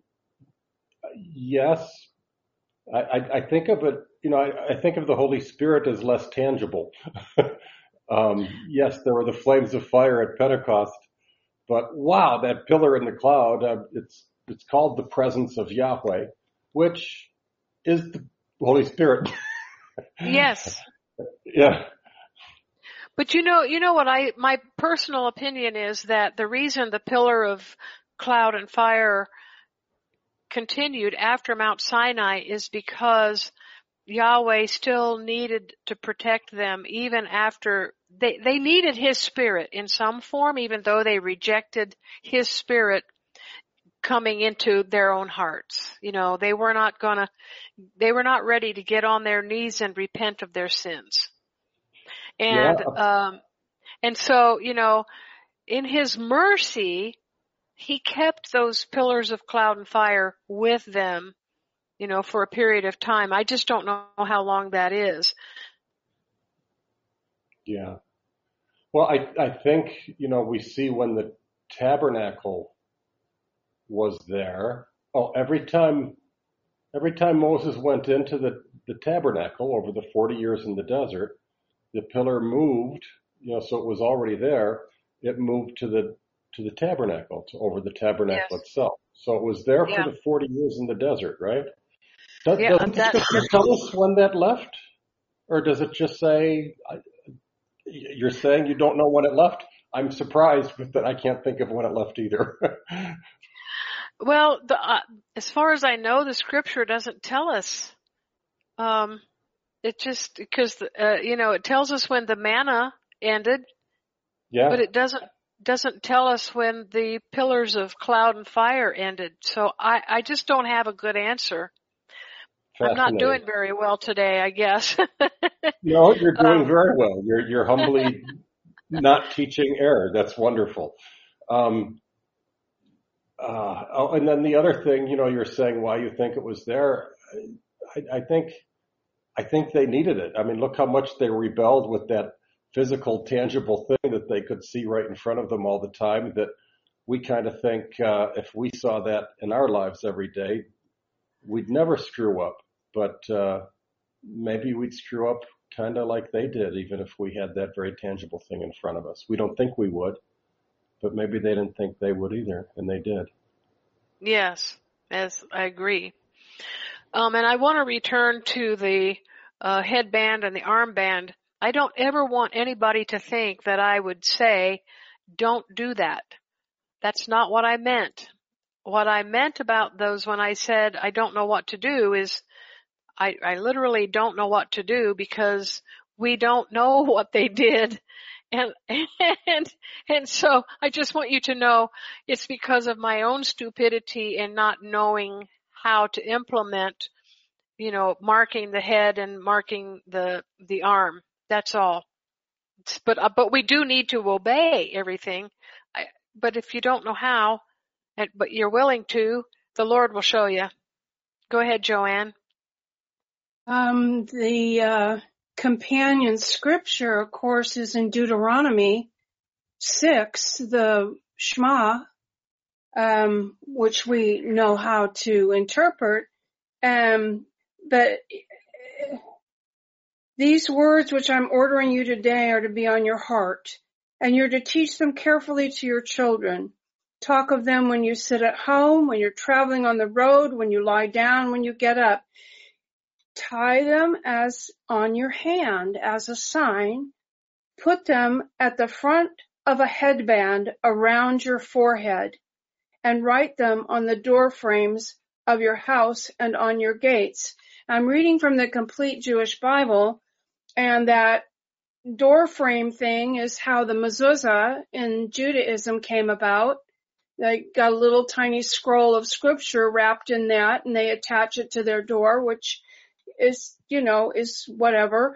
Yes. I think of it, I think of the Holy Spirit as less tangible. Yes, there were the flames of fire at Pentecost, but wow, that pillar in the cloud, it's called the presence of Yahweh, which is the Holy Spirit. Yes. Yeah. But what my personal opinion is that the reason the pillar of cloud and fire continued after Mount Sinai is because Yahweh still needed to protect them even after they needed His Spirit in some form, even though they rejected His Spirit coming into their own hearts. They were not ready to get on their knees and repent of their sins. And, and so, in His mercy, He kept those pillars of cloud and fire with them, for a period of time. I just don't know how long that is. Yeah. Well, I think, we see when the tabernacle was there, every time Moses went into the tabernacle over the 40 years in the desert, the pillar moved, so it was already there. It moved to the tabernacle, over the tabernacle itself. So it was there for the 40 years in the desert, right? Doesn't the scripture tell us when that left? Or does it just say, you're saying you don't know when it left? I'm surprised that I can't think of when it left either. Well, as far as I know, the scripture doesn't tell us. It just, because, it tells us when the manna ended. Yeah. But it doesn't tell us when the pillars of cloud and fire ended. So I just don't have a good answer. I'm not doing very well today, I guess. No, you're doing very well. You're humbly not teaching error. That's wonderful. And then the other thing, you're saying why you think it was there. I think they needed it. I mean, look how much they rebelled with that physical, tangible thing that they could see right in front of them all the time, that we kind of think if we saw that in our lives every day, we'd never screw up. But maybe we'd screw up kind of like they did, even if we had that very tangible thing in front of us. We don't think we would, but maybe they didn't think they would either, and they did. Yes, I agree. And I want to return to the headband and the armband. I don't ever want anybody to think that I would say, don't do that. That's not what I meant. What I meant about those when I said I don't know what to do is I literally don't know what to do because we don't know what they did. And so I just want you to know it's because of my own stupidity and not knowing how to implement, marking the head and marking the arm. That's all. But we do need to obey everything. But if you don't know how, but you're willing to, the Lord will show you. Go ahead, Joanne. The companion scripture, of course, is in Deuteronomy 6, the Shema, which we know how to interpret. But these words which I'm ordering you today are to be on your heart, and you're to teach them carefully to your children. Talk of them when you sit at home, when you're traveling on the road, when you lie down, when you get up. Tie them as on your hand as a sign. Put them at the front of a headband around your forehead, and write them on the door frames of your house and on your gates. I'm reading from the Complete Jewish Bible, and that door frame thing is how the mezuzah in Judaism came about. They got a little tiny scroll of scripture wrapped in that, and they attach it to their door, which is, is whatever.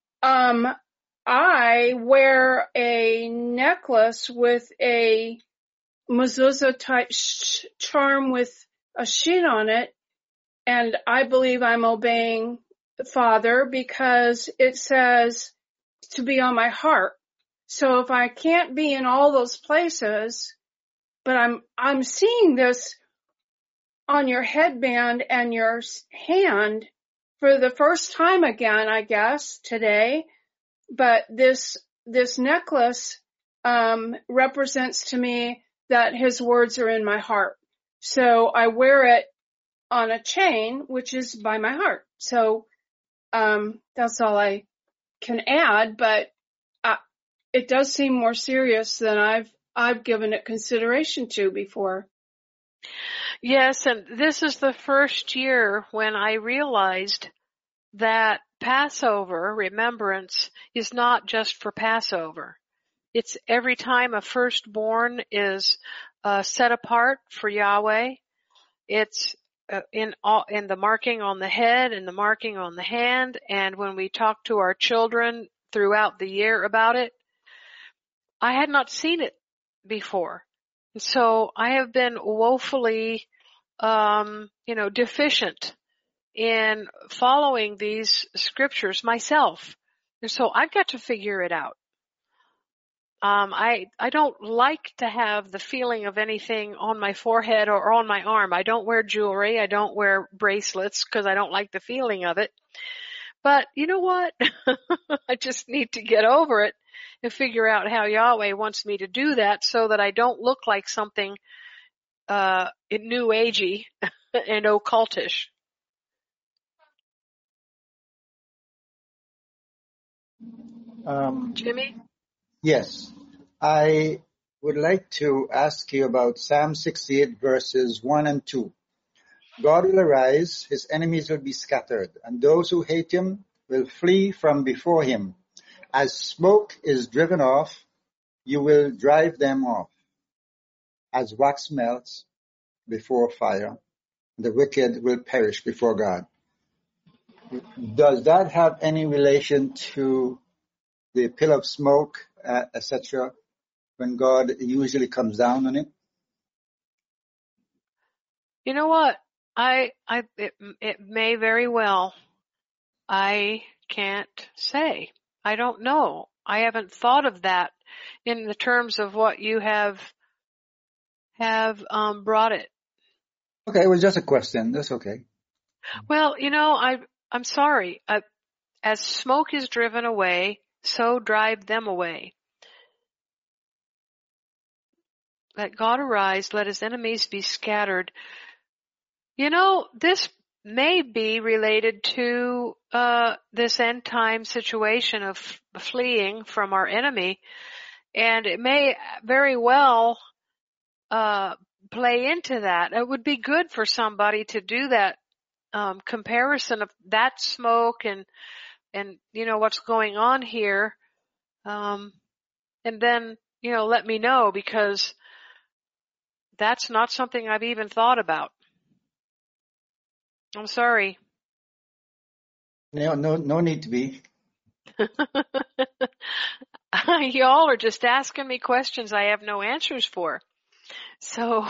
I wear a necklace with a mezuzah type charm with a sheet on it, and I believe I'm obeying the Father because it says to be on my heart. So if I can't be in all those places, but I'm seeing this on your headband and your hand for the first time again, I guess, today. But this necklace represents to me that his words are in my heart. So I wear it on a chain, which is by my heart. So that's all I can add, but it does seem more serious than I've given it consideration to before. Yes, and this is the first year when I realized that Passover remembrance is not just for Passover. It's every time a firstborn is set apart for Yahweh. It's in the marking on the head and the marking on the hand. And when we talk to our children throughout the year about it, I had not seen it before. And so I have been woefully, deficient in following these scriptures myself. And so I've got to figure it out. I don't like to have the feeling of anything on my forehead or on my arm. I don't wear jewelry. I don't wear bracelets because I don't like the feeling of it. But you know what? I just need to get over it and figure out how Yahweh wants me to do that so that I don't look like something new agey and occultish. Jimmy? Yes. I would like to ask you about Psalm 68 verses 1 and 2. God will arise, his enemies will be scattered, and those who hate him will flee from before him. As smoke is driven off, you will drive them off. As wax melts before fire, the wicked will perish before God. Does that have any relation to the pillar of smoke, etc., when God usually comes down on it? You know what? It may very well. I can't say. I don't know. I haven't thought of that in the terms of what you have brought it. Okay, it was just a question. That's okay. Well, I'm sorry. As smoke is driven away, so drive them away. Let God arise, let his enemies be scattered. This may be related to this end time situation of fleeing from our enemy, and it may very well play into that. It would be good for somebody to do that comparison of that smoke and what's going on here, and then let me know, because that's not something I've even thought about. I'm sorry. No need to be. Y'all are just asking me questions I have no answers for. So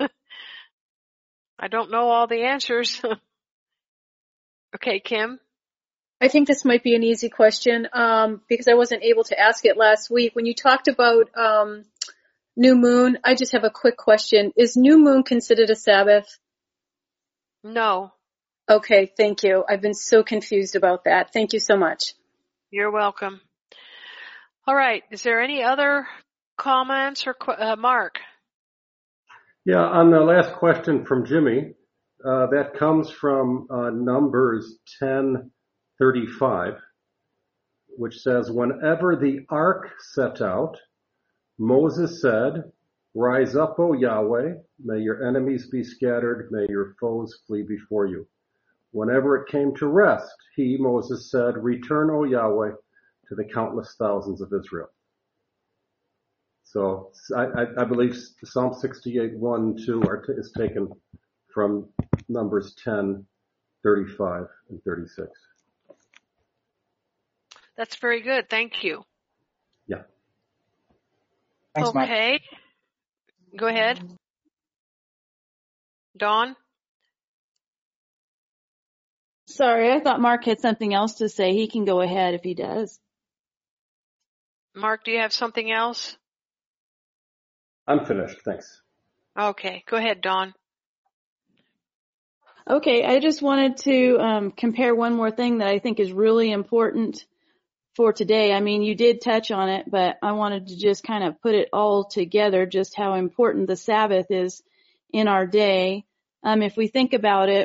I don't know all the answers. Okay, Kim? I think this might be an easy question because I wasn't able to ask it last week. When you talked about new moon, I just have a quick question. Is new moon considered a Sabbath? No. Okay, thank you. I've been so confused about that. Thank you so much. You're welcome. All right. Is there any other comments or Mark? Yeah, on the last question from Jimmy, that comes from Numbers 10:35, which says, "Whenever the ark set out, Moses said, 'Rise up, O Yahweh, may your enemies be scattered, may your foes flee before you.' Whenever it came to rest, he, Moses, said, 'Return, O Yahweh, to the countless thousands of Israel.'" So I believe Psalm 68:1-2 is taken from Numbers 10:35 and 36. That's very good. Thank you. Yeah. Thanks, okay. Mark. Go ahead. Dawn? Sorry, I thought Mark had something else to say. He can go ahead if he does. Mark, do you have something else? I'm finished. Thanks. Okay. Go ahead, Dawn. Okay, I just wanted to compare one more thing that I think is really important for today. I mean, you did touch on it, but I wanted to just kind of put it all together, just how important the Sabbath is in our day. If we think about it,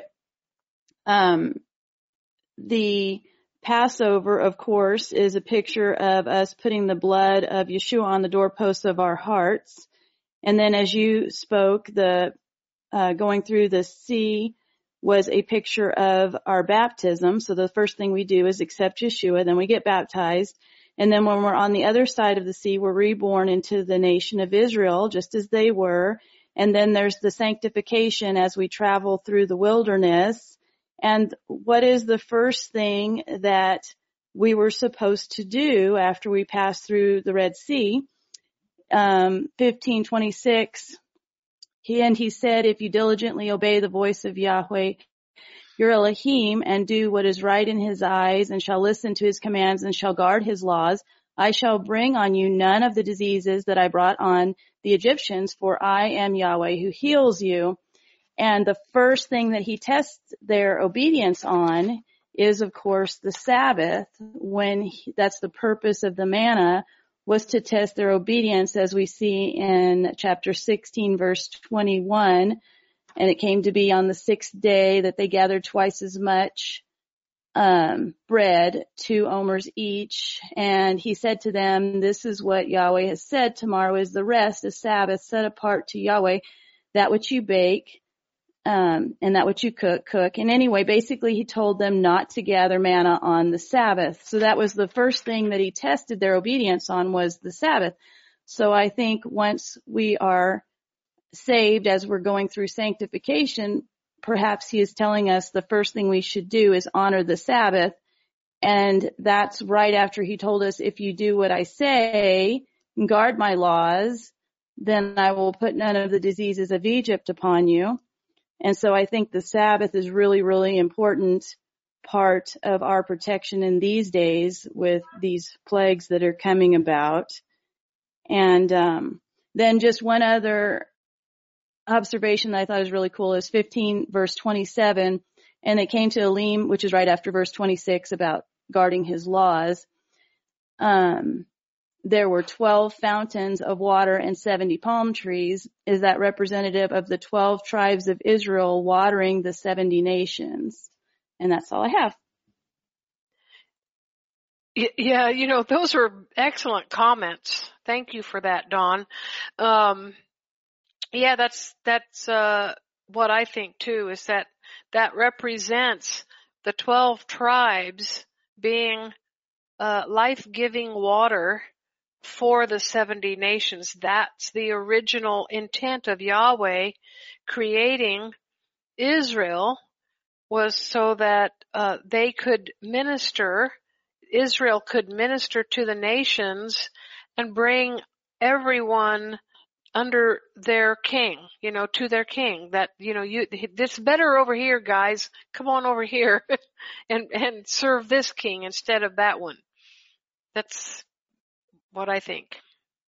the Passover, of course, is a picture of us putting the blood of Yeshua on the doorposts of our hearts. And then as you spoke, the going through the sea was a picture of our baptism. So the first thing we do is accept Yeshua, then we get baptized. And then when we're on the other side of the sea, we're reborn into the nation of Israel, just as they were. And then there's the sanctification as we travel through the wilderness. And what is the first thing that we were supposed to do after we passed through the Red Sea? 15:26. He said, "If you diligently obey the voice of Yahweh, your Elohim, and do what is right in his eyes, and shall listen to his commands, and shall guard his laws, I shall bring on you none of the diseases that I brought on the Egyptians, for I am Yahweh who heals you." And the first thing that he tests their obedience on is, of course, the Sabbath. That's the purpose of the manna, was to test their obedience, as we see in chapter 16, verse 21. And it came to be on the 6th day that they gathered twice as much bread, 2 omers each. And he said to them, "This is what Yahweh has said. Tomorrow is the rest, a Sabbath set apart to Yahweh, that which you bake, and that which you cook." And anyway, basically he told them not to gather manna on the Sabbath. So that was the first thing that he tested their obedience on, was the Sabbath. So I think once we are saved, as we're going through sanctification, perhaps he is telling us the first thing we should do is honor the Sabbath. And that's right after he told us, if you do what I say and guard my laws, then I will put none of the diseases of Egypt upon you. And so I think the Sabbath is really, really important part of our protection in these days with these plagues that are coming about. And then just one other observation that I thought was really cool is 15 verse 27. And it came to Elim, which is right after verse 26 about guarding his laws. There were 12 fountains of water and 70 palm trees. Is that representative of the 12 tribes of Israel watering the 70 nations? And that's all I have. Yeah, those are excellent comments. Thank you for that, Dawn. Yeah, that's what I think too, is that represents the 12 tribes being life-giving water for the 70 nations. That's the original intent of Yahweh creating Israel, was so that they could minister, Israel could minister to the nations and bring everyone under their king, to their king. That, it's better over here, guys. Come on over here and serve this king instead of that one. That's what I think.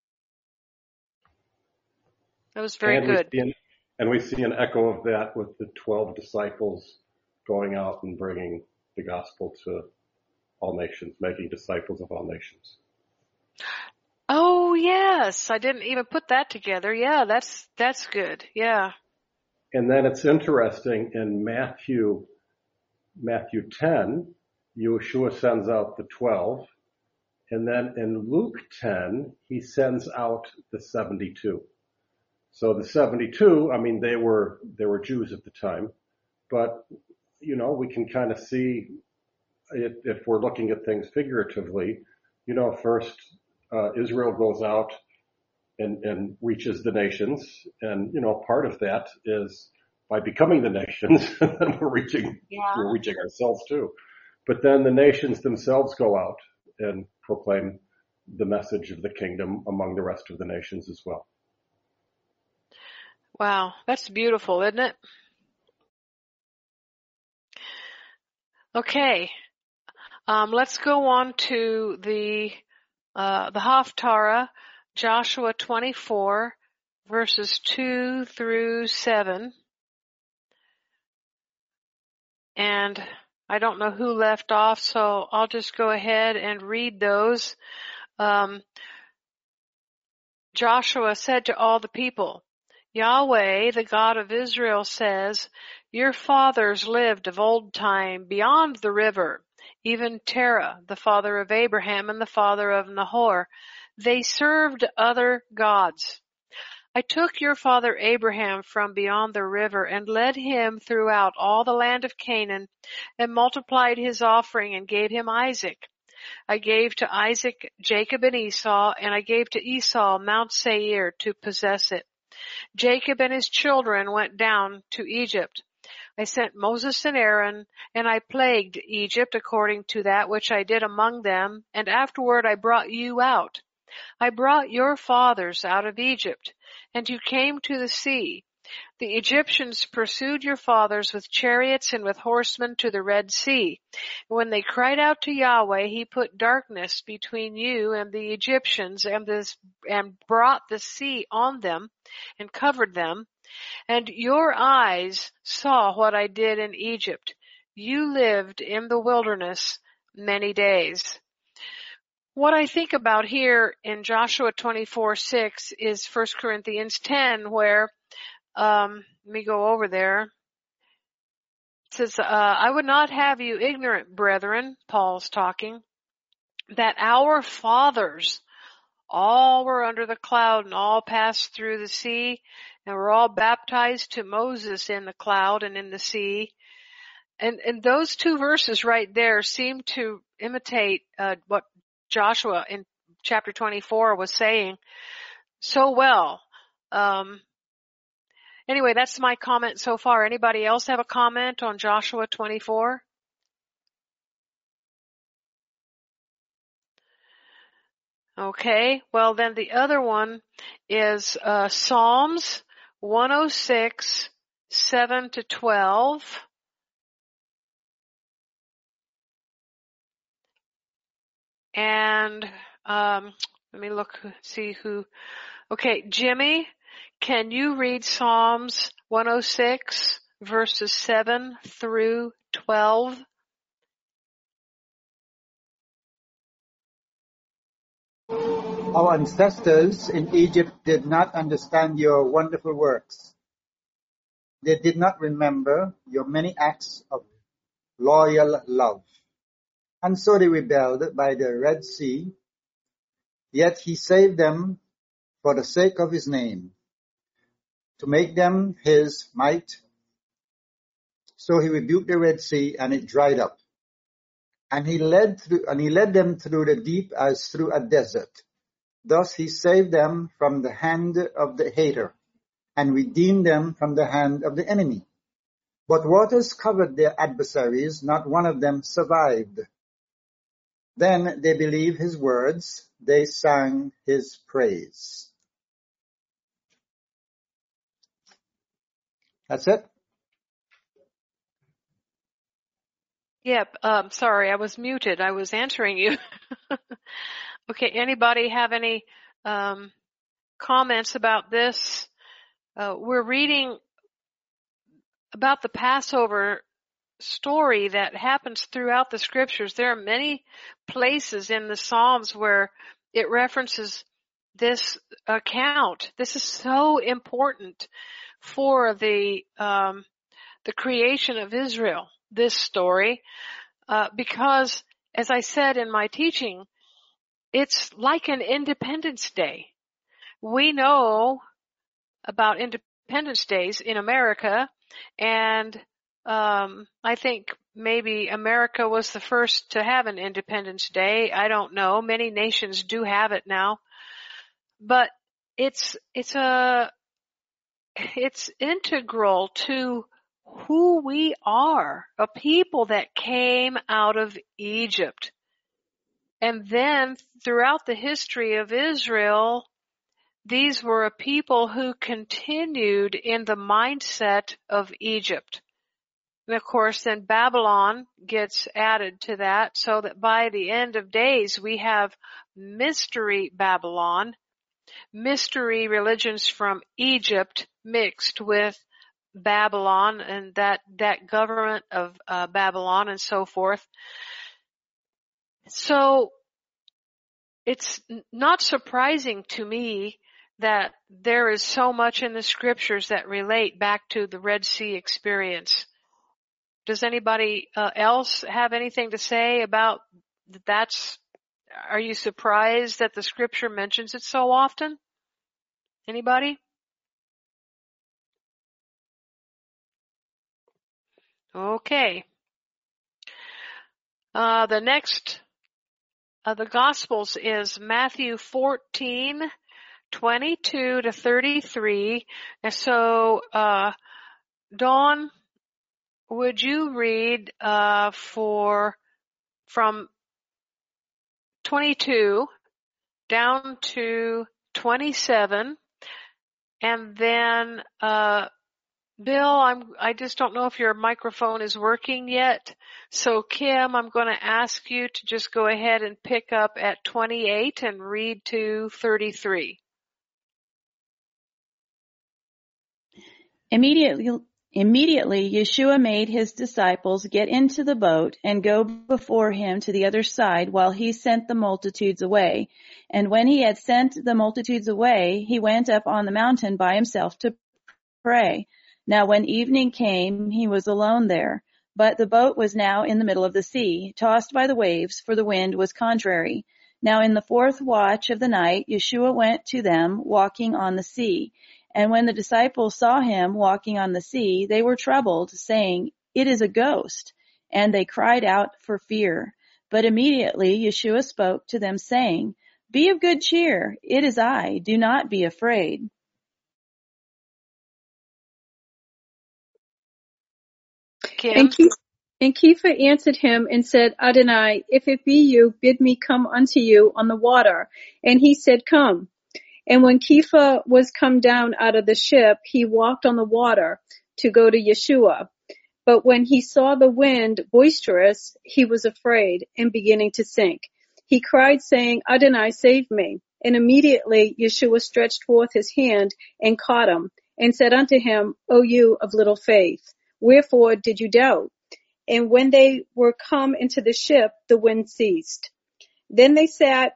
That was very good. We see an echo of that with the 12 disciples going out and bringing the gospel to all nations, making disciples of all nations. Oh, yes. I didn't even put that together. Yeah, that's good. Yeah. And then it's interesting in Matthew 10, Yeshua sends out the 12. And then in Luke 10, he sends out the 72. So the 72, they were Jews at the time, but, we can kind of see it if we're looking at things figuratively. First, Israel goes out and reaches the nations. And, part of that is by becoming the nations, and we're reaching ourselves too. But then the nations themselves go out and proclaim the message of the kingdom among the rest of the nations as well. Wow, that's beautiful, isn't it? Okay, let's go on to the Haftarah, Joshua 24, verses 2 through 7. And I don't know who left off, so I'll just go ahead and read those. Joshua said to all the people, Yahweh, the God of Israel, says, your fathers lived of old time beyond the river, even Terah, the father of Abraham and the father of Nahor. They served other gods. I took your father Abraham from beyond the river and led him throughout all the land of Canaan and multiplied his offering and gave him Isaac. I gave to Isaac Jacob and Esau, and I gave to Esau Mount Seir to possess it. Jacob and his children went down to Egypt. I sent Moses and Aaron, and I plagued Egypt according to that which I did among them, and afterward I brought you out. I brought your fathers out of Egypt, and you came to the sea. The Egyptians pursued your fathers with chariots and with horsemen to the Red Sea. When they cried out to Yahweh, he put darkness between you and the Egyptians and brought the sea on them and covered them. And your eyes saw what I did in Egypt. You lived in the wilderness many days. What I think about here in Joshua 24:6 is 1 Corinthians 10, where let me go over there. It says, I would not have you ignorant, brethren, Paul's talking, that our fathers all were under the cloud and all passed through the sea and were all baptized to Moses in the cloud and in the sea. And those two verses right there seem to imitate what Joshua in chapter 24 was saying so well. Anyway, that's my comment so far. Anybody else have a comment on Joshua 24? Okay, well then the other one is Psalms 106, 7 to 12. And let me look, see who. Okay, Jimmy, can you read Psalms 106, verses 7 through 12? Our ancestors in Egypt did not understand your wonderful works. They did not remember your many acts of loyal love. And so they rebelled by the Red Sea. Yet he saved them for the sake of his name, to make them his might. So he rebuked the Red Sea, and it dried up. And he led them through the deep as through a desert. Thus he saved them from the hand of the hater, and redeemed them from the hand of the enemy. But waters covered their adversaries, not one of them survived. Then they believed his words, they sang his praise. That's it? Yep, sorry, I was muted. I was answering you. Okay, anybody have any comments about this? We're reading about the Passover story that happens throughout the scriptures. There are many places in the Psalms where it references this account. This is so important for the creation of Israel, this story, because, as I said in my teaching, it's like an Independence Day. We know about Independence Days in America, and I think maybe America was the first to have an Independence Day. I don't know. Many nations do have it now. But it's integral to who we are, a people that came out of Egypt. And then throughout the history of Israel, these were a people who continued in the mindset of Egypt. And of course, then Babylon gets added to that, so that by the end of days, we have Mystery Babylon, mystery religions from Egypt mixed with Babylon and that government of Babylon and so forth. So it's not surprising to me that there is so much in the scriptures that relate back to the Red Sea experience. Does anybody else have anything to say about that's? Are you surprised that the scripture mentions it so often? Anybody? Okay. The next of the Gospels is Matthew 14:22 to 33. And so, Dawn, would you read from 22 down to 27, and then Bill, I just don't know if your microphone is working yet. So Kim, I'm going to ask you to just go ahead and pick up at 28 and read to 33. Immediately Yeshua made his disciples get into the boat and go before him to the other side while he sent the multitudes away. And when he had sent the multitudes away, he went up on the mountain by himself to pray. Now when evening came, he was alone there. But the boat was now in the middle of the sea, tossed by the waves, for the wind was contrary. Now in the fourth watch of the night, Yeshua went to them, walking on the sea. And when the disciples saw him walking on the sea, they were troubled, saying, "It is a ghost." And they cried out for fear. But immediately Yeshua spoke to them, saying, "Be of good cheer. It is I. Do not be afraid." Kim. And Kepha answered him and said, Adonai, if it be you, bid me come unto you on the water. And he said, come. And when Kepha was come down out of the ship, he walked on the water to go to Yeshua. But when he saw the wind boisterous, he was afraid and beginning to sink. He cried, saying, Adonai, save me. And immediately Yeshua stretched forth his hand and caught him and said unto him, O you of little faith, wherefore did you doubt? And when they were come into the ship, the wind ceased. Then they that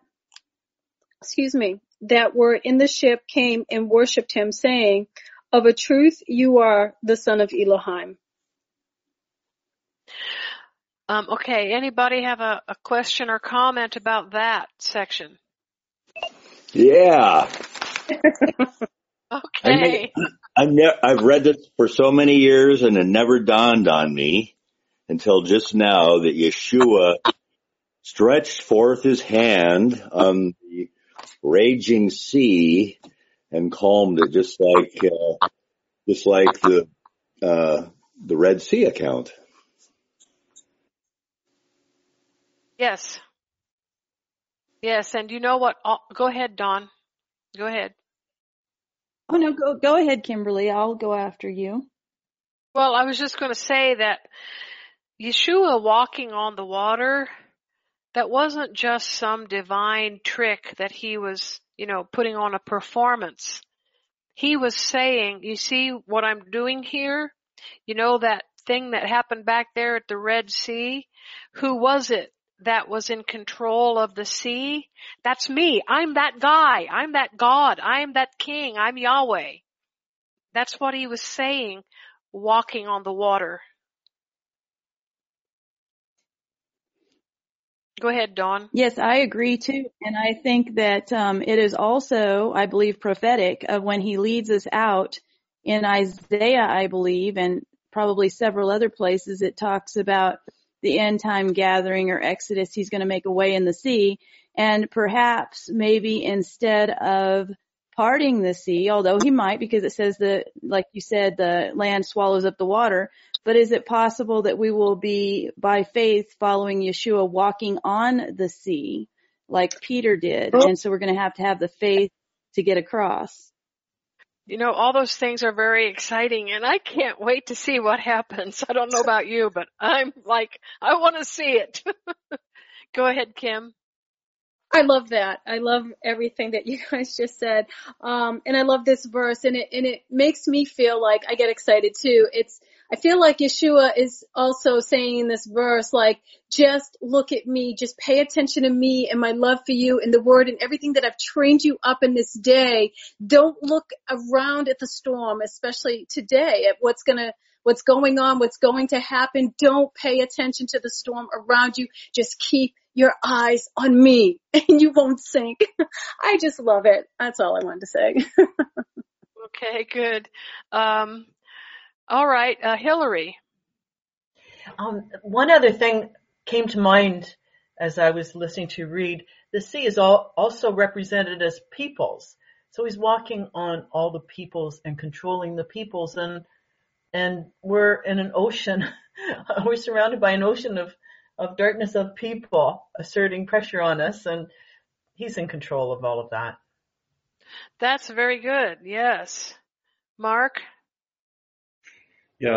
were in the ship came and worshipped him, saying, of a truth you are the Son of Elohim. Okay, anybody have a question or comment about that section? Yeah. Okay. I've read this for so many years and it never dawned on me until just now that Yeshua stretched forth his hand on the raging sea and calmed it, just like the Red Sea account. Yes. Yes, and you know what? Go ahead, Dawn. Go ahead. Oh no, go ahead, Kimberly. I'll go after you. Well, I was just going to say that Yeshua walking on the water, that wasn't just some divine trick that he was, putting on a performance. He was saying, you see what I'm doing here? You know that thing that happened back there at the Red Sea? Who was it that was in control of the sea? That's me. I'm that guy. I'm that God. I'm that king. I'm Yahweh. That's what he was saying, walking on the water. Go ahead, Dawn. Yes, I agree too. And I think that it is also, I believe, prophetic of when he leads us out in Isaiah, I believe, and probably several other places. It talks about the end time gathering or Exodus. He's going to make a way in the sea. And perhaps maybe instead of parting the sea, although he might, because it says that, like you said, the land swallows up the water. But is it possible that we will be, by faith, following Yeshua, walking on the sea like Peter did? And so we're going to have the faith to get across. All those things are very exciting, and I can't wait to see what happens. I don't know about you, but I'm like, I want to see it. Go ahead, Kim. I love that. I love everything that you guys just said. And I love this verse, and it makes me feel like I get excited too. I feel like Yeshua is also saying in this verse, like, just look at me, just pay attention to me and my love for you and the word and everything that I've trained you up in this day. Don't look around at the storm, especially today, at what's going on, what's going to happen. Don't pay attention to the storm around you. Just keep your eyes on me and you won't sink. I just love it. That's all I wanted to say. Okay, good. All right, Hillary. One other thing came to mind as I was listening to you read. The sea is also represented as peoples. So he's walking on all the peoples and controlling the peoples, and we're in an ocean. We're surrounded by an ocean of darkness of people asserting pressure on us, and he's in control of all of that. That's very good. Yes. Mark? Yeah,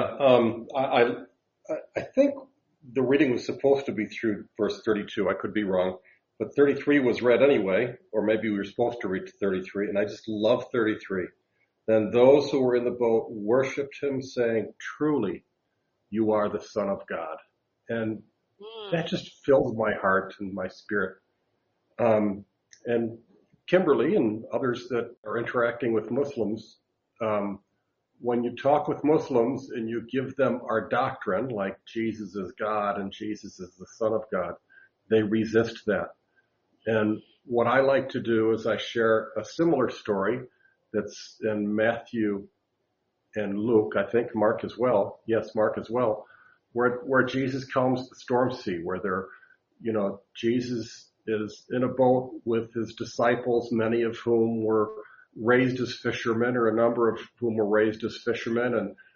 I think the reading was supposed to be through verse 32. I could be wrong, but 33 was read anyway, or maybe we were supposed to read to 33, and I just love 33. Then those who were in the boat worshipped him, saying, truly, you are the Son of God. And that just fills my heart and my spirit. And Kimberly and others that are interacting with Muslims, when you talk with Muslims and you give them our doctrine, like Jesus is God and Jesus is the Son of God, they resist that. And what I like to do is I share a similar story that's in Matthew and Luke, I think Mark as well. Yes, Mark as well, where Jesus calms the storm sea, where Jesus is in a boat with his disciples, many of whom were raised as fishermen, or a number of whom were raised as fishermen, and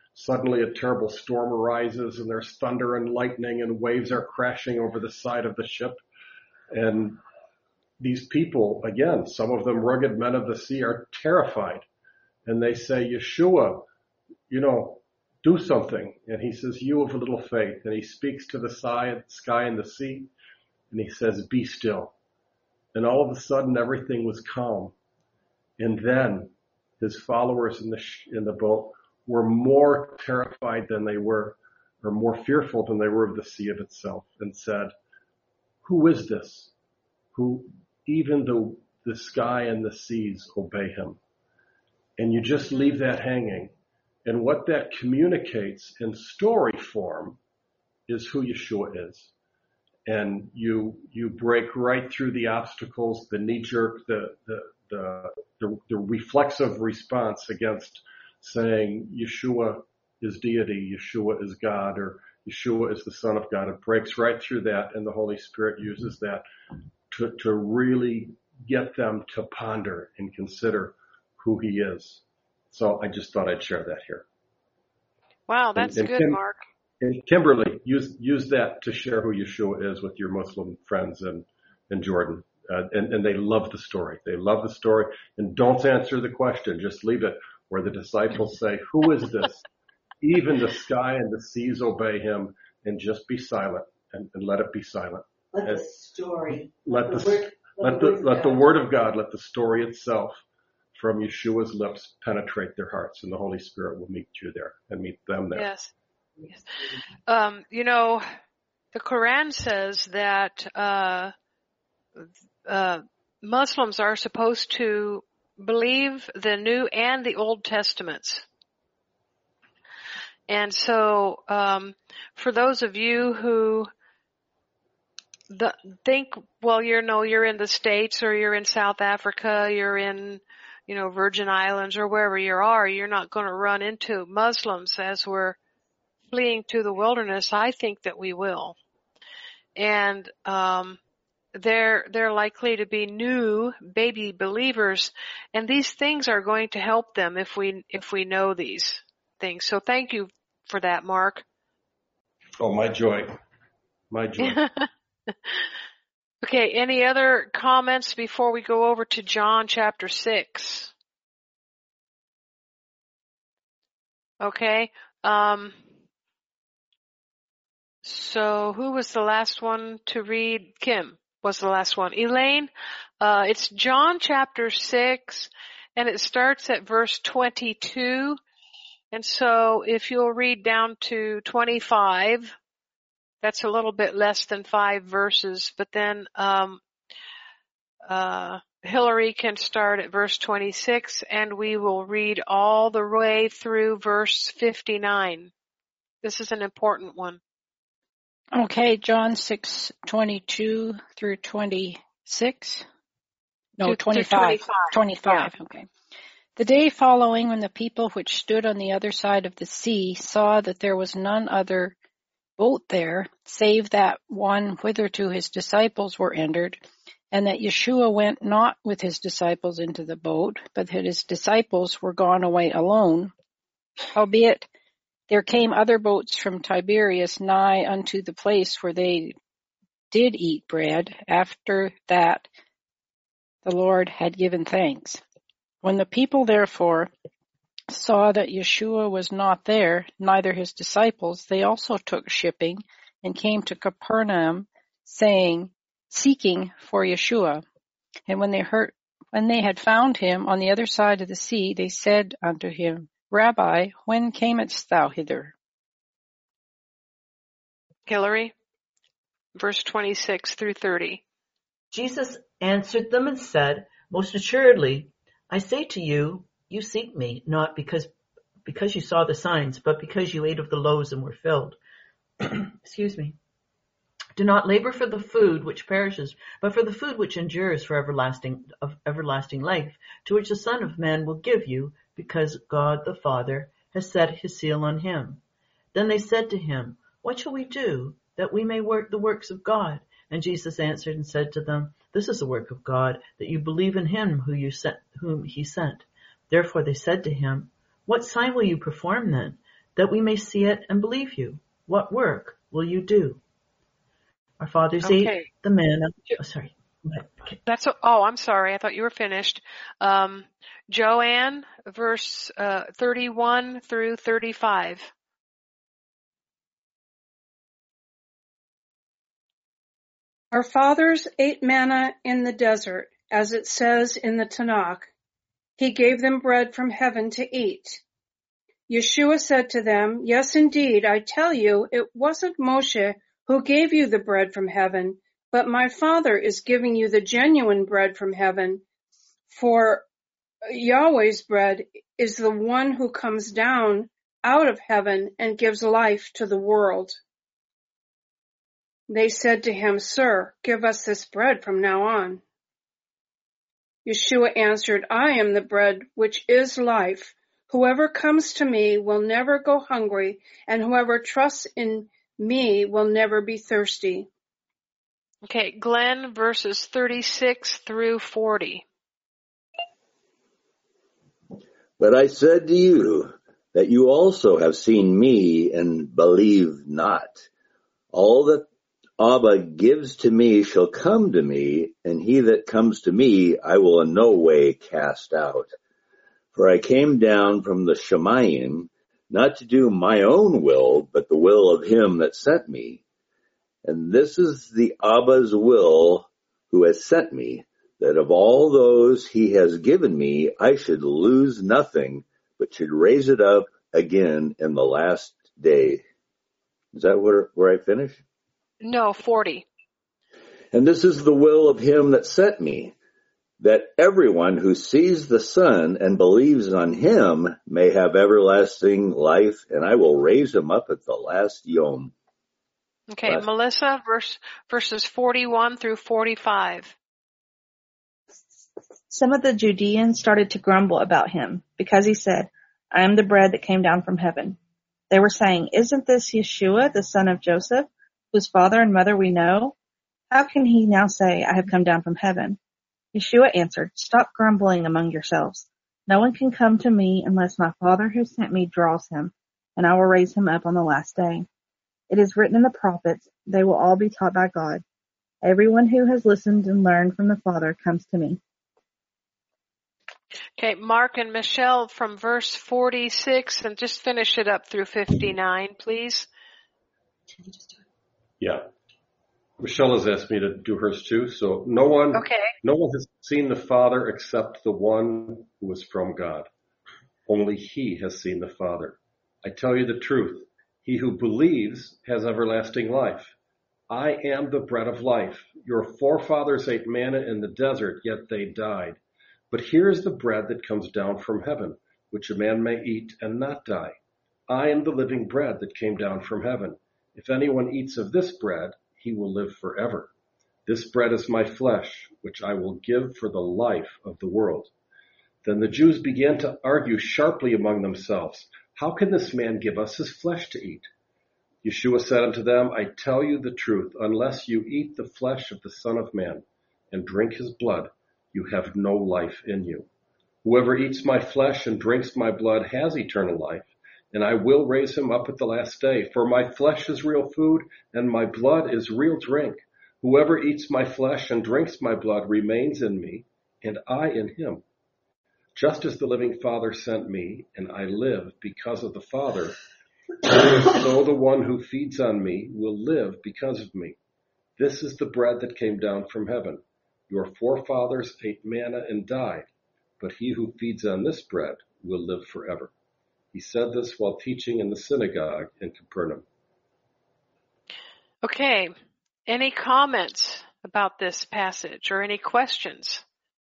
suddenly a terrible storm arises and there's thunder and lightning and waves are crashing over the side of the ship. And these people, again, some of them rugged men of the sea, are terrified. And they say, Yeshua, do something. And he says, you of little faith. And he speaks to the sky and the sea. And he says, be still. And all of a sudden, everything was calm. And then his followers in the boat were more terrified than they were, or more fearful than they were of the sea of itself, and said, who is this? Who even the sky and the seas obey him? And you just leave that hanging. And what that communicates in story form is who Yeshua is. And you break right through the obstacles, the knee-jerk, the reflexive response against saying Yeshua is deity, Yeshua is God, or Yeshua is the Son of God. It breaks right through that, and the Holy Spirit uses that to really get them to ponder and consider who he is. So I just thought I'd share that here. Wow, that's good, Mark. And Kimberly, use that to share who Yeshua is with your Muslim friends in Jordan. And they love the story. They love the story. And don't answer the question. Just leave it where the disciples say, who is this? Even the sky and the seas obey him, and just be silent and let it be silent. Let the story. Let the word of God, let the story itself from Yeshua's lips penetrate their hearts, and the Holy Spirit will meet you there and meet them there. Yes. The Quran says that Muslims are supposed to believe the New and the Old Testaments. And so, for those of you who think, well, you're in the States or you're in South Africa, you're in, Virgin Islands or wherever you are, you're not going to run into Muslims as we're fleeing to the wilderness. I think that we will. And, they're likely to be new baby believers, and these things are going to help them if we know these things. So thank you for that, Mark. Oh, my joy. My joy. Okay, any other comments before we go over to John chapter 6? Okay. So who was the last one to read? Kim was the last one. Elaine, it's John chapter 6, and it starts at verse 22. And so if you'll read down to 25, that's a little bit less than 5 verses, but then Hillary can start at verse 26, and we will read all the way through verse 59. This is an important one. Okay, John 6:22 through 26. No, 25. 25, yeah. Okay. The day following, when the people which stood on the other side of the sea saw that there was none other boat there, save that one whitherto his disciples were entered, and that Yeshua went not with his disciples into the boat, but that his disciples were gone away alone, howbeit there came other boats from Tiberias nigh unto the place where they did eat bread, after that the Lord had given thanks. When the people therefore saw that Yeshua was not there, neither his disciples, they also took shipping and came to Capernaum, seeking for Yeshua. And when they had found him on the other side of the sea, they said unto him, Rabbi, when camest thou hither? Hillary, verse 26 through 30. Jesus answered them and said, Most assuredly, I say to you, you seek me, not because you saw the signs, but because you ate of the loaves and were filled. Excuse me. Do not labor for the food which perishes, but for the food which endures for everlasting life, to which the Son of Man will give you, because God the Father has set his seal on him. Then they said to him, What shall we do, that we may work the works of God? And Jesus answered and said to them, This is the work of God, that you believe in him whom he sent. Therefore they said to him, What sign will you perform then, that we may see it and believe you. What work will you do? Our fathers ate Okay. the manna. Oh, sorry. Okay. I'm sorry. I thought you were finished. Joanne, verse 31 through 35. Our fathers ate manna in the desert, as it says in the Tanakh. He gave them bread from heaven to eat. Yeshua said to them, yes, indeed, I tell you, it wasn't Moshe who gave you the bread from heaven, but my Father is giving you the genuine bread from heaven. For Yahweh's bread is the one who comes down out of heaven and gives life to the world. They said to him, Sir, give us this bread from now on. Yeshua answered, I am the bread which is life. Whoever comes to me will never go hungry, and whoever trusts in me will never be thirsty. Okay, Glenn, verses 36 through 40. But I said to you that you also have seen me and believe not. All that Abba gives to me shall come to me, and he that comes to me I will in no way cast out. For I came down from the Shemayim, not to do my own will, but the will of him that sent me. And this is the Abba's will who has sent me, that of all those he has given me, I should lose nothing, but should raise it up again in the last day. Is that where I finish? No, 40. And this is the will of him that sent me, that everyone who sees the Son and believes on him may have everlasting life, and I will raise him up at the last yom. Okay, Melissa, verses 41 through 45. Some of the Judeans started to grumble about him because he said, I am the bread that came down from heaven. They were saying, isn't this Yeshua, the son of Joseph, whose father and mother we know? How can he now say, I have come down from heaven? Yeshua answered, stop grumbling among yourselves. No one can come to me unless my Father who sent me draws him, and I will raise him up on the last day. It is written in the prophets, they will all be taught by God. Everyone who has listened and learned from the Father comes to me. Okay, Mark and Michelle from verse 46, and just finish it up through 59, please. Yeah. Michelle has asked me to do hers too. So no one has seen the Father except the one who is from God. Only he has seen the Father. I tell you the truth. He who believes has everlasting life. I am the bread of life. Your forefathers ate manna in the desert, yet they died. But here is the bread that comes down from heaven, which a man may eat and not die. I am the living bread that came down from heaven. If anyone eats of this bread, he will live forever. This bread is my flesh, which I will give for the life of the world. Then the Jews began to argue sharply among themselves, how can this man give us his flesh to eat? Yeshua said unto them, I tell you the truth, unless you eat the flesh of the Son of Man and drink his blood, you have no life in you. Whoever eats my flesh and drinks my blood has eternal life, and I will raise him up at the last day. For my flesh is real food, and my blood is real drink. Whoever eats my flesh and drinks my blood remains in me, and I in him. Just as the living Father sent me, and I live because of the Father, so the one who feeds on me will live because of me. This is the bread that came down from heaven. Your forefathers ate manna and died, but he who feeds on this bread will live forever. He said this while teaching in the synagogue in Capernaum. Okay, any comments about this passage or any questions?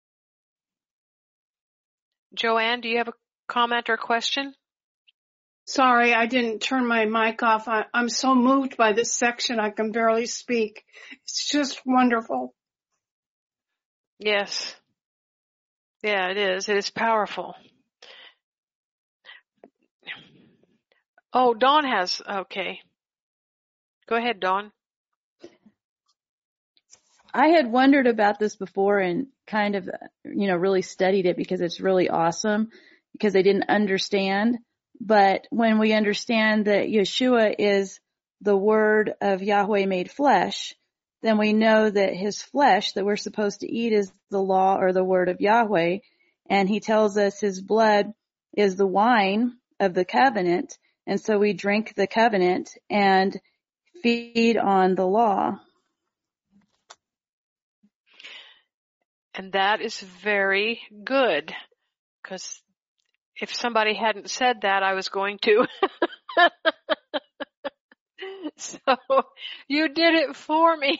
Joanne, do you have a comment or question? Sorry, I didn't turn my mic off. I'm so moved by this section I can barely speak. It's just wonderful. Yes. Yeah, it is. It is powerful. Oh, Dawn has, okay. Go ahead, Dawn. I had wondered about this before and kind of, really studied it because it's really awesome because I didn't understand But when we understand that Yeshua is the Word of Yahweh made flesh, then we know that his flesh that we're supposed to eat is the law or the Word of Yahweh. And he tells us his blood is the wine of the covenant. And so we drink the covenant and feed on the law. And that is very good, because if somebody hadn't said that, I was going to. So you did it for me.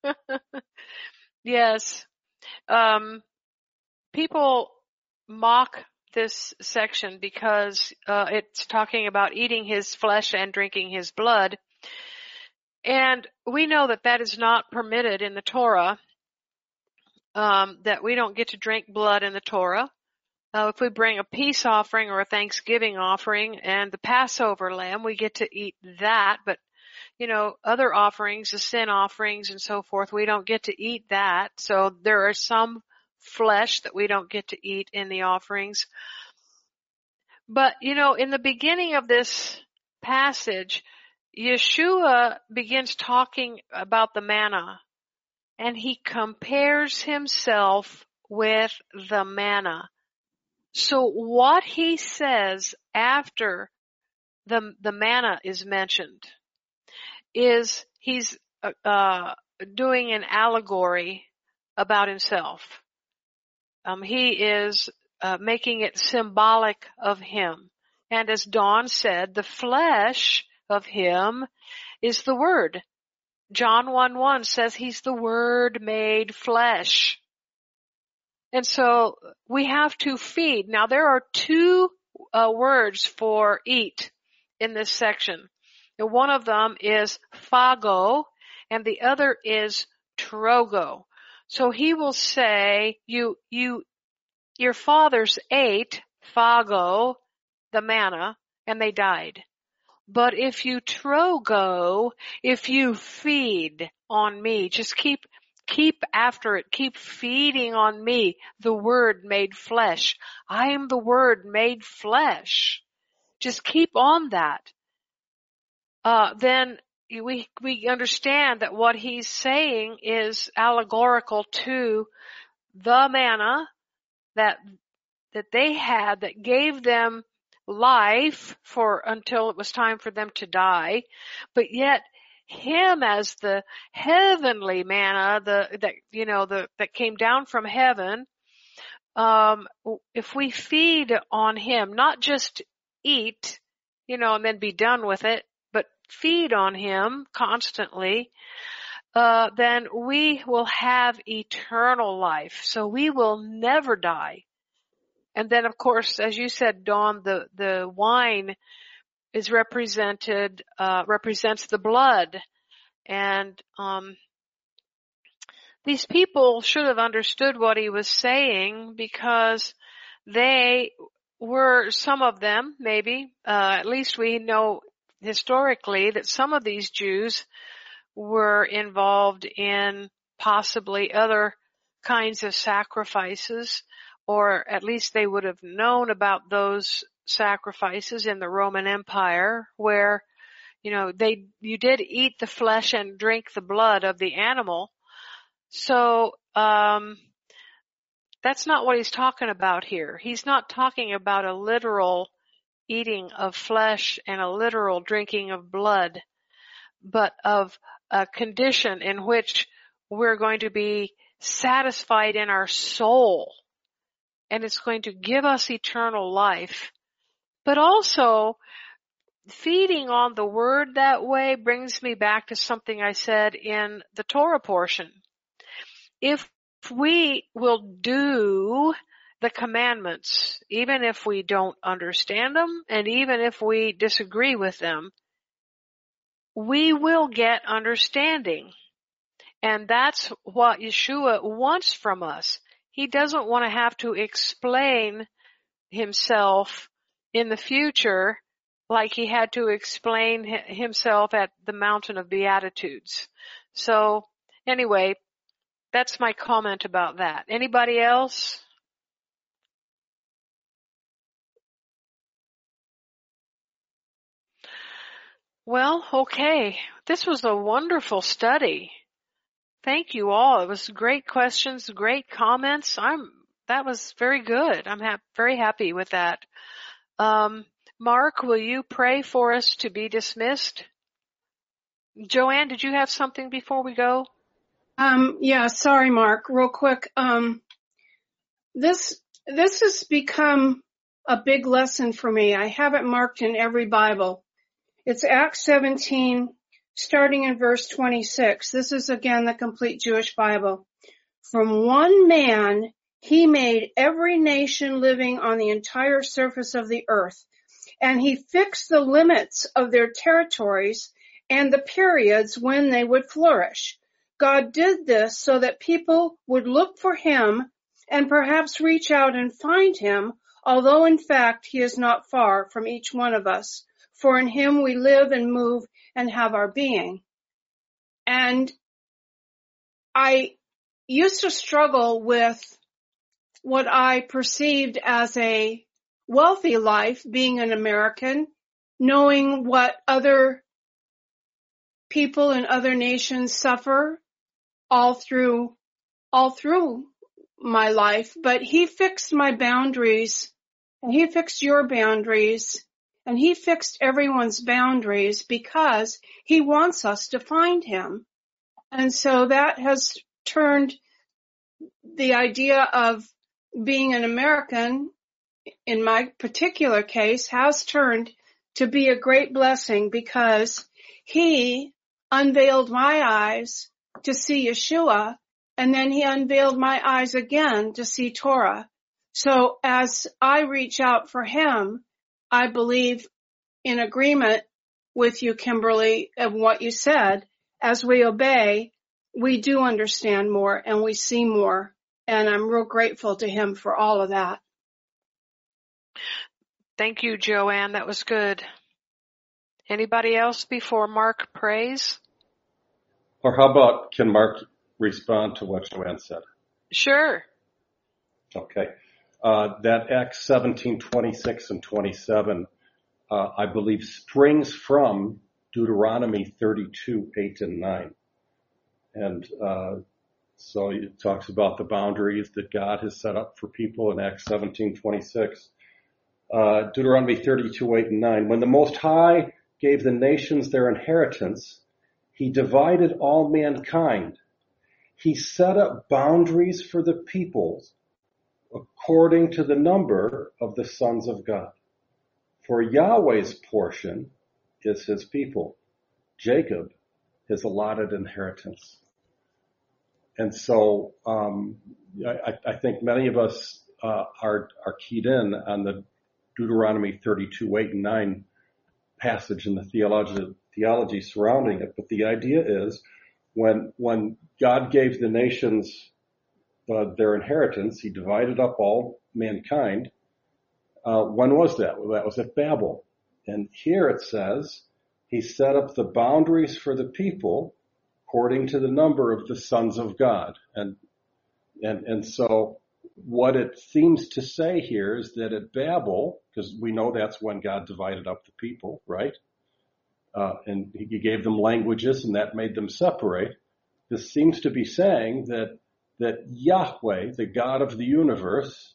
Yes. People mock this section because it's talking about eating his flesh and drinking his blood. And we know that that is not permitted in the Torah, that we don't get to drink blood in the Torah. If we bring a peace offering or a Thanksgiving offering and the Passover lamb, we get to eat that. But, other offerings, the sin offerings and so forth, we don't get to eat that. So there are some flesh that we don't get to eat in the offerings. But, in the beginning of this passage, Yeshua begins talking about the manna, and he compares himself with the manna. So what he says after the manna is mentioned is he's doing an allegory about himself. He is making it symbolic of him. And as Dawn said, the flesh of him is the Word. John 1:1 says he's the Word made flesh. And so we have to feed. Now there are two words for eat in this section. And one of them is phago and the other is trogo. So he will say, your fathers ate phago, the manna, and they died. But if you trogo, if you feed on me, just keep after it, keep feeding on me, the Word made flesh. I am the Word made flesh. Just keep on that. Then we understand that what he's saying is allegorical to the manna that they had that gave them life until it was time for them to die, but yet him as the heavenly manna, that came down from heaven. If we feed on him, not just eat, and then be done with it, but feed on him constantly, then we will have eternal life. So we will never die. And then, of course, as you said, Dawn, the wine is represents the blood. And these people should have understood what he was saying, because they were, some of them, maybe, at least we know historically that some of these Jews were involved in possibly other kinds of sacrifices, or at least they would have known about those sacrifices in the Roman Empire, where, you did eat the flesh and drink the blood of the animal. So, that's not what he's talking about here. He's not talking about a literal eating of flesh and a literal drinking of blood, but of a condition in which we're going to be satisfied in our soul, and it's going to give us eternal life. But also, feeding on the Word that way brings me back to something I said in the Torah portion. If we will do the commandments, even if we don't understand them, and even if we disagree with them, we will get understanding. And that's what Yeshua wants from us. He doesn't want to have to explain himself in the future like he had to explain himself at the Mountain of Beatitudes. So, anyway, that's my comment about that. Anybody else? Well, okay. This was a wonderful study. Thank you all. It was great questions, great comments. That was very good. I'm very happy with that. Mark, will you pray for us to be dismissed? Joanne, did you have something before we go? Yeah, sorry, Mark. Real quick. This has become a big lesson for me. I have it marked in every Bible. It's Acts 17, starting in verse 26. This is again the complete Jewish Bible. From one man, he made every nation living on the entire surface of the earth, and he fixed the limits of their territories and the periods when they would flourish. God did this so that people would look for him and perhaps reach out and find him, although in fact he is not far from each one of us. For in him we live and move and have our being. And I used to struggle with what I perceived as a wealthy life, being an American, knowing what other people in other nations suffer all through my life. But he fixed my boundaries, and he fixed your boundaries, and he fixed everyone's boundaries because he wants us to find him. And so that has turned the idea of being an American, in my particular case, has turned to be a great blessing because he unveiled my eyes to see Yeshua, and then he unveiled my eyes again to see Torah. So as I reach out for him, I believe in agreement with you, Kimberly, of what you said. As we obey, we do understand more and we see more. And I'm real grateful to him for all of that. Thank you, Joanne. That was good. Anybody else before Mark prays? Or how about, can Mark respond to what Joanne said? Sure. Okay. That Acts 17, 26 and 27, I believe springs from Deuteronomy 32, 8 and 9. And, so it talks about the boundaries that God has set up for people in Acts 17, 26. Deuteronomy 32, 8 and 9. When the Most High gave the nations their inheritance, he divided all mankind. He set up boundaries for the peoples according to the number of the sons of God. For Yahweh's portion is his people, Jacob his allotted inheritance. And so I think many of us are keyed in on the Deuteronomy 32, 8 and 9 passage and the theology surrounding it. But the idea is when God gave the nations their inheritance, he divided up all mankind. When was that? Well, that was at Babel. And here it says he set up the boundaries for the people according to the number of the sons of God. And so what it seems to say here is that at Babel, because we know that's when God divided up the people, right? And he gave them languages and that made them separate. This seems to be saying that Yahweh, the God of the universe,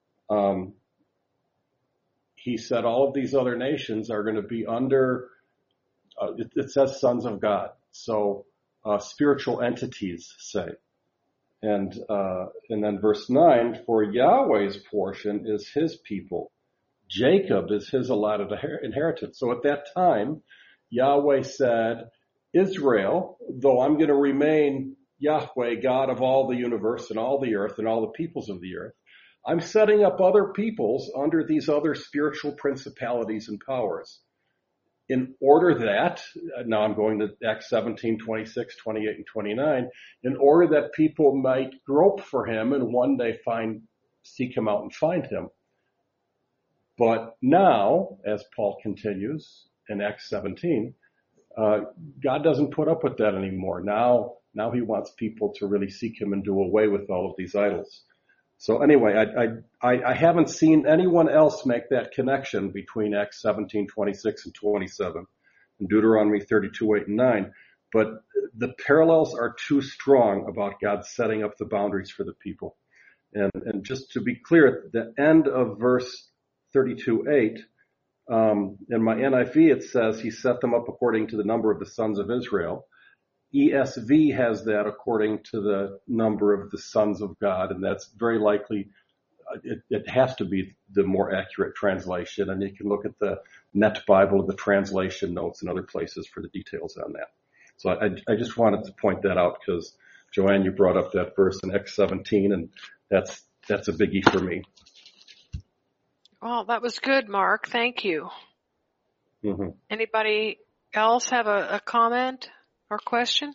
he said all of these other nations are going to be under, it says sons of God. So, spiritual entities say. And then verse 9, for Yahweh's portion is his people. Jacob is his allotted inheritance. So at that time, Yahweh said, Israel, though I'm going to remain Yahweh, God of all the universe and all the earth and all the peoples of the earth, I'm setting up other peoples under these other spiritual principalities and powers. In order that, now I'm going to Acts 17, 26, 28, and 29, in order that people might grope for him and one day seek him out and find him. But now, as Paul continues in Acts 17, God doesn't put up with that anymore. Now he wants people to really seek him and do away with all of these idols. So anyway, I haven't seen anyone else make that connection between Acts 17, 26 and 27. in Deuteronomy 32, 8, and 9. But the parallels are too strong about God setting up the boundaries for the people. And just to be clear, at the end of verse 32, 8, in my NIV it says he set them up according to the number of the sons of Israel. ESV has that according to the number of the sons of God, and that's very likely, it has to be the more accurate translation, and you can look at the Net Bible, the translation notes and other places for the details on that. So I just wanted to point that out because, Joanne, you brought up that verse in Acts 17, and that's a biggie for me. Well, that was good, Mark. Thank you. Mm-hmm. Anybody else have a comment or question?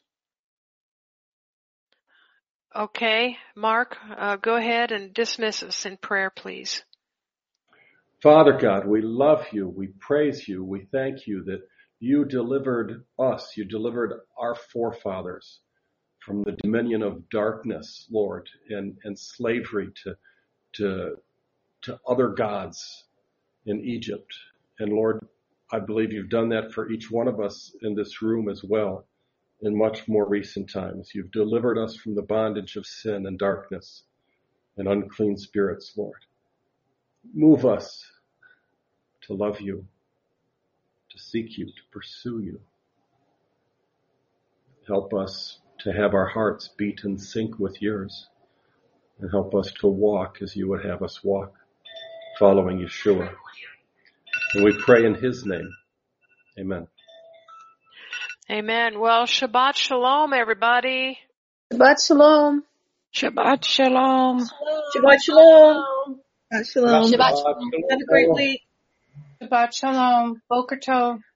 Okay, Mark, go ahead and dismiss us in prayer, please. Father God, we love you. We praise you. We thank you that you delivered us. You delivered our forefathers from the dominion of darkness, Lord, and slavery to other gods in Egypt. And Lord, I believe you've done that for each one of us in this room as well in much more recent times. You've delivered us from the bondage of sin and darkness and unclean spirits, Lord. Move us to love you, to seek you, to pursue you. Help us to have our hearts beat in sync with yours, and help us to walk as you would have us walk, following Yeshua. And we pray in his name. Amen. Amen. Well, Shabbat Shalom, everybody. Shabbat Shalom. Shabbat Shalom. Shabbat Shalom. Shabbat Shalom. Shabbat Shalom. Have a great week. Shabbat Shalom. Boker Tov.